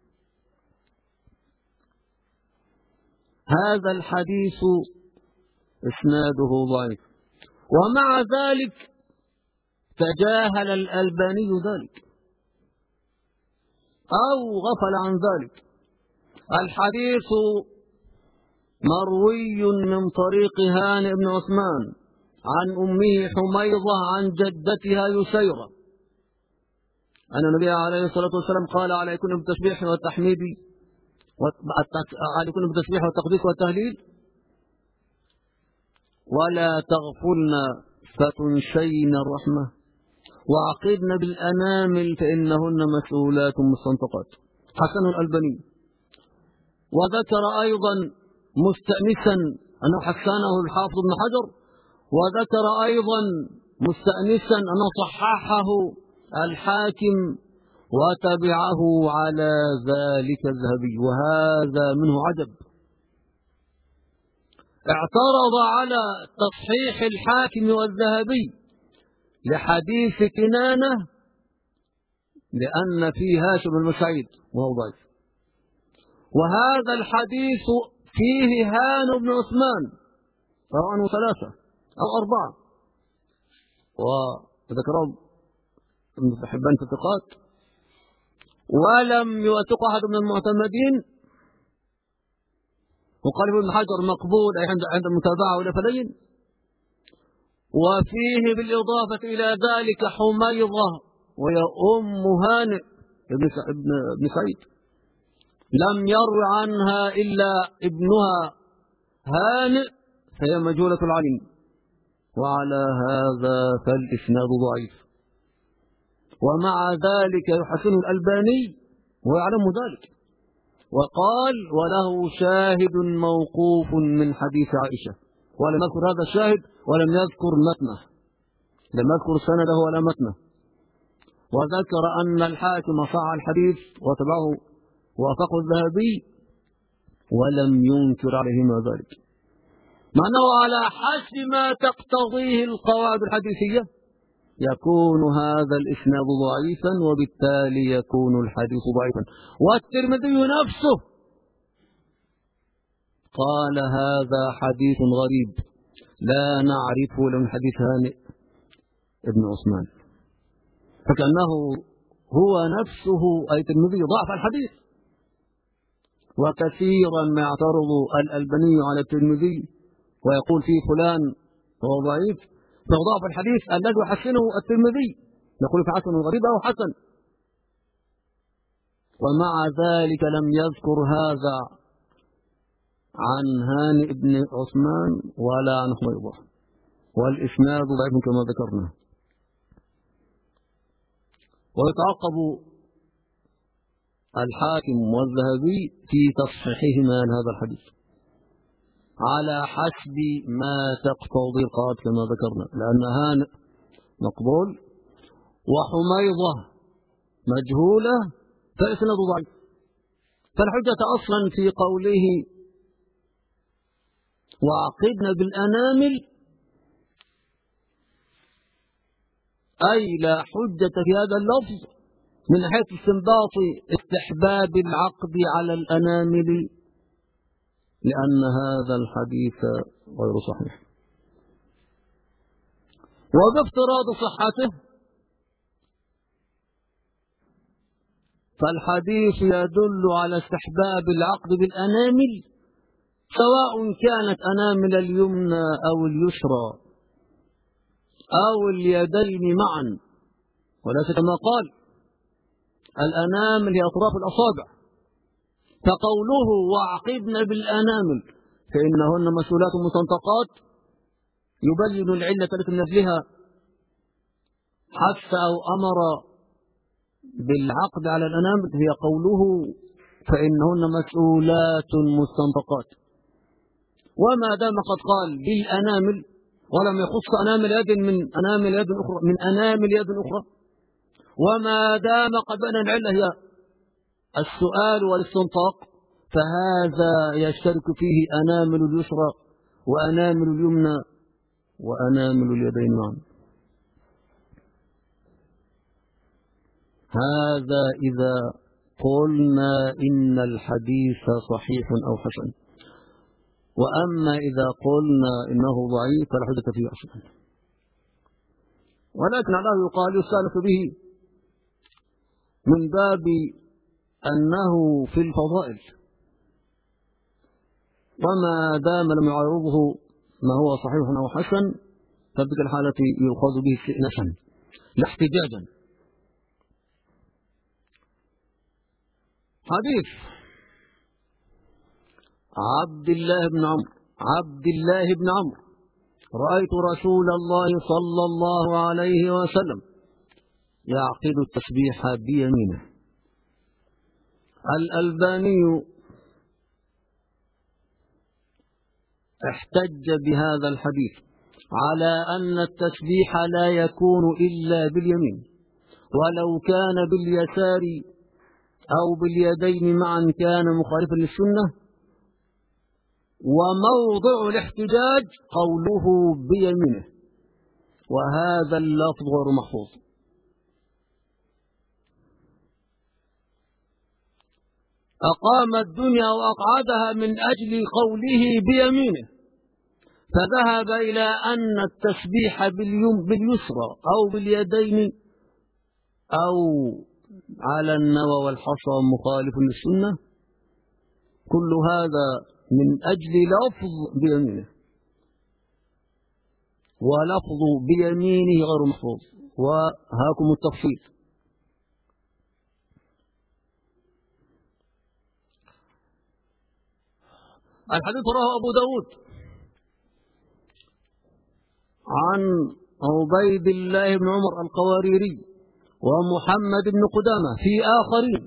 S1: هذا الحديث إسناده ضعيف، ومع ذلك تجاهل الألباني ذلك أو غفل عن ذلك. الحديث مروي من طريق هانئ بن عثمان عن أمه حميضة عن جدتها يسيرة أن النبي عليه الصلاة والسلام قال عليكن بالتسبيح والتحميد عليكن بالتسبيح والتقديس والتهليل ولا تغفلن فتنشين الرحمة وعقدن بالأنامل فإنهن مسؤولات مستنطقات. حسن الألباني. وذكر أيضا مستأنسا أنه حسنه الحافظ ابن حجر، وذكر أيضا مستأنسا أنه صححه الحاكم وتبعه على ذلك الذهبي، وهذا منه عجب. اعترض على تصحيح الحاكم والذهبي لحديث كنانة لأن فيه هاشم بن سعيد وهو ضعيف، وهذا الحديث فيه هان بن عثمان رواه ثلاثة أو أربعة وذكرهم ابن حبان في الثقات، ولم يوثق أحد من المعتمدين، وقال ابن حجر مقبول أي عند المتابعة ولا فلين. وفيه بالإضافة إلى ذلك حميضة وهي أم هانئ ابن سعيد لم يروي عنها إلا ابنها هانئ فهي مجهولة العلم، وعلى هذا فالإسناد ضعيف. ومع ذلك يحسن الألباني ويعلم ذلك، وقال وله شاهد موقوف من حديث عائشة، ولم يذكر هذا الشاهد ولم يذكر متنه، لم يذكر سنده ولا متنه. وذكر أن الحاكم صح الحديث وتبعه وافقه الذهبي ولم ينكر عليهما ذلك، مع أنه على حسب ما تقتضيه القواعد الحديثية يكون هذا الإسناد ضعيفا، وبالتالي يكون الحديث ضعيفا. والترمذي نفسه قال هذا حديث غريب لا نعرفه من حديث هانئ ابن عثمان، فكأنه هو نفسه أي الترمذي ضعف الحديث. وكثيرا ما يعترض الألباني على الترمذي ويقول فيه فلان هو ضعيف، فضعف الحديث الذي يحسنه الترمذي يقول في حسن غريب أو حسن، ومع ذلك لم يذكر هذا عن هانئ بن عثمان ولا عن حميضة، والإسناد ضعيف كما ذكرنا. ويتعقب الحاكم والذهبي في تصحيحهما هذا الحديث على حسب ما تقتضي القواعد كما ذكرنا، لأن هانئ مقبول وحميضة مجهولة فإسناد ضعيف. فالحجة أصلا في قوله وعقدنا بالأنامل أي لا حجة في هذا اللفظ من حيث استنباط استحباب العقد على الأنامل، لأن هذا الحديث غير صحيح. وبافتراض صحته فالحديث يدل على استحباب العقد بالأنامل، سواء كانت أنامل اليمنى أو اليسرى أو اليدين معا، وليس كما قال الأنامل هي أطراف الأصابع. فقوله وعقدنا بالأنامل فإنهن مسؤولات مستنطقات يبين العلة التي من أجلها حث أو أمر بالعقد على الأنامل، هي قوله فإنهن مسؤولات مستنطقات. وما دام قد قال بالأنامل ولم يخص أنامل يد من أنامل يد أخرى من أنامل يد أخرى، وما دام قد بين العلة هي السؤال والاستنطاق، فهذا يشترك فيه أنامل اليسرى وأنامل اليمنى وأنامل اليدين معا. هذا إذا قلنا إن الحديث صحيح أو حسن، وأما إذا قلنا إنه ضعيف فلا حجة فيه أصلا. ولكن على يقال يستأنف به من باب أنه في الفضائل، وما دام لم يعارضه ما هو صحيح أو حسن فبتلك الحالة يؤخذ به استئنافا لا احتجاجا. حديث عبد الله بن عمرو عبد الله بن عمرو رأيت رسول الله صلى الله عليه وسلم يعقد التسبيح بيمينه. الألباني احتج بهذا الحديث على أن التسبيح لا يكون إلا باليمين، ولو كان باليسار أو باليدين معا كان مخالفا للسنة، وموضع الاحتجاج قوله بيمينه، وهذا اللفظ غير محفوظ. أقام الدنيا وأقعدها من أجل قوله بيمينه، فذهب إلى أن التسبيح باليسرى أو باليدين أو على النوى والحصى مخالف للسنة، كل هذا من أجل لفظ بيمينه، ولفظ بيمينه غير محفوظ. وهاكم التفصيل. الحديث رواه أبو داود عن عبيد الله بن عمر القواريري ومحمد بن قدامة في آخرين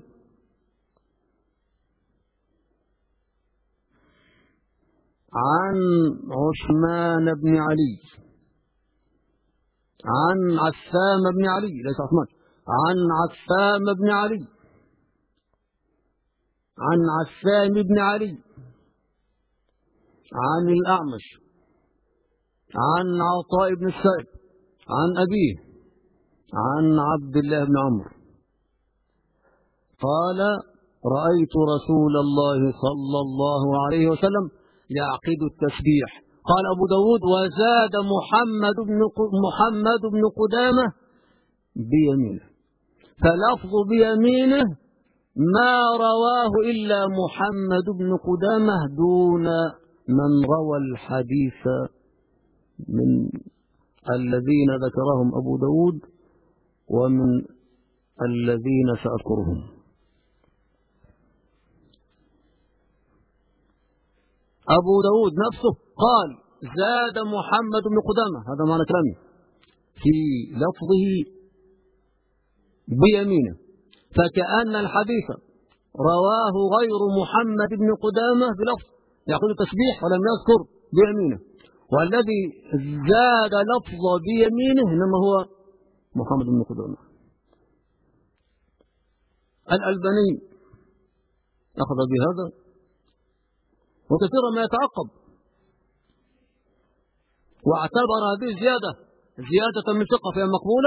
S1: عن عثمان بن علي عن عثام بن علي ليس عثمان عن عثام بن علي عن عثام بن علي عن الأعمش عن عطاء بن السائب عن أبيه عن عبد الله بن عمرو قال رأيت رسول الله صلى الله عليه وسلم يعقد التسبيح. قال أبو داود وزاد محمد بن محمد بن قدامة بيمينه، فلفظ بيمينه ما رواه إلا محمد بن قدامة دون من روى الحديث من الذين ذكرهم أبو داود ومن الذين سأذكرهم. أبو داود نفسه قال زاد محمد بن قدامة، هذا معنى كلامي، في لفظه بيمينه، فكأن الحديث رواه غير محمد بن قدامة بلفظ يقول التسبيح ولم يذكر بيمينه، والذي زاد لفظ بيمينه إنما هو محمد بن قدامة. الألباني أخذ بهذا وكثيرا ما يتعقب، واعتبر هذه الزيادة زيادة من ثقة فهي مقبولة،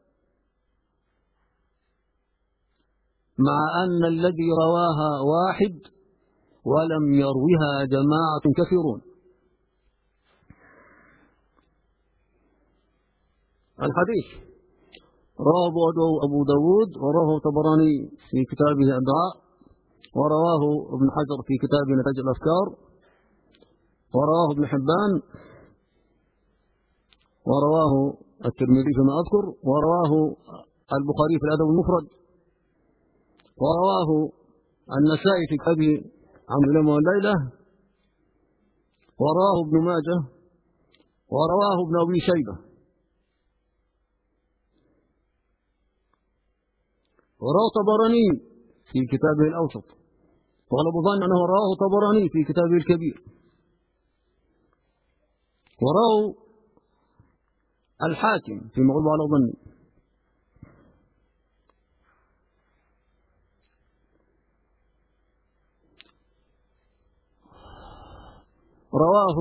S1: مع أن الذي رواها واحد ولم يروها جماعة كثيرون. الحديث رواه أبو داود ورواه طبراني في كتابه الدعاء، ورواه ابن حجر في كتابه نتاج الأفكار، ورواه ابن حبان، ورواه الترمذي فيما أذكر، ورواه البخاري في الأدب المفرد، ورواه النسائي في كتابه عن اليوم والليلة، ورواه ابن ماجه، ورواه ابن أبي شيبة، ورواه طبراني في كتابه الأوسط، وغلب ظن أنه رواه طبراني في كتابه الكبير، ورواه الحاكم في مغلب على ظني، رواه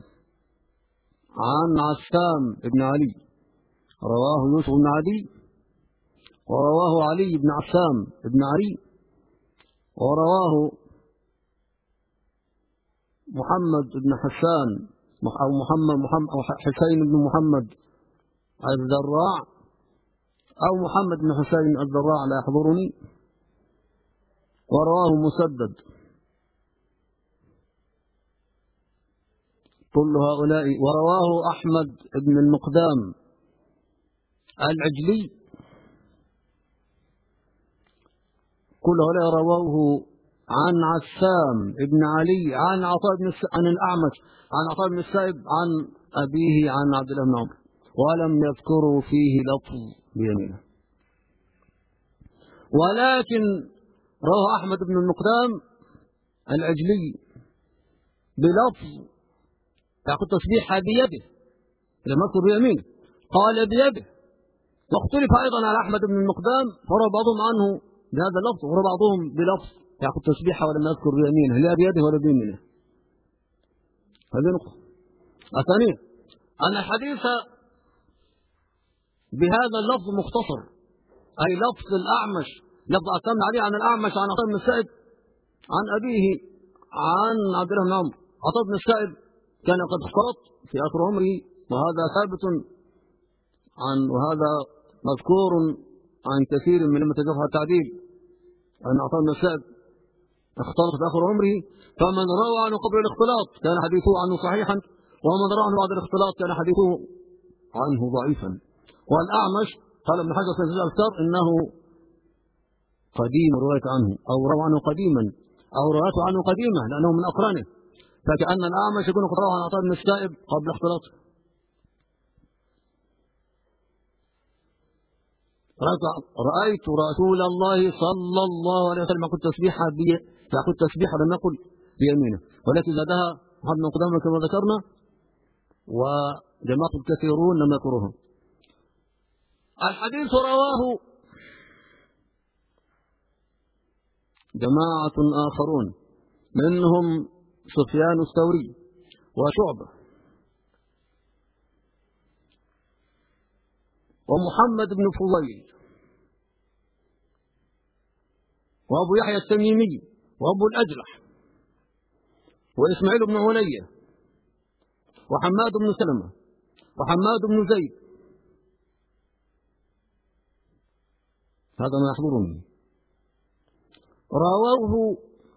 S1: عن عثام بن علي، رواه يوسف بن عدي، ورواه علي بن عثام بن علي، ورواه محمد بن حسان أو محمد محمد أو حسين بن محمد الذراع أو محمد بن حسين الذراع لا يحضرني، ورواه مسدد. كل هؤلاء، ورواه أحمد بن المقدام العجلي، كل هؤلاء رواه عن عثام بن علي عن عطاء بن الس... عن الأعمش عن عطاء بن السائب عن أبيه عن عبد الله بن عمرو، ولم يذكروا فيه لفظ بيمينه. ولكن رواه أحمد بن المقدام العجلي بلفظ يأخذ تسبيحها بيده لم يذكر بيمينه، قال بيده. واختلف أيضا على أحمد بن المقدام، فروى بعضهم عنه بهذا اللفظ وروى بعضهم بلفظ يأخذ تسبيحها ولم يذكر بيمينه، لا بيده ولا بيمينه. هذه نقطة. الثانية أن الحديث بهذا اللفظ مختصر، أي لفظ الأعمش، لفظ عثام بن علي عن الأعمش عن عطاء بن السائب عن أبيه عن عبد الله بن عمرو. عطاء بن السائب كان قد اختلط في آخر عمره، وهذا ثابت عن وهذا مذكور عن كثير من لما تجرح التعديل أن عطاء بن السائب اختلط في آخر عمره، فمن روى عنه قبل الاختلاط كان حديثه عنه صحيحا، ومن روى عنه بعد الاختلاط كان حديثه عنه ضعيفا. والأعمش قال ابن حجر في الأذكار إنه قديم رواية عنه أو روى عنه قديما أو روايته عنه قديمة لأنه من أقرانه، فكأن الأعمش يكون قد روى عن عطاء بن السائب قبل اختلاطه. رأيت رسول الله صلى الله عليه وسلم يقول تسبيحا يقول تسبيحا لم يقل بيمينه، ولكن زادها محمد بن قدامة كما ذكرنا، وجماعة الكثيرون لم يذكروها. الحديث رواه جماعة آخرون منهم سفيان الثوري وشعبة ومحمد بن فضيل وأبو يحيى التميمي وأبو الأجلح وإسماعيل بن علية وحماد بن سلمة وحماد بن زيد. هذا ما يحضرني. رواه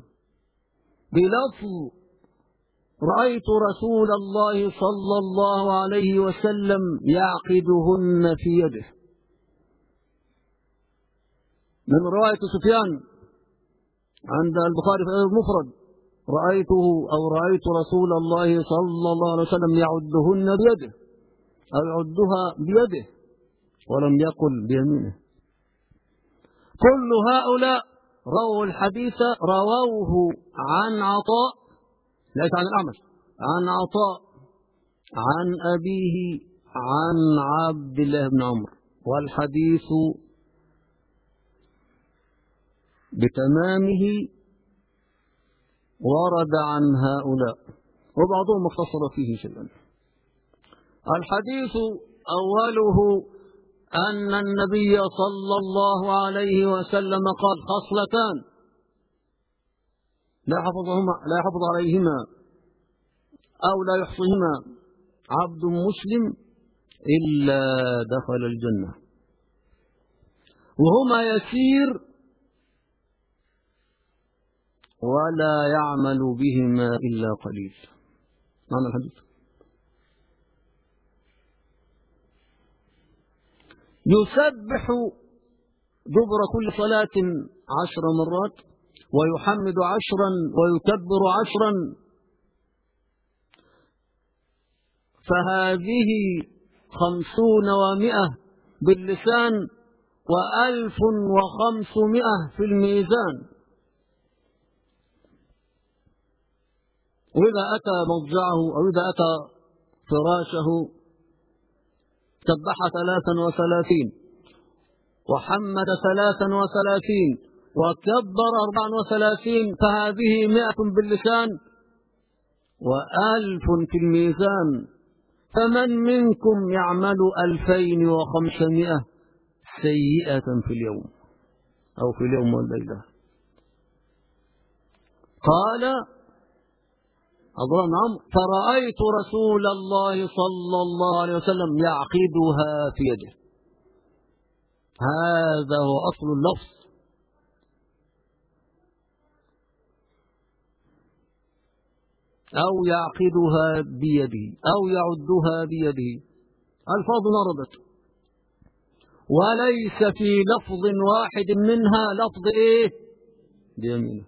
S1: بلفظ رأيت رسول الله صلى الله عليه وسلم يعقدهن في يده، من رواية سفيان عند البخاري في المفرد رأيته أو رأيت رسول الله صلى الله عليه وسلم يعدهن بيده أو يعدها بيده ولم يقل بيمينه. كل هؤلاء رووا الحديث رووه عن عطاء ليس عن الأعمش، عن عطاء عن أبيه عن عبد الله بن عمرو، والحديث بتمامه ورد عن هؤلاء وبعضهم اختصر فيه شيئا. الحديث أوله أن النبي صلى الله عليه وسلم قال خصلتان لا يحفظهما لا يحفظ عليهما أو لا يحصيهما عبد مسلم إلا دخل الجنة، وهما يسير ولا يعمل بهما إلا قليل. معنى الحديث يسبح دبر كل صلاة عشر مرات ويحمد عشرا ويكبر عشرا، فهذه خمسون ومئة باللسان وألف وخمسمائة في الميزان. وإذا أتى مضجعه أو إذا أتى فراشه سبح ثلاثا وثلاثين وحمد ثلاثا وثلاثين وكبر أربعا وثلاثين، فهذه مئة باللسان وألف في الميزان. فمن منكم يعمل ألفين وخمسمائة سيئة في اليوم أو في اليوم والليلة؟ قال أضرب نعم فرأيت رسول الله صلى الله عليه وسلم يعقدها في يده. هذا هو أصل اللفظ. أو يعقدها بيده أو يعدها بيده، الفاظ وردت، وليس في لفظ واحد منها لفظ إيه بيمينه.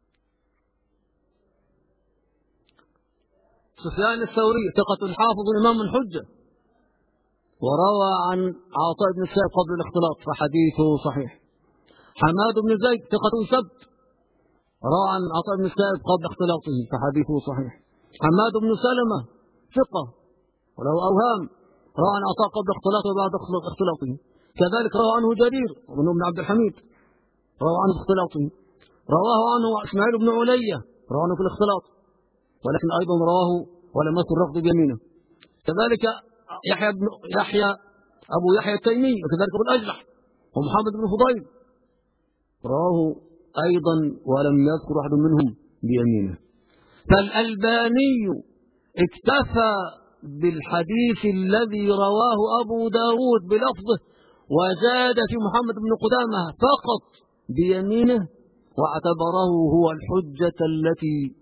S1: سفيان الثوري ثقة حافظ إمام حجة، وروى عن عطاء بن السائب قبل الاختلاط فحديثه صحيح. حماد بن زيد ثقة سبت، روى عن عطاء بن السائب قبل اختلاطه فحديثه صحيح. حماد بن سلمة ثقة وله أوهام، روى عن عطاء قبل اختلاطه وبعد اختلاطه. كذلك روى عنه جرير بن عبد الحميد، روى عنه اختلاطه. رواه عنه إسماعيل بن علية، روى عنه في الاختلاط، ولكن أيضا رواه ولم يذكر رفض بيمينه. كذلك يحيى بن يحيى أبو يحيى التيمي، وكذلك أبو الأجلح ومحمد بن فضيل رواه أيضا ولم يذكر أحد منهم بيمينه. فالألباني اكتفى بالحديث الذي رواه أبو داود بلفظه وزاد في محمد بن قدامة فقط بيمينه، واعتبره هو الحجة التي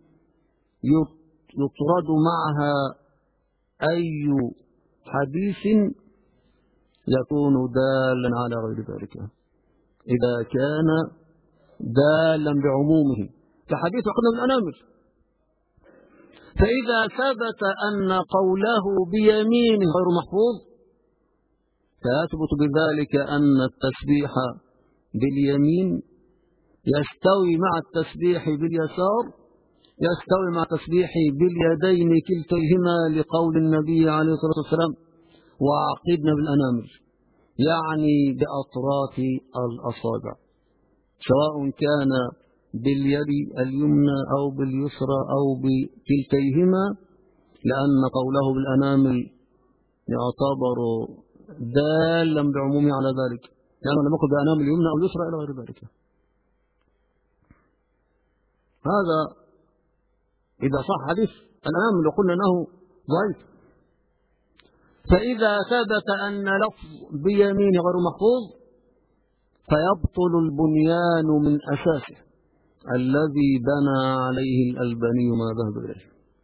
S1: يطرد معها أي حديث يكون دالا على غير ذلك إذا كان دالا بعمومه كحديث عقدة بن الأنامل. فإذا ثبت أن قوله بيمينه غير محفوظ فيثبت بذلك أن التسبيح باليمين يستوي مع التسبيح باليسار، يستوي مع التسبيح باليدين كلتيهما لقول النبي عليه الصلاة والسلام وعقدنا بالأنامل، يعني بأطراف الأصابع، سواء كان باليد اليمنى أو باليسرى أو بكلتيهما، لأن قوله بالأنامل يعتبر دالا بعمومه على ذلك، لأنه لم يقل بأنامل اليمنى أو اليسرى إلى غير ذلك. هذا إذا صح حديث الأنامل وقلنا أنه ضعيف. فإذا ثبت أن لفظ بيمين غير محفوظ فيبطل البنيان من أساسه الذي بنى عليه الألباني ما ذهب إليه.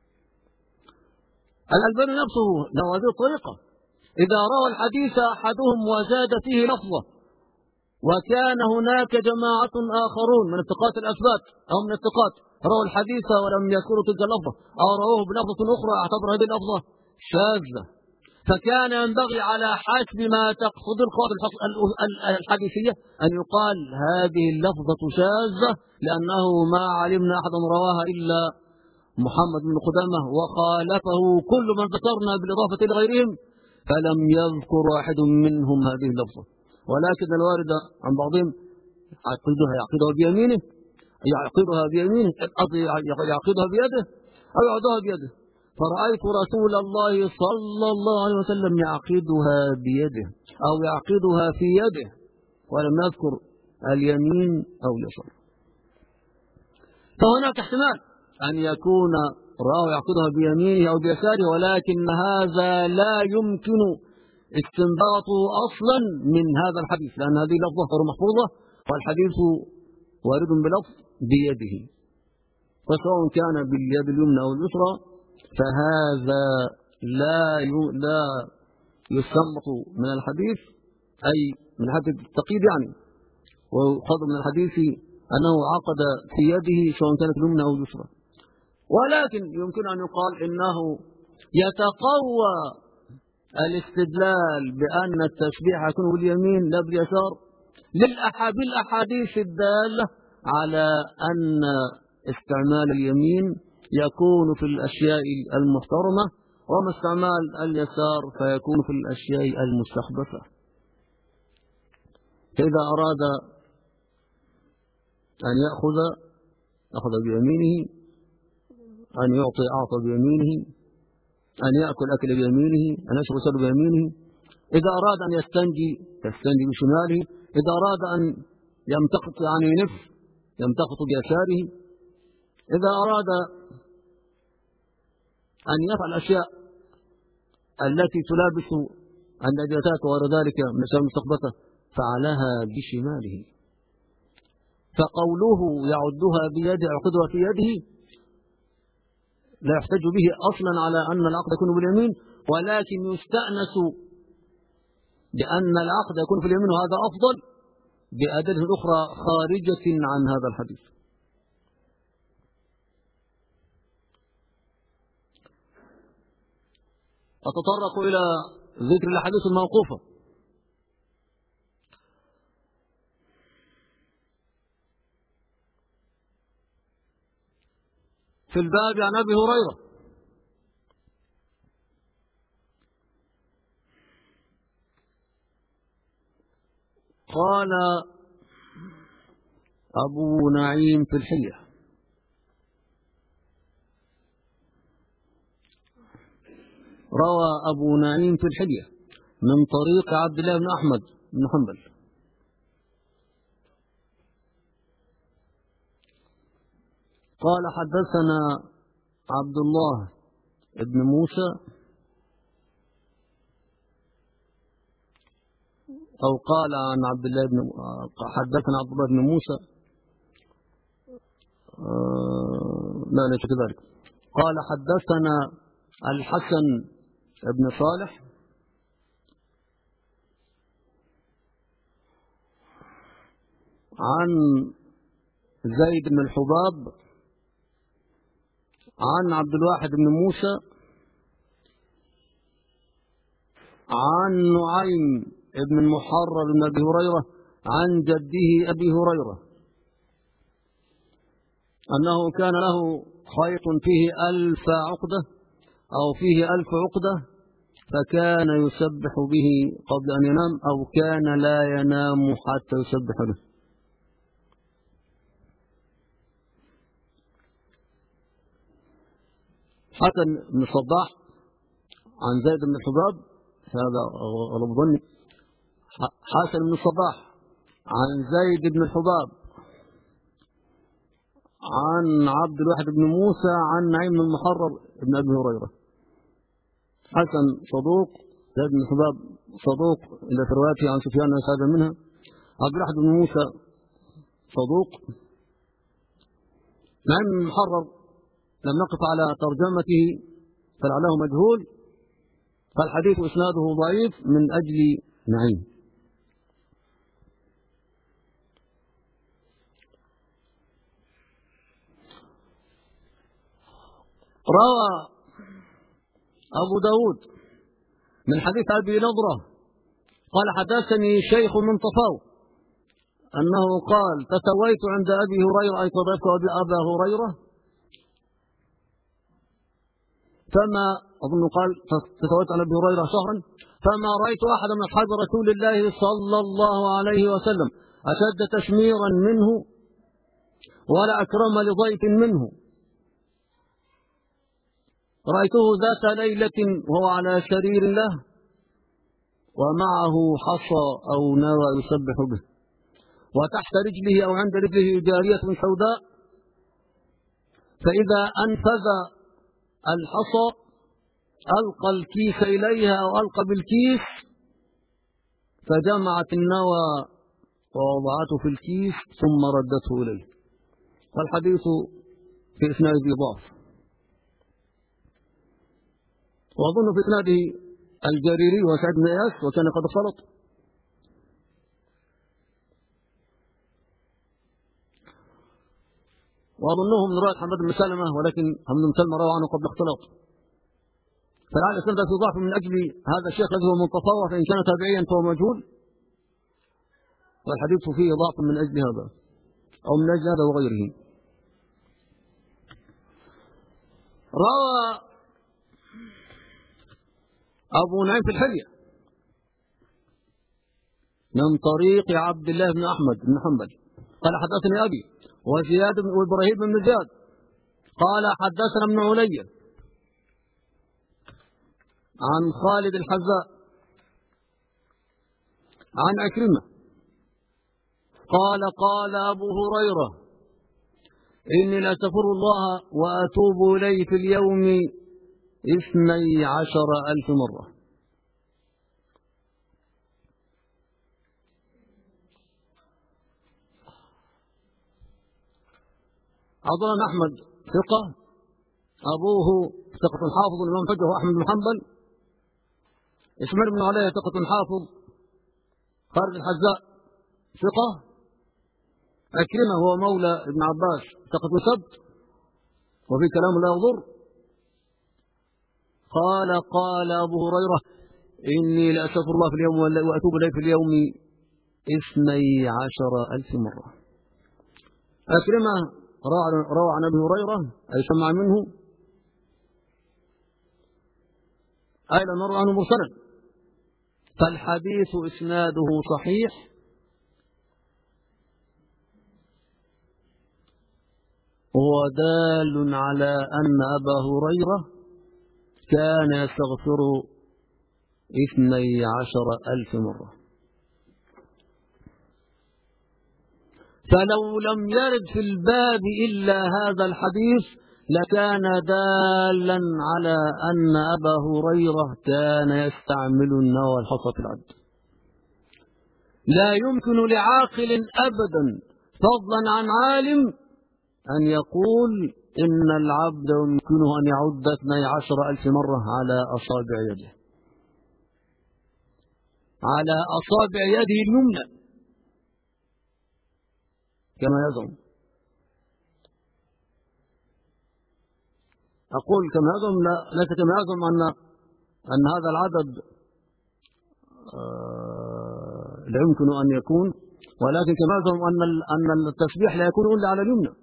S1: الألباني نفسه له هذه الطريقة، إذا روى الحديث أحدهم وزاد فيه لفظة وكان هناك جماعة آخرون من الثقات الأثبات أو من الثقات رووا الحديث ولم يذكروا تلك اللفظة أو رووه بلفظة أخرى اعتبر هذه اللفظة شاذة، فكان ينبغي على حسب ما تقصد القواعد الحديثية أن يقال هذه اللفظة شاذة لأنه ما علمنا أحدا رواها إلا محمد بن قدامة وخالفه كل من ذكرنا بالإضافة لغيرهم فلم يذكر واحد منهم هذه اللفظة. ولكن الوارد عن بعضهم يعقدها يعقدها بيمينه يعقدها بيمينه يعقدها بيده أو يعقدها بيده، فرأيت رسول الله صلى الله عليه وسلم يعقدها بيده أو يعقدها في يده ولم يذكر اليمين أو اليسار. فهناك احتمال أن يكون رأى يعقدها بيمينه أو بيساره، ولكن هذا لا يمكن استنباطه أصلا من هذا الحديث، لأن هذه لفظة غير محفوظة والحديث وارد بلفظ بيده، فسواء كان باليد اليمنى أو اليسرى فهذا لا لا يستنبط من الحديث، أي من حديث التقييد يعني، ويؤخذ من الحديث أنه عقد في يده سواء كانت اليمنى أو اليسرى. ولكن يمكن أن يقال إنه يتقوى الاستدلال بأن التشبيح يكون باليمين لا باليسار بالأحاديث الدالة على أن استعمال اليمين يكون في الأشياء المحترمة، وما استعمال اليسار فيكون في الأشياء المستخبثة. فإذا أراد أن يأخذ أخذ بيمينه، أن يعطي أعطى بيمينه، أن يأكل أكل بيمينه، أن يشرب شرب بيمينه. إذا أراد أن يستنجي يستنجي بشماله، إذا أراد أن يمتقط يعني ينف يمتقط بيساره، إذا أراد أن يفعل الأشياء التي تلابس النجاسات وغير ذلك من الأشياء المستخبثة فعلها بشماله. فقوله يعدها بيده يعقدها في يده لا يحتج به أصلا على أن العقد يكون باليمين، ولكن يستأنس بأن العقد يكون في اليمين وهذا أفضل بأدلة أخرى خارجة عن هذا الحديث. أتطرق إلى ذكر الأحاديث الموقوفة. في الباب عن أبي هريرة قال أبو نعيم في الحلية روى أبو نعيم في الحلية من طريق عبد الله بن أحمد بن حنبل قال حدثنا عبد الله بن موسى أو قال عن عبد الله بن حدثنا عبد الله بن موسى آه لا ليس كذلك. قال حدثنا الحسن بن صالح عن زيد بن الحباب عن عبد الواحد بن موسى عن نعيم ابن المحرر بن أبي هريرة عن جده أبي هريرة أنه كان له خيط فيه ألف عقدة أو فيه ألف عقدة فكان يسبح به قبل أن ينام أو كان لا ينام حتى يسبح به. حسن بن الصباح عن زيد بن الحباب، هذا غلب ظني، حسن بن الصباح عن زيد بن الحباب عن عبد الواحد بن موسى عن نعيم بن المحرر بن أبي هريرة. حسن صدوق، زيد بن الحباب صدوق إلا في روايته عن سفيان هذا منها. عبد الواحد بن موسى صدوق. نعيم بن المحرر لم نقف على ترجمته فلعله مجهول، فالحديث إسناده ضعيف من أجل نعيم. روى أبو داود من حديث أبي نضرة قال حدثني شيخ من طفاو أنه قال تسويت عند أبي هريرة، أي صدقت أبا هريرة، فما أظن قال تسويت عن أبي هريرة شهرا، فما رأيت أحدا من أصحاب رسول الله صلى الله عليه وسلم أشد تشميرا منه ولا أكرم لضيف منه. رأيته ذات ليلة وهو على سرير له ومعه حصى أو نوى يسبح به، وتحت رجله أو عند رجله جارية سوداء، فإذا أنفذ الحصى ألقى الكيس إليها أو ألقى بالكيس فجمعت النوى ووضعته في الكيس ثم ردته إليه. والحديث في إسناده ضعف، وأظن في إسناده الجريري وسعد بن إياس وكان قد خلط. وأظنه من رواية حماد بن سلمة، ولكن حماد بن سلمة روى عنه قبل اختلاط، فلعل الإسناد في ضعف من أجل هذا الشيخ الذي هو منطفى، فإن كان تابعيا فهو مجهول، والحديث فيه ضعف من أجل هذا أو من أجل هذا وغيره. روى أبو نعيم في الحلية من طريق عبد الله بن أحمد بن حنبل قال حدثني أبي وزياد بن إبراهيم بن زياد قال حدثنا ابن علي عن خالد الحذاء عن عكرمة قال قال أبو هريرة إني لأستغفر الله وأتوب إليه في اليوم اثني عشر ألف مرة. عبد الله بن أحمد ثقة، أبوه ثقة حافظ الإمام فجه أحمد بن حنبل. إسماعيل بن علي ثقة حافظ. خالد الحذاء ثقة. عكرمة هو مولى ابن عباس ثقة سبت وفي كلام لا يضر. قال قال أبو هريرة إني لأستغفر الله في اليوم وأتوب إليه في اليوم اثني عشر ألف مرة. عكرمة روى عن أبي هريرة أي سمع منه، أيضا روى عنه مرسلا، فالحديث إسناده صحيح وهو دال على أن أبا هريرة كان يستغفر اثني عشر ألف مرة. فلو لم يرد في الباب إلا هذا الحديث لكان دالا على أن أبا هريرة كان يستعمل النوى الحصى في العبد. لا يمكن لعاقل أبدا فضلا عن عالم أن يقول إن العبد يمكنه أن يعد اثني عشر ألف مرة على أصابع يده، على أصابع يده اليمنى كما يزعم. أقول كما يزعم، لا ليس كما يزعم أن أن هذا العدد آه لا يمكن أن يكون، ولكن كما يزعم أن أن التسبيح لا يكون إلا على اليمنى.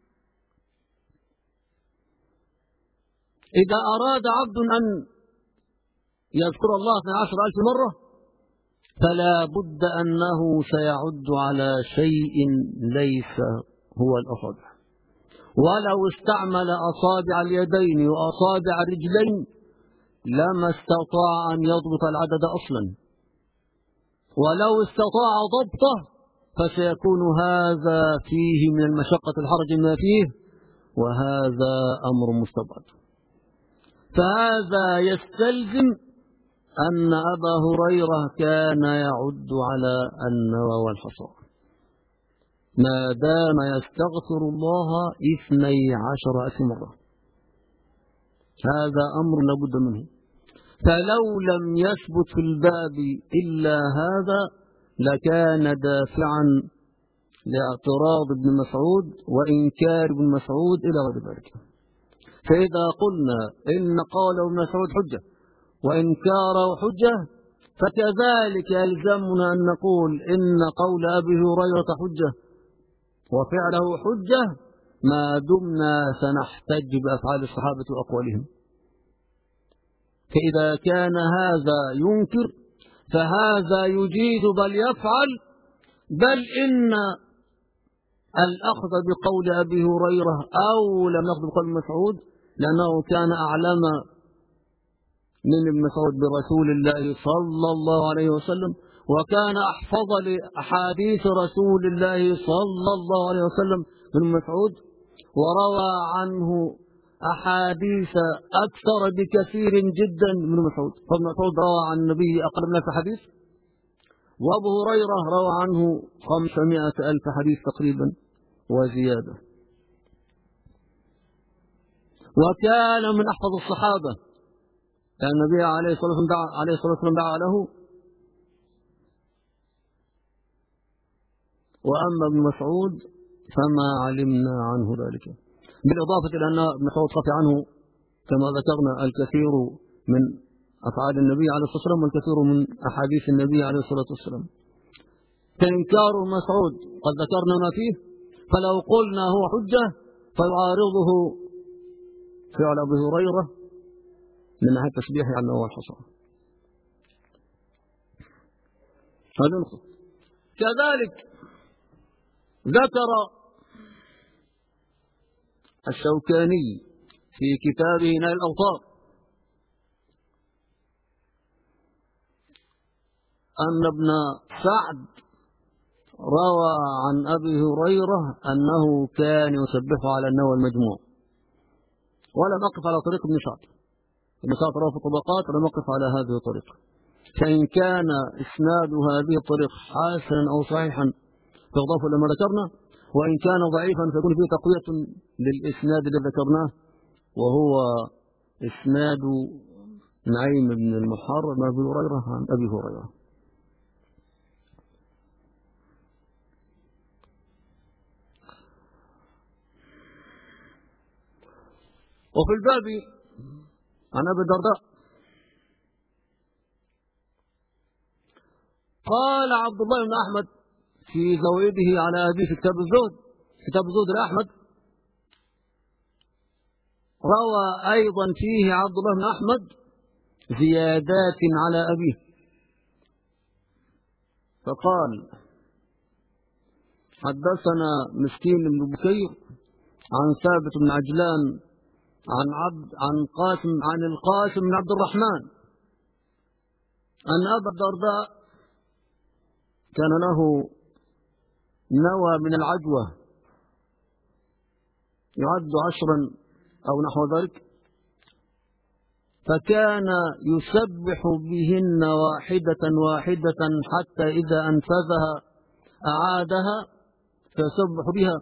S1: إذا أراد عبد أن يذكر الله اثني عشر ألف مرة فلا بد أنه سيعد على شيء ليس هو الأصابع، ولو استعمل أصابع اليدين وأصابع الرجلين لما استطاع أن يضبط العدد أصلا، ولو استطاع ضبطه فسيكون هذا فيه من المشقة الحرج ما فيه، وهذا أمر مستبعد. فهذا يستلزم أن أبا هريرة كان يعد على النوى والحصى ما دام يستغفر الله اثني عشر ألف مرة. هذا أمر لابد منه. فلو لم يثبت في الباب إلا هذا لكان دافعا لاعتراض ابن مسعود وإنكار ابن مسعود إلى غير ذلك. فإذا قلنا إن قول ابن مسعود حجة وإنكاره حجة، فكذلك يلزمنا أن نقول إن قول أبي هريرة حجة وفعله حجة ما دمنا سنحتج بأفعال الصحابة وأقوالهم. فإذا كان هذا ينكر فهذا يجيد بل يفعل، بل إن الأخذ بقول أبي هريرة أولى من أخذ بقول مسعود، لأنه كان أعلم من ابن مسعود برسول الله صلى الله عليه وسلم، وكان أحفظ لأحاديث رسول الله صلى الله عليه وسلم من مسعود، وروى عنه أحاديث أكثر بكثير جدا من مسعود. فابن مسعود روى عن النبي أقرب من ألف حديث، وأبو هريرة روى عنه خمسمائة ألف حديث تقريبا وزيادة، وكان من أحفظ الصحابة. كان النبي عليه الصلاة والسلام دعا, عليه الصلاة والسلام دعا له. وأما ابن مسعود فما علمنا عنه ذلك، بالإضافة إلى أن ابن مسعود خفي عنه كما ذكرنا الكثير من أفعال النبي عليه الصلاة والسلام والكثير من أحاديث النبي عليه الصلاة والسلام. فإنكار مسعود قد ذكرنا ما فيه، فلو قلنا هو حجة فيعارضه فعل أبي هريرة من ناحية التشبيه عنه والحصى. هذا نقطة. كذلك ذكر الشوكاني في كتابه نيل الأوطار أن ابن سعد روى عن أبي هريرة أنه كان يسبح على النوى المجموع، ولم أقف على طريق ابن سعد. ابن سعد روى في الطبقات، ولم أقف على هذه الطريقة. فإن كان إسناد هذه الطريق حسنا أو صحيحا فإضافة لما ذكرنا، وإن كان ضعيفا فيكون فيه تقوية للإسناد الذي ذكرناه، وهو إسناد نعيم بن المحرر عن أبي هريرة عن أبي هريرة. وفي الباب عن أبي الدرداء قال عبد الله بن أحمد في زويده على أبيه في كتاب الزهد، كتاب الزهد لأحمد، روى أيضا فيه عبد الله بن أحمد زيادات على أبيه، فقال حدثنا مسكين بن بكير عن ثابت بن عجلان عن عبد عن قاسم عن القاسم بن عبد الرحمن أن أبا الدرداء كان له نوى من العجوة يعد عشرا أو نحو ذلك، فكان يسبح بهن واحدة واحدة حتى إذا أنفذها أعادها فيسبح بها.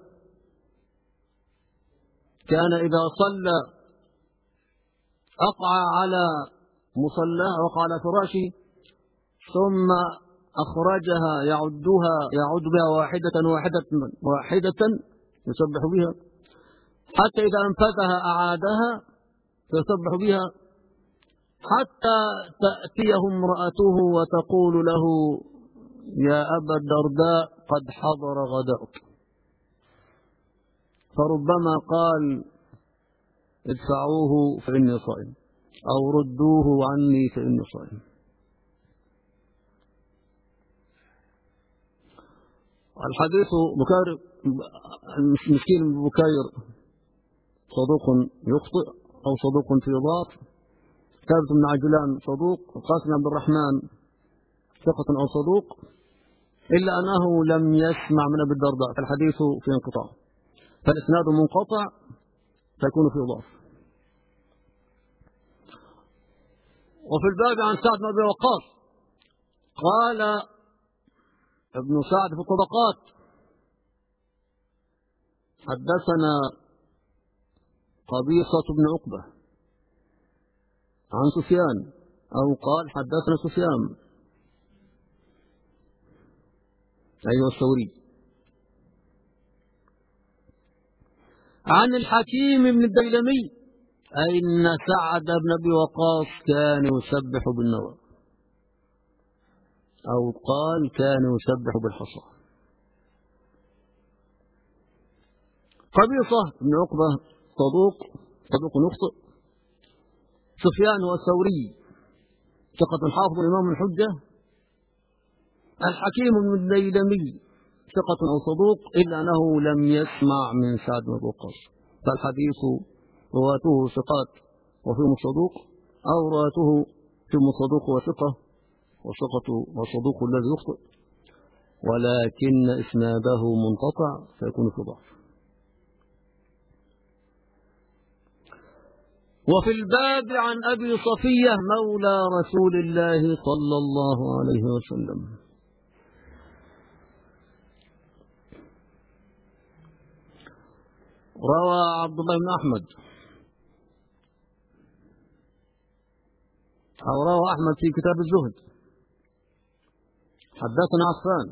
S1: كان إذا صلى أقع على مصلاه وقع على فراشه ثم أخرجها يعدها يعد بها واحدة واحدة واحدة يسبح بها حتى إذا أنفذها أعادها فيسبح بها حتى تأتيه امرأته وتقول له يا أبا الدرداء قد حضر غداؤك، فربما قال ادفعوه فإني صائم أو ردوه عني فإني صائم. الحديث بكير مسكين بكير صدوق يخطئ أو صدوق في ضعف. ثابت بن عجلان صدوق. القاسم بن عبد الرحمن ثقة أو صدوق، إلا أنه لم يسمع من أبي الدرداء فالحديث في انقطاع، فالإسناد منقطع فيكون في ضعف. وفي الباب عن سعد بن أبي وقاص قال ابن سعد في الطبقات: حدثنا قبيصة بن عقبة عن سفيان، أو قال حدثنا سفيان أيوة الثوري عن الحكيم بن الديلمي أن سعد بن أبي وقاص كان يسبح بالنوى، أو قال كان يسبح بالحصى. قبيصة بن عقبة صدوق صدوق يخطئ. سفيان هو الثوري ثقة حافظ الإمام الحجة. الحكيم بن الديلمي ثقة أو صدوق، إلا أنه لم يسمع من سعد بن أبي وقاص، فالحديث رواته ثقات وفيهم صدوق، أو رواته فيهم صدوق وثقة، وثقة وصدوق الذي يخطئ، ولكن إسناده منقطع فيكون في ضعف. وفي الباب عن أبي صفية مولى رسول الله صلى الله عليه وسلم روى عبد الله بن أحمد أو روى أحمد في كتاب الزهد: حدثنا عفان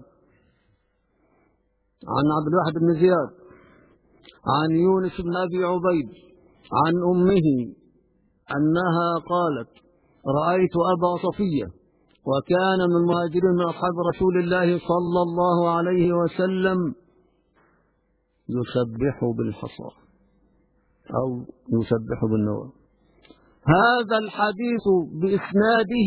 S1: عن عبد الواحد بن زياد عن يونس بن أبي عبيد عن أمه أنها قالت: رأيت أبا صفية وكان من المهاجرين من أصحاب رسول الله صلى الله عليه وسلم يسبح بالحصى أو يسبح بالنوى. هذا الحديث بإسناده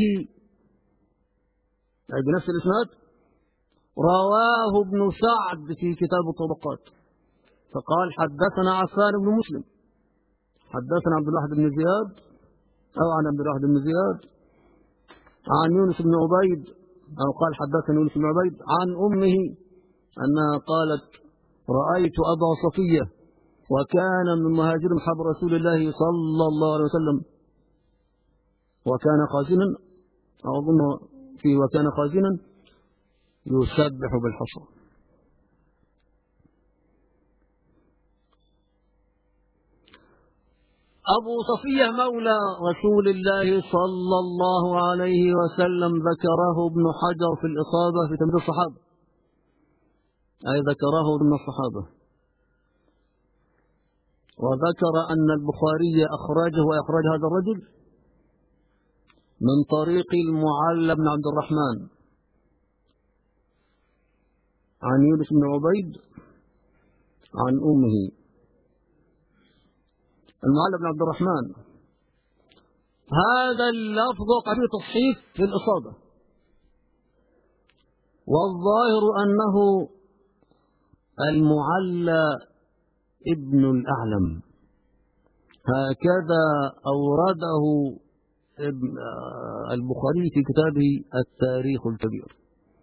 S1: أي بنفس الإسناد رواه ابن سعد في كتاب الطبقات، فقال: حدثنا عفان بن مسلم حدثنا عبد الواحد بن زياد أو عن عبد الواحد بن زياد عن يونس بن عبيد أو قال حدثنا يونس بن عبيد عن أمه أنها قالت: رأيت أبا صفية وكان من مهاجر أصحاب رسول الله صلى الله عليه وسلم وكان خازنا، أو أظن في وكان خازنا يسبح بالحصى. أبو صفية مولى رسول الله صلى الله عليه وسلم ذكره ابن حجر في الإصابة في تمييز الصحابة، أي ذكره ضمن الصحابة، وذكر أن البخاري أخرجه ويخرج هذا الرجل من طريق المعلى بن عبد الرحمن عن يونس بن عبيد عن أمه. المعلى بن عبد الرحمن هذا اللفظ قبيل تصحيف في الإصابة، والظاهر أنه المعلى ابن الأعلم، هكذا أورده البخاري في كتابه التاريخ الكبير.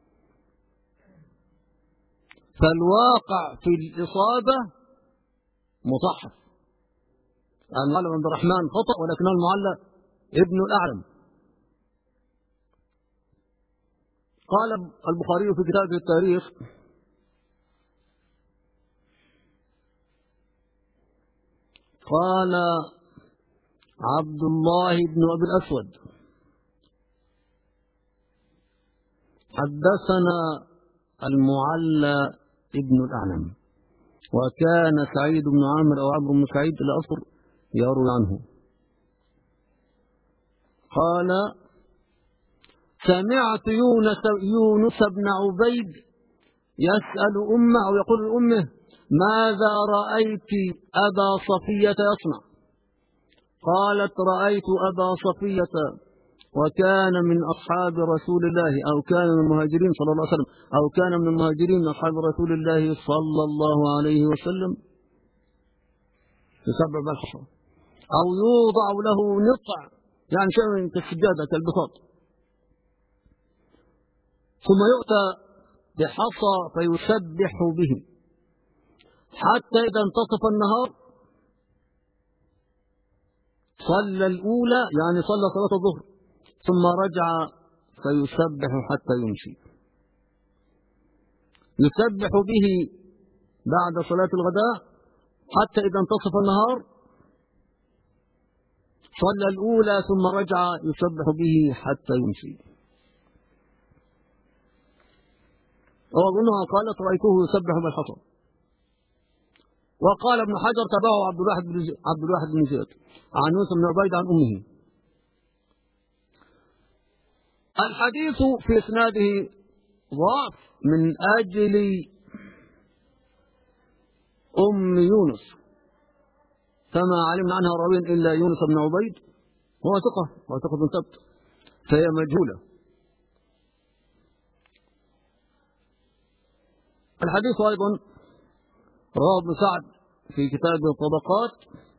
S1: فالواقع في الإصابة مصحف، المعلى بن عبد الرحمن خطأ، ولكنه المعلى ابن الأعلم. قال البخاري في كتابه التاريخ: قال عبد الله بن أبي الأسود حدثنا المعلى ابن الأعلم، وكان سعيد بن عامر أو عمرو بن سعيد الأصر يروي عنه. قال: سمعت يونس, يونس بن عبيد يسأل أمه أو يقول لأمه: ماذا رأيت أبا صفية يصنع؟ قالت: رأيت أبا صفية وكان من أصحاب رسول الله أو كان من المهاجرين صلى الله عليه وسلم أو كان من المهاجرين من أصحاب رسول الله صلى الله عليه وسلم يسبح بالحصى، أو يوضع له نطع يعني شيء كالسجادة كالبساط، ثم يؤتى بحصى فيسبح به حتى إذا انتصف النهار صلى الأولى يعني صلى صلاة الظهر ثم رجع فيسبح حتى يمشي. يسبح به بعد صلاة الغداء حتى إذا انتصف النهار صلى الأولى ثم رجع يسبح به حتى يمشي. وأظنها قالت رأيته يسبح بالحصى. وقال ابن حجر تبعه عبد الواحد بن عبد الواحد بن زياد عن يوسف بن عبيد عن أمه. الحديث في إسناده ضعف من أجل أم يونس، فما علمنا عنها راويا إلا يونس بن عبيد، هو ثقة هو ثقة بن ثبت، فهي مجهولة. الحديث أيضا رواه ابن سعد في كتاب الطبقات